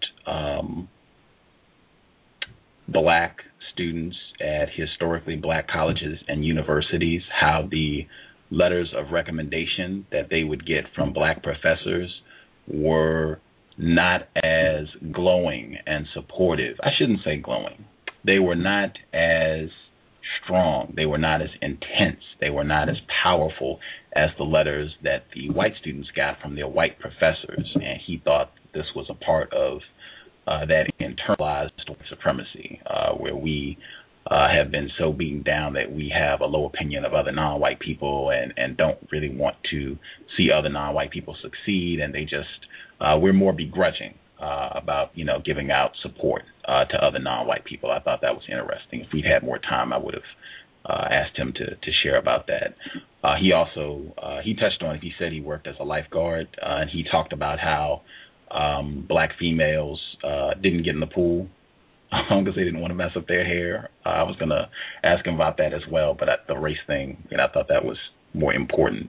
E: black students at historically black colleges and universities, how the letters of recommendation that they would get from black professors were not as glowing and supportive. I shouldn't say glowing. They were not as strong. They were not as intense. They were not as powerful as the letters that the white students got from their white professors. And he thought this was a part of that internalized supremacy, where we have been so beaten down that we have a low opinion of other non-white people and don't really want to see other non-white people succeed, and they just we're more begrudging about giving out support to other non-white people. I thought that was interesting. If we'd had more time, I would have asked him to share about that. He also he touched on it. He said he worked as a lifeguard, and he talked about how black females didn't get in the pool because they didn't want to mess up their hair. I was going to ask him about that as well, but the race thing, I thought that was more important.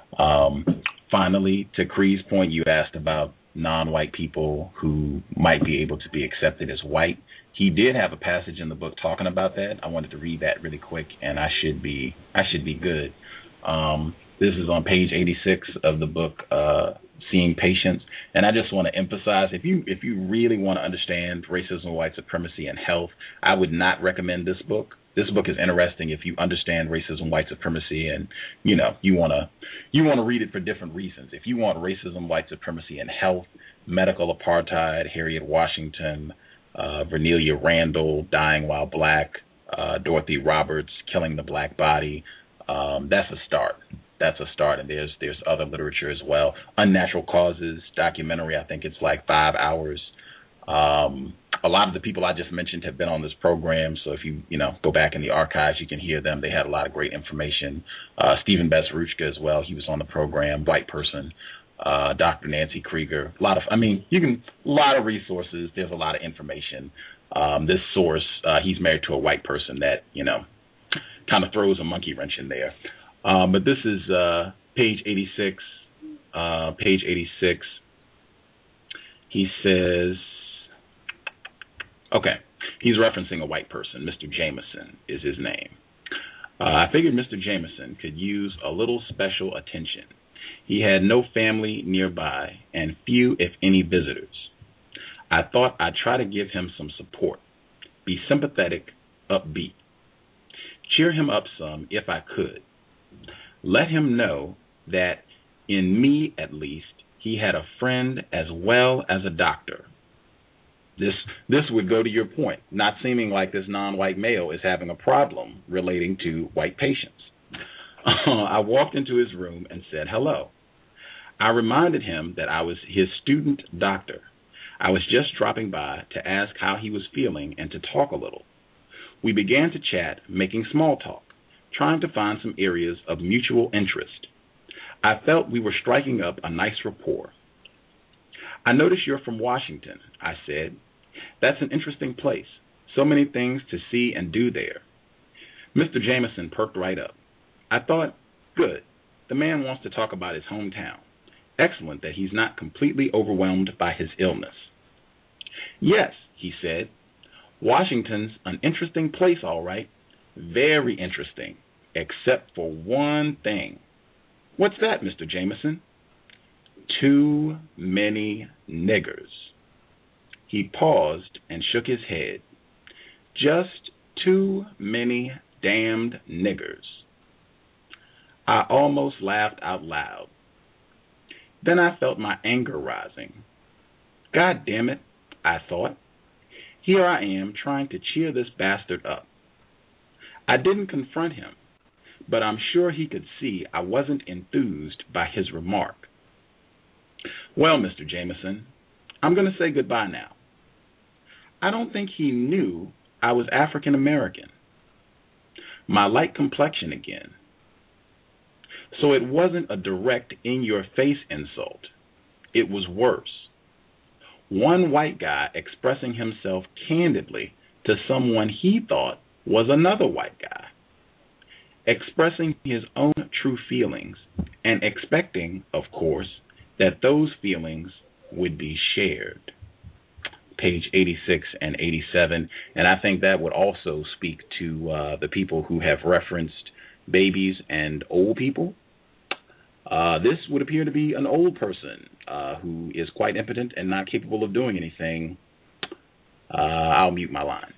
E: Finally, to Cree's point, you asked about non-white people who might be able to be accepted as white. He did have a passage in the book talking about that. I wanted to read that really quick, and I should be good. This is on page 86 of the book, Seeing Patients. And I just want to emphasize, if you really want to understand racism, white supremacy, and health, I would not recommend this book. This book is interesting if you understand racism, white supremacy, and you want to read it for different reasons. If you want racism, white supremacy, and health, medical apartheid, Harriet Washington, Vernelia Randall, Dying While Black, Dorothy Roberts, Killing the Black Body, that's a start. And there's other literature as well. Unnatural Causes documentary, I think it's like 5 hours. A lot of the people I just mentioned have been on this program, so if you go back in the archives, you can hear them. They had a lot of great information. Stephen Besaruchka as well, he was on the program, white person. Dr. Nancy Krieger, a lot of resources. There's a lot of information. This source, he's married to a white person that kind of throws a monkey wrench in there. But this is page 86. Page 86. He says, okay, he's referencing a white person. Mr. Jameson is his name. I figured Mr. Jameson could use a little special attention. He had no family nearby and few, if any, visitors. I thought I'd try to give him some support, be sympathetic, upbeat, cheer him up some if I could. Let him know that, in me at least, he had a friend as well as a doctor. This would go to your point, not seeming like this non-white male is having a problem relating to white patients. I walked into his room and said hello. I reminded him that I was his student doctor. I was just dropping by to ask how he was feeling and to talk a little. We began to chat, making small talk, trying to find some areas of mutual interest. I felt we were striking up a nice rapport. I notice you're from Washington, I said. That's an interesting place. So many things to see and do there. Mr. Jameson perked right up. I thought, good, the man wants to talk about his hometown. Excellent that he's not completely overwhelmed by his illness. Yes, he said, Washington's an interesting place, all right. Very interesting, except for one thing. What's that, Mr. Jameson? Too many niggers. He paused and shook his head. Just too many damned niggers. I almost laughed out loud. Then I felt my anger rising. God damn it, I thought. Here I am trying to cheer this bastard up. I didn't confront him, but I'm sure he could see I wasn't enthused by his remark. Well, Mr. Jameson, I'm going to say goodbye now. I don't think he knew I was African American. My light complexion again. So it wasn't a direct in-your-face insult. It was worse. One white guy expressing himself candidly to someone he thought was another white guy, expressing his own true feelings and expecting, of course, that those feelings would be shared. Page 86 and 87, and I think that would also speak to the people who have referenced babies and old people. This would appear to be an old person who is quite impotent and not capable of doing anything. I'll mute my line.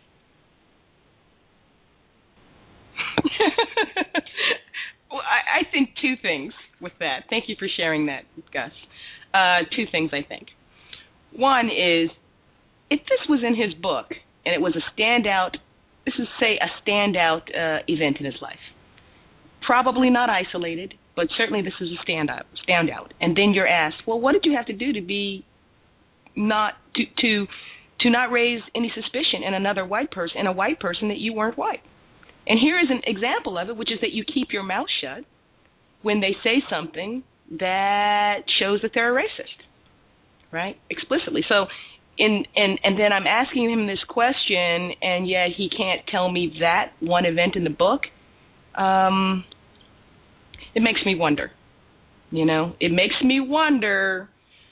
J: Well, I think two things with that. Thank you for sharing that, Gus. Two things, I think. One is, if this was in his book and it was a standout this is, say, a standout event in his life. Probably not isolated, but certainly this is a standout. And then you're asked, well, what did you have to do to be not to not raise any suspicion in a white person that you weren't white? And here is an example of it, which is that you keep your mouth shut when they say something that shows that they're a racist, right? Explicitly. So, and then I'm asking him this question, and yet he can't tell me that one event in the book. It makes me wonder. It makes me wonder.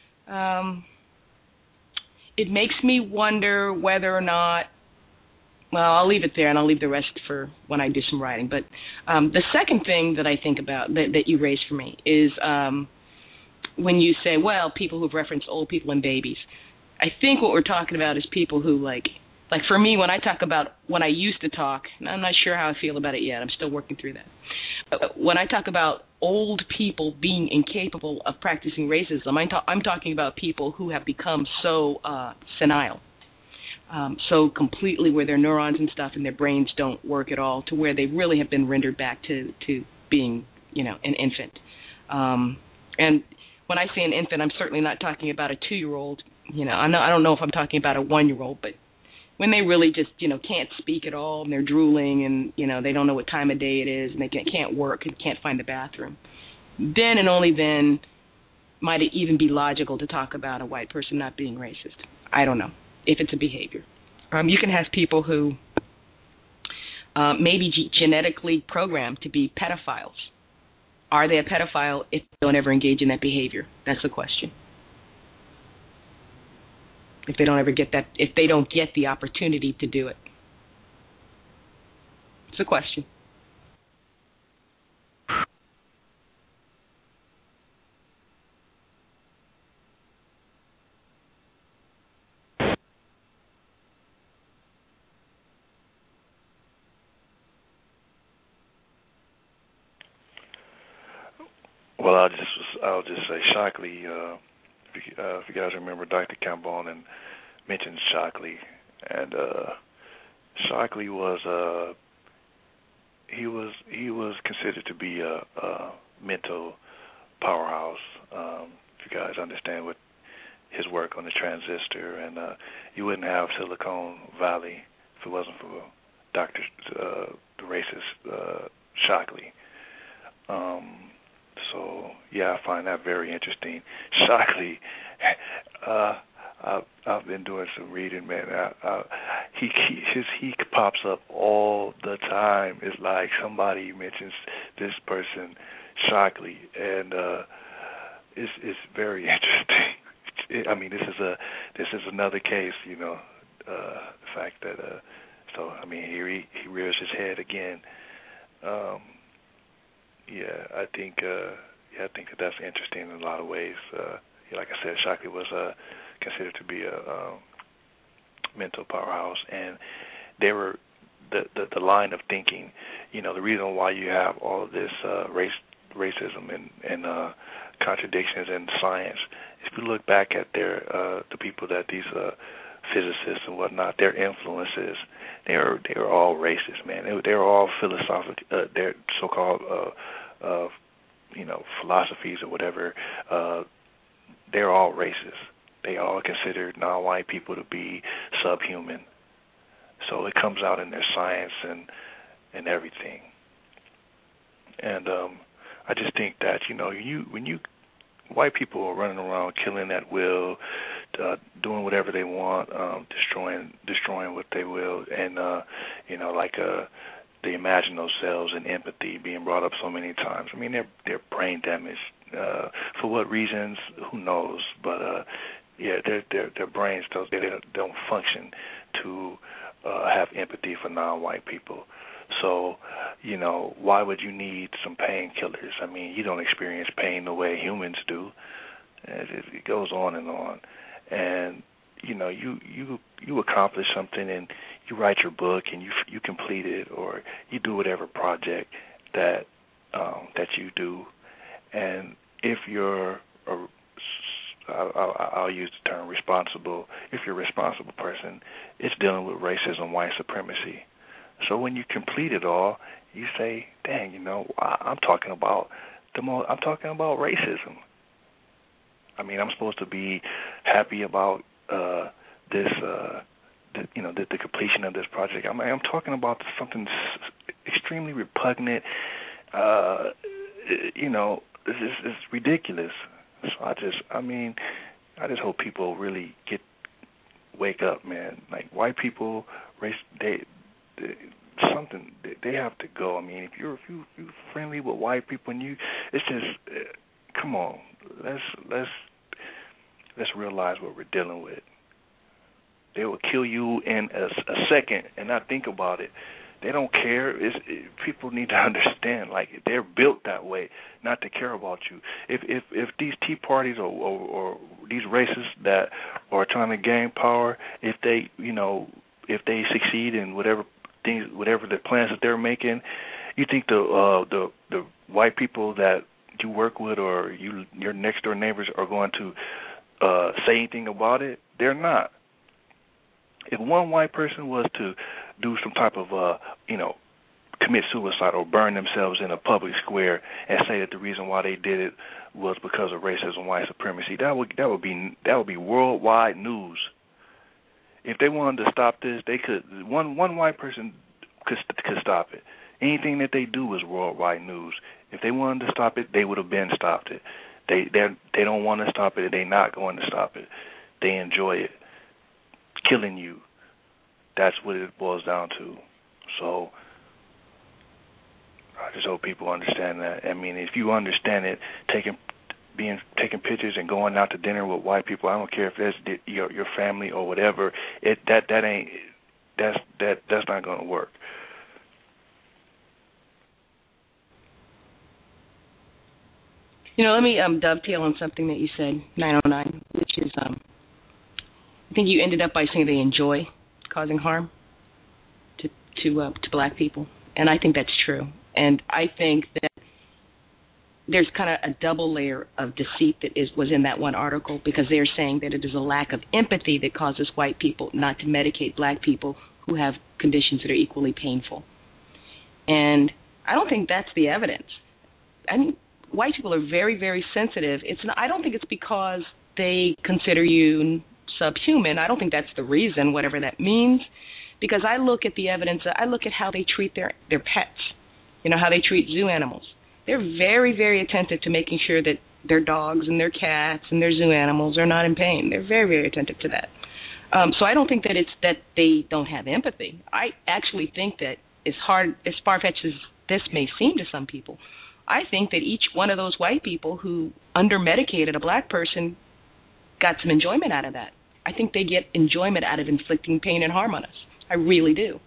J: It makes me wonder whether or not. Well, I'll leave it there, and I'll leave the rest for when I do some writing. But the second thing that I think about that you raised for me is when you say, well, people who've referenced old people and babies. I think what we're talking about is people who, like for me, when I talk about when I used to talk, and I'm not sure how I feel about it yet. I'm still working through that. But when I talk about old people being incapable of practicing racism, I'm talking about people who have become so senile. So completely where their neurons and stuff in their brains don't work at all, to where they really have been rendered back to being, an infant. And when I say an infant, I'm certainly not talking about a 2-year-old. I don't know if I'm talking about a 1-year-old, but when they really just, can't speak at all, and they're drooling, and, they don't know what time of day it is, and they can't work and can't find the bathroom, then and only then might it even be logical to talk about a white person not being racist. I don't know if it's a behavior. You can have people who may be genetically programmed to be pedophiles. Are they a pedophile if they don't ever engage in that behavior? That's the question. If they don't ever get that, if they don't get the opportunity to do it. It's a question.
I: Well, I'll just say Shockley. If you guys remember, Dr. Cambone mentioned Shockley, and Shockley was he was considered to be a mental powerhouse. If you guys understand what his work on the transistor, and you wouldn't have Silicon Valley if it wasn't for Dr. The racist Shockley. So yeah, I find that very interesting. Shockley, I've been doing some reading, man. He pops up all the time. It's like somebody mentions this person, Shockley, and it's very interesting. I mean, this is another case, the fact that so I mean he rears his head again. I think that's interesting in a lot of ways. Like I said, Shockley was considered to be a mental powerhouse, and they were the line of thinking. The reason why you have all of this racism and contradictions in science. If you look back at the people that these physicists and whatnot, their influences, they were all racist, man. They were all philosophical. Their so-called philosophies or whatever. They're all racist. They all considered non-white people to be subhuman. So it comes out in their science and everything. And I just think that when white people are running around killing at will, doing whatever they want, destroying what they will, and they imagine themselves and empathy being brought up so many times. I mean, they're brain damaged. For what reasons? Who knows? But their brains don't function to have empathy for non-white people. So, why would you need some painkillers? I mean, you don't experience pain the way humans do. It goes on and on. And, you accomplish something and you write your book and you complete it, or you do whatever project that you do. And if you're I'll use the term responsible. If you're a responsible person, it's dealing with racism, white supremacy. So when you complete it all, you say, "Dang, I'm talking about racism." I mean, I'm supposed to be happy about this, the completion of this project. I'm talking about something extremely repugnant. It's ridiculous. So I just hope people really wake up, man. Like, white people, they have to go. I mean, if you're friendly with white people and it's just, come on, let's realize what we're dealing with. They will kill you in a second and not think about it. They don't care. People need to understand, like, they're built that way, not to care about you. If these Tea Parties or these racists that are trying to gain power, if they succeed in whatever the plans that they're making, you think the white people that you work with or your next door neighbors are going to say anything about it? They're not. If one white person was to do some type of, commit suicide or burn themselves in a public square and say that the reason why they did it was because of racism, white supremacy, that would be worldwide news. If they wanted to stop this, they could. One white person could stop it. Anything that they do is worldwide news. If they wanted to stop it, they would have been stopped it. They don't want to stop it. They're not going to stop it. They enjoy it. Killing you. That's what it boils down to. So I just hope people understand that. I mean, if you understand it, taking pictures and going out to dinner with white people, I don't care if that's your family or whatever. That's not going to work.
J: Let me dovetail on something that you said, 909, which is I think you ended up by saying they enjoy causing harm to black people, and I think that's true. And I think that there's kind of a double layer of deceit that was in that one article, because they're saying that it is a lack of empathy that causes white people not to medicate black people who have conditions that are equally painful. And I don't think that's the evidence. I mean, white people are very, very sensitive. I don't think it's because they consider you subhuman. I don't think that's the reason, whatever that means, because I look at the evidence. I look at how they treat their pets, how they treat zoo animals. They're very, very attentive to making sure that their dogs and their cats and their zoo animals are not in pain. They're very, very attentive to that. So I don't think that it's that they don't have empathy. I actually think that as far-fetched as this may seem to some people, I think that each one of those white people who under-medicated a black person got some enjoyment out of that. I think they get enjoyment out of inflicting pain and harm on us. I really do.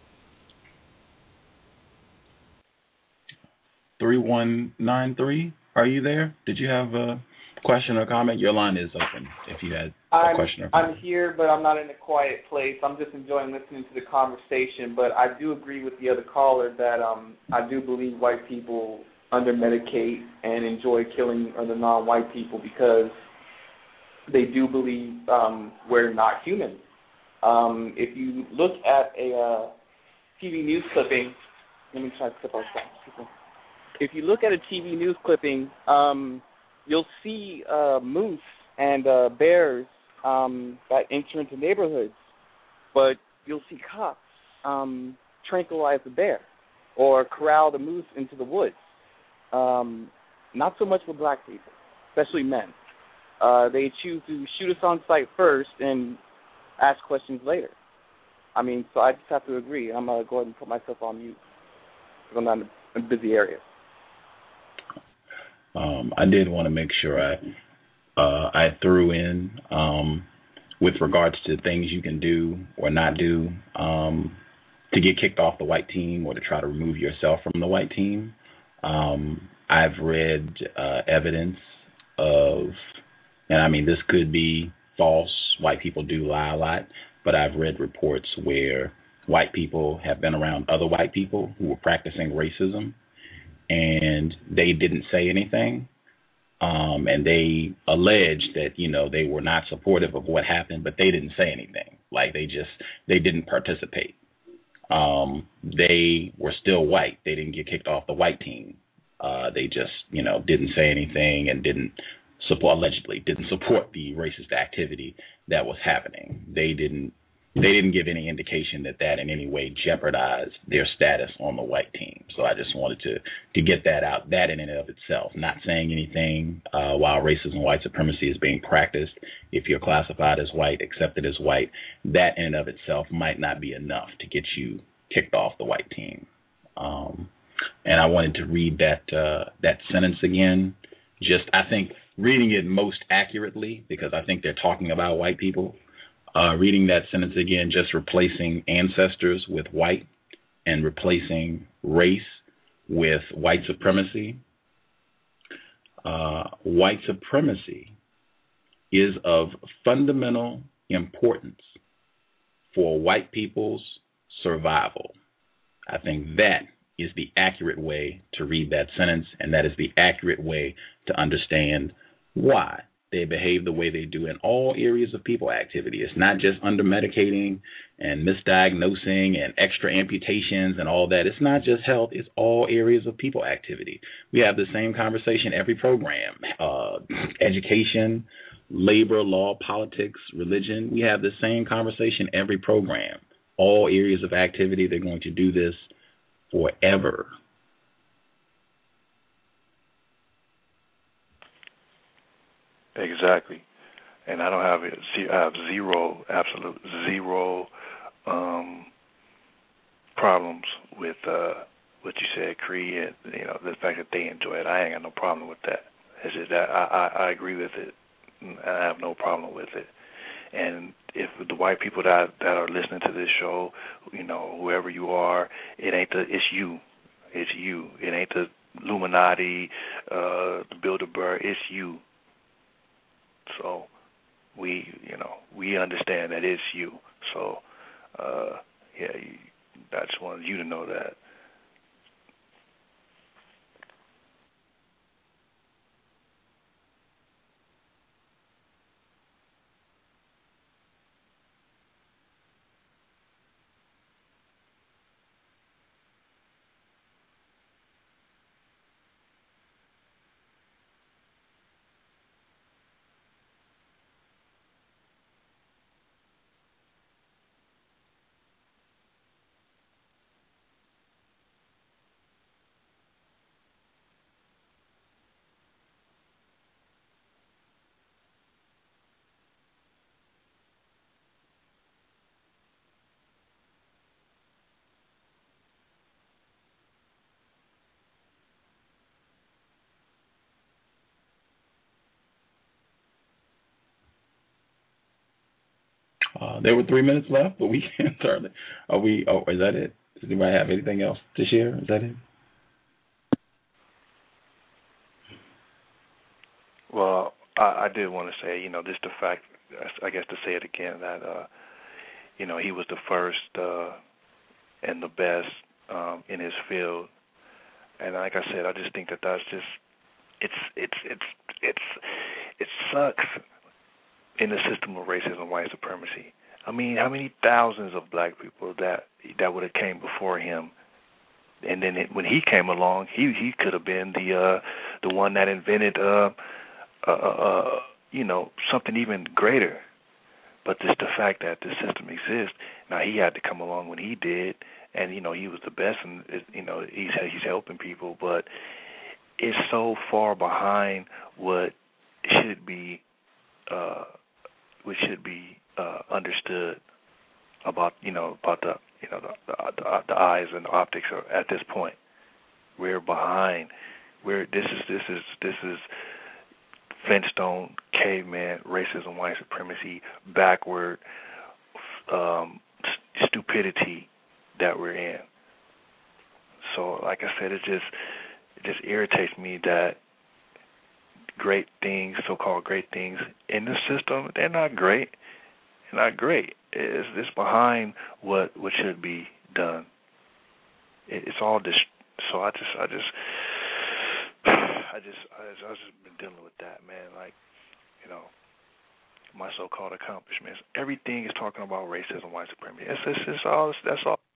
E: 3193, are you there? Did you have a question or comment? Your line is open if you had a question or comment.
L: I'm here, but I'm not in a quiet place. I'm just enjoying listening to the conversation, but I do agree with the other caller that I do believe white people under-medicate and enjoy killing other non-white people because they do believe we're not human. If you look at a TV news clipping, let me try to clip ourselves. If you look at a TV news clipping, you'll see moose and bears that enter into neighborhoods, but you'll see cops tranquilize the bear or corral the moose into the woods. Not so much with black people, especially men. They choose to shoot us on sight first and ask questions later. I mean, so I just have to agree. I'm going to go ahead and put myself on mute because I'm not in a busy area.
E: I did want to make sure I threw in with regards to things you can do or not do to get kicked off the white team or to try to remove yourself from the white team. I've read evidence of, and I mean, this could be false. White people do lie a lot, but I've read reports where white people have been around other white people who were practicing racism, and they didn't say anything. And they alleged that, they were not supportive of what happened, but they didn't say anything. Like they didn't participate. they were still white. They didn't get kicked off the white team. They just, didn't say anything and allegedly didn't support the racist activity that was happening. They didn't give any indication that in any way jeopardized their status on the white team. So I just wanted to get that out, that in and of itself. Not saying anything while racism and white supremacy is being practiced. If you're classified as white, accepted as white, that in and of itself might not be enough to get you kicked off the white team. And I wanted to read that sentence again. Just, I think, reading it most accurately, because I think they're talking about white people. Reading that sentence again, just replacing ancestors with white and replacing race with white supremacy. White supremacy is of fundamental importance for white people's survival. I think that is the accurate way to read that sentence, and that is the accurate way to understand why they behave the way they do in all areas of people activity. It's not just under medicating and misdiagnosing and extra amputations and all that. It's not just health. It's all areas of people activity. We have the same conversation every program. Education, labor, law, politics, religion. We have the same conversation every program. All areas of activity. They're going to do this forever.
I: Exactly. And I don't have it. I have absolute zero problems with what you said, Cree, and the fact that they enjoy it. I ain't got no problem with that. It's just that I agree with it. I have no problem with it. And if the white people that are listening to this show, whoever you are, it's you. It's you. It ain't the Illuminati, the Bilderberg. It's you. So we understand that it's you. So I just wanted you to know that.
E: There were 3 minutes left, but we can certainly. Is that it? Does anybody have anything else to share? Is that it?
I: Well, I did want to say, just the fact, I guess to say it again, that, he was the first and the best in his field. And like I said, I just think that's just, it sucks in the system of racism and white supremacy. I mean, how many thousands of black people that would have came before him, and then when he came along, he could have been the one that invented something even greater. But just the fact that this system exists, now he had to come along when he did, and he was the best, and he's helping people, but it's so far behind what should be understood about the eyes and the optics at this point. We're behind. This is Flintstone, caveman, racism, white supremacy, backward stupidity that we're in. So, like I said, it just irritates me that great things, so-called great things in the system, they're not great. They're not great. It's behind what should be done. It's all this. So I just been dealing with that, man. Like, my so-called accomplishments. Everything is talking about racism, white supremacy. That's all.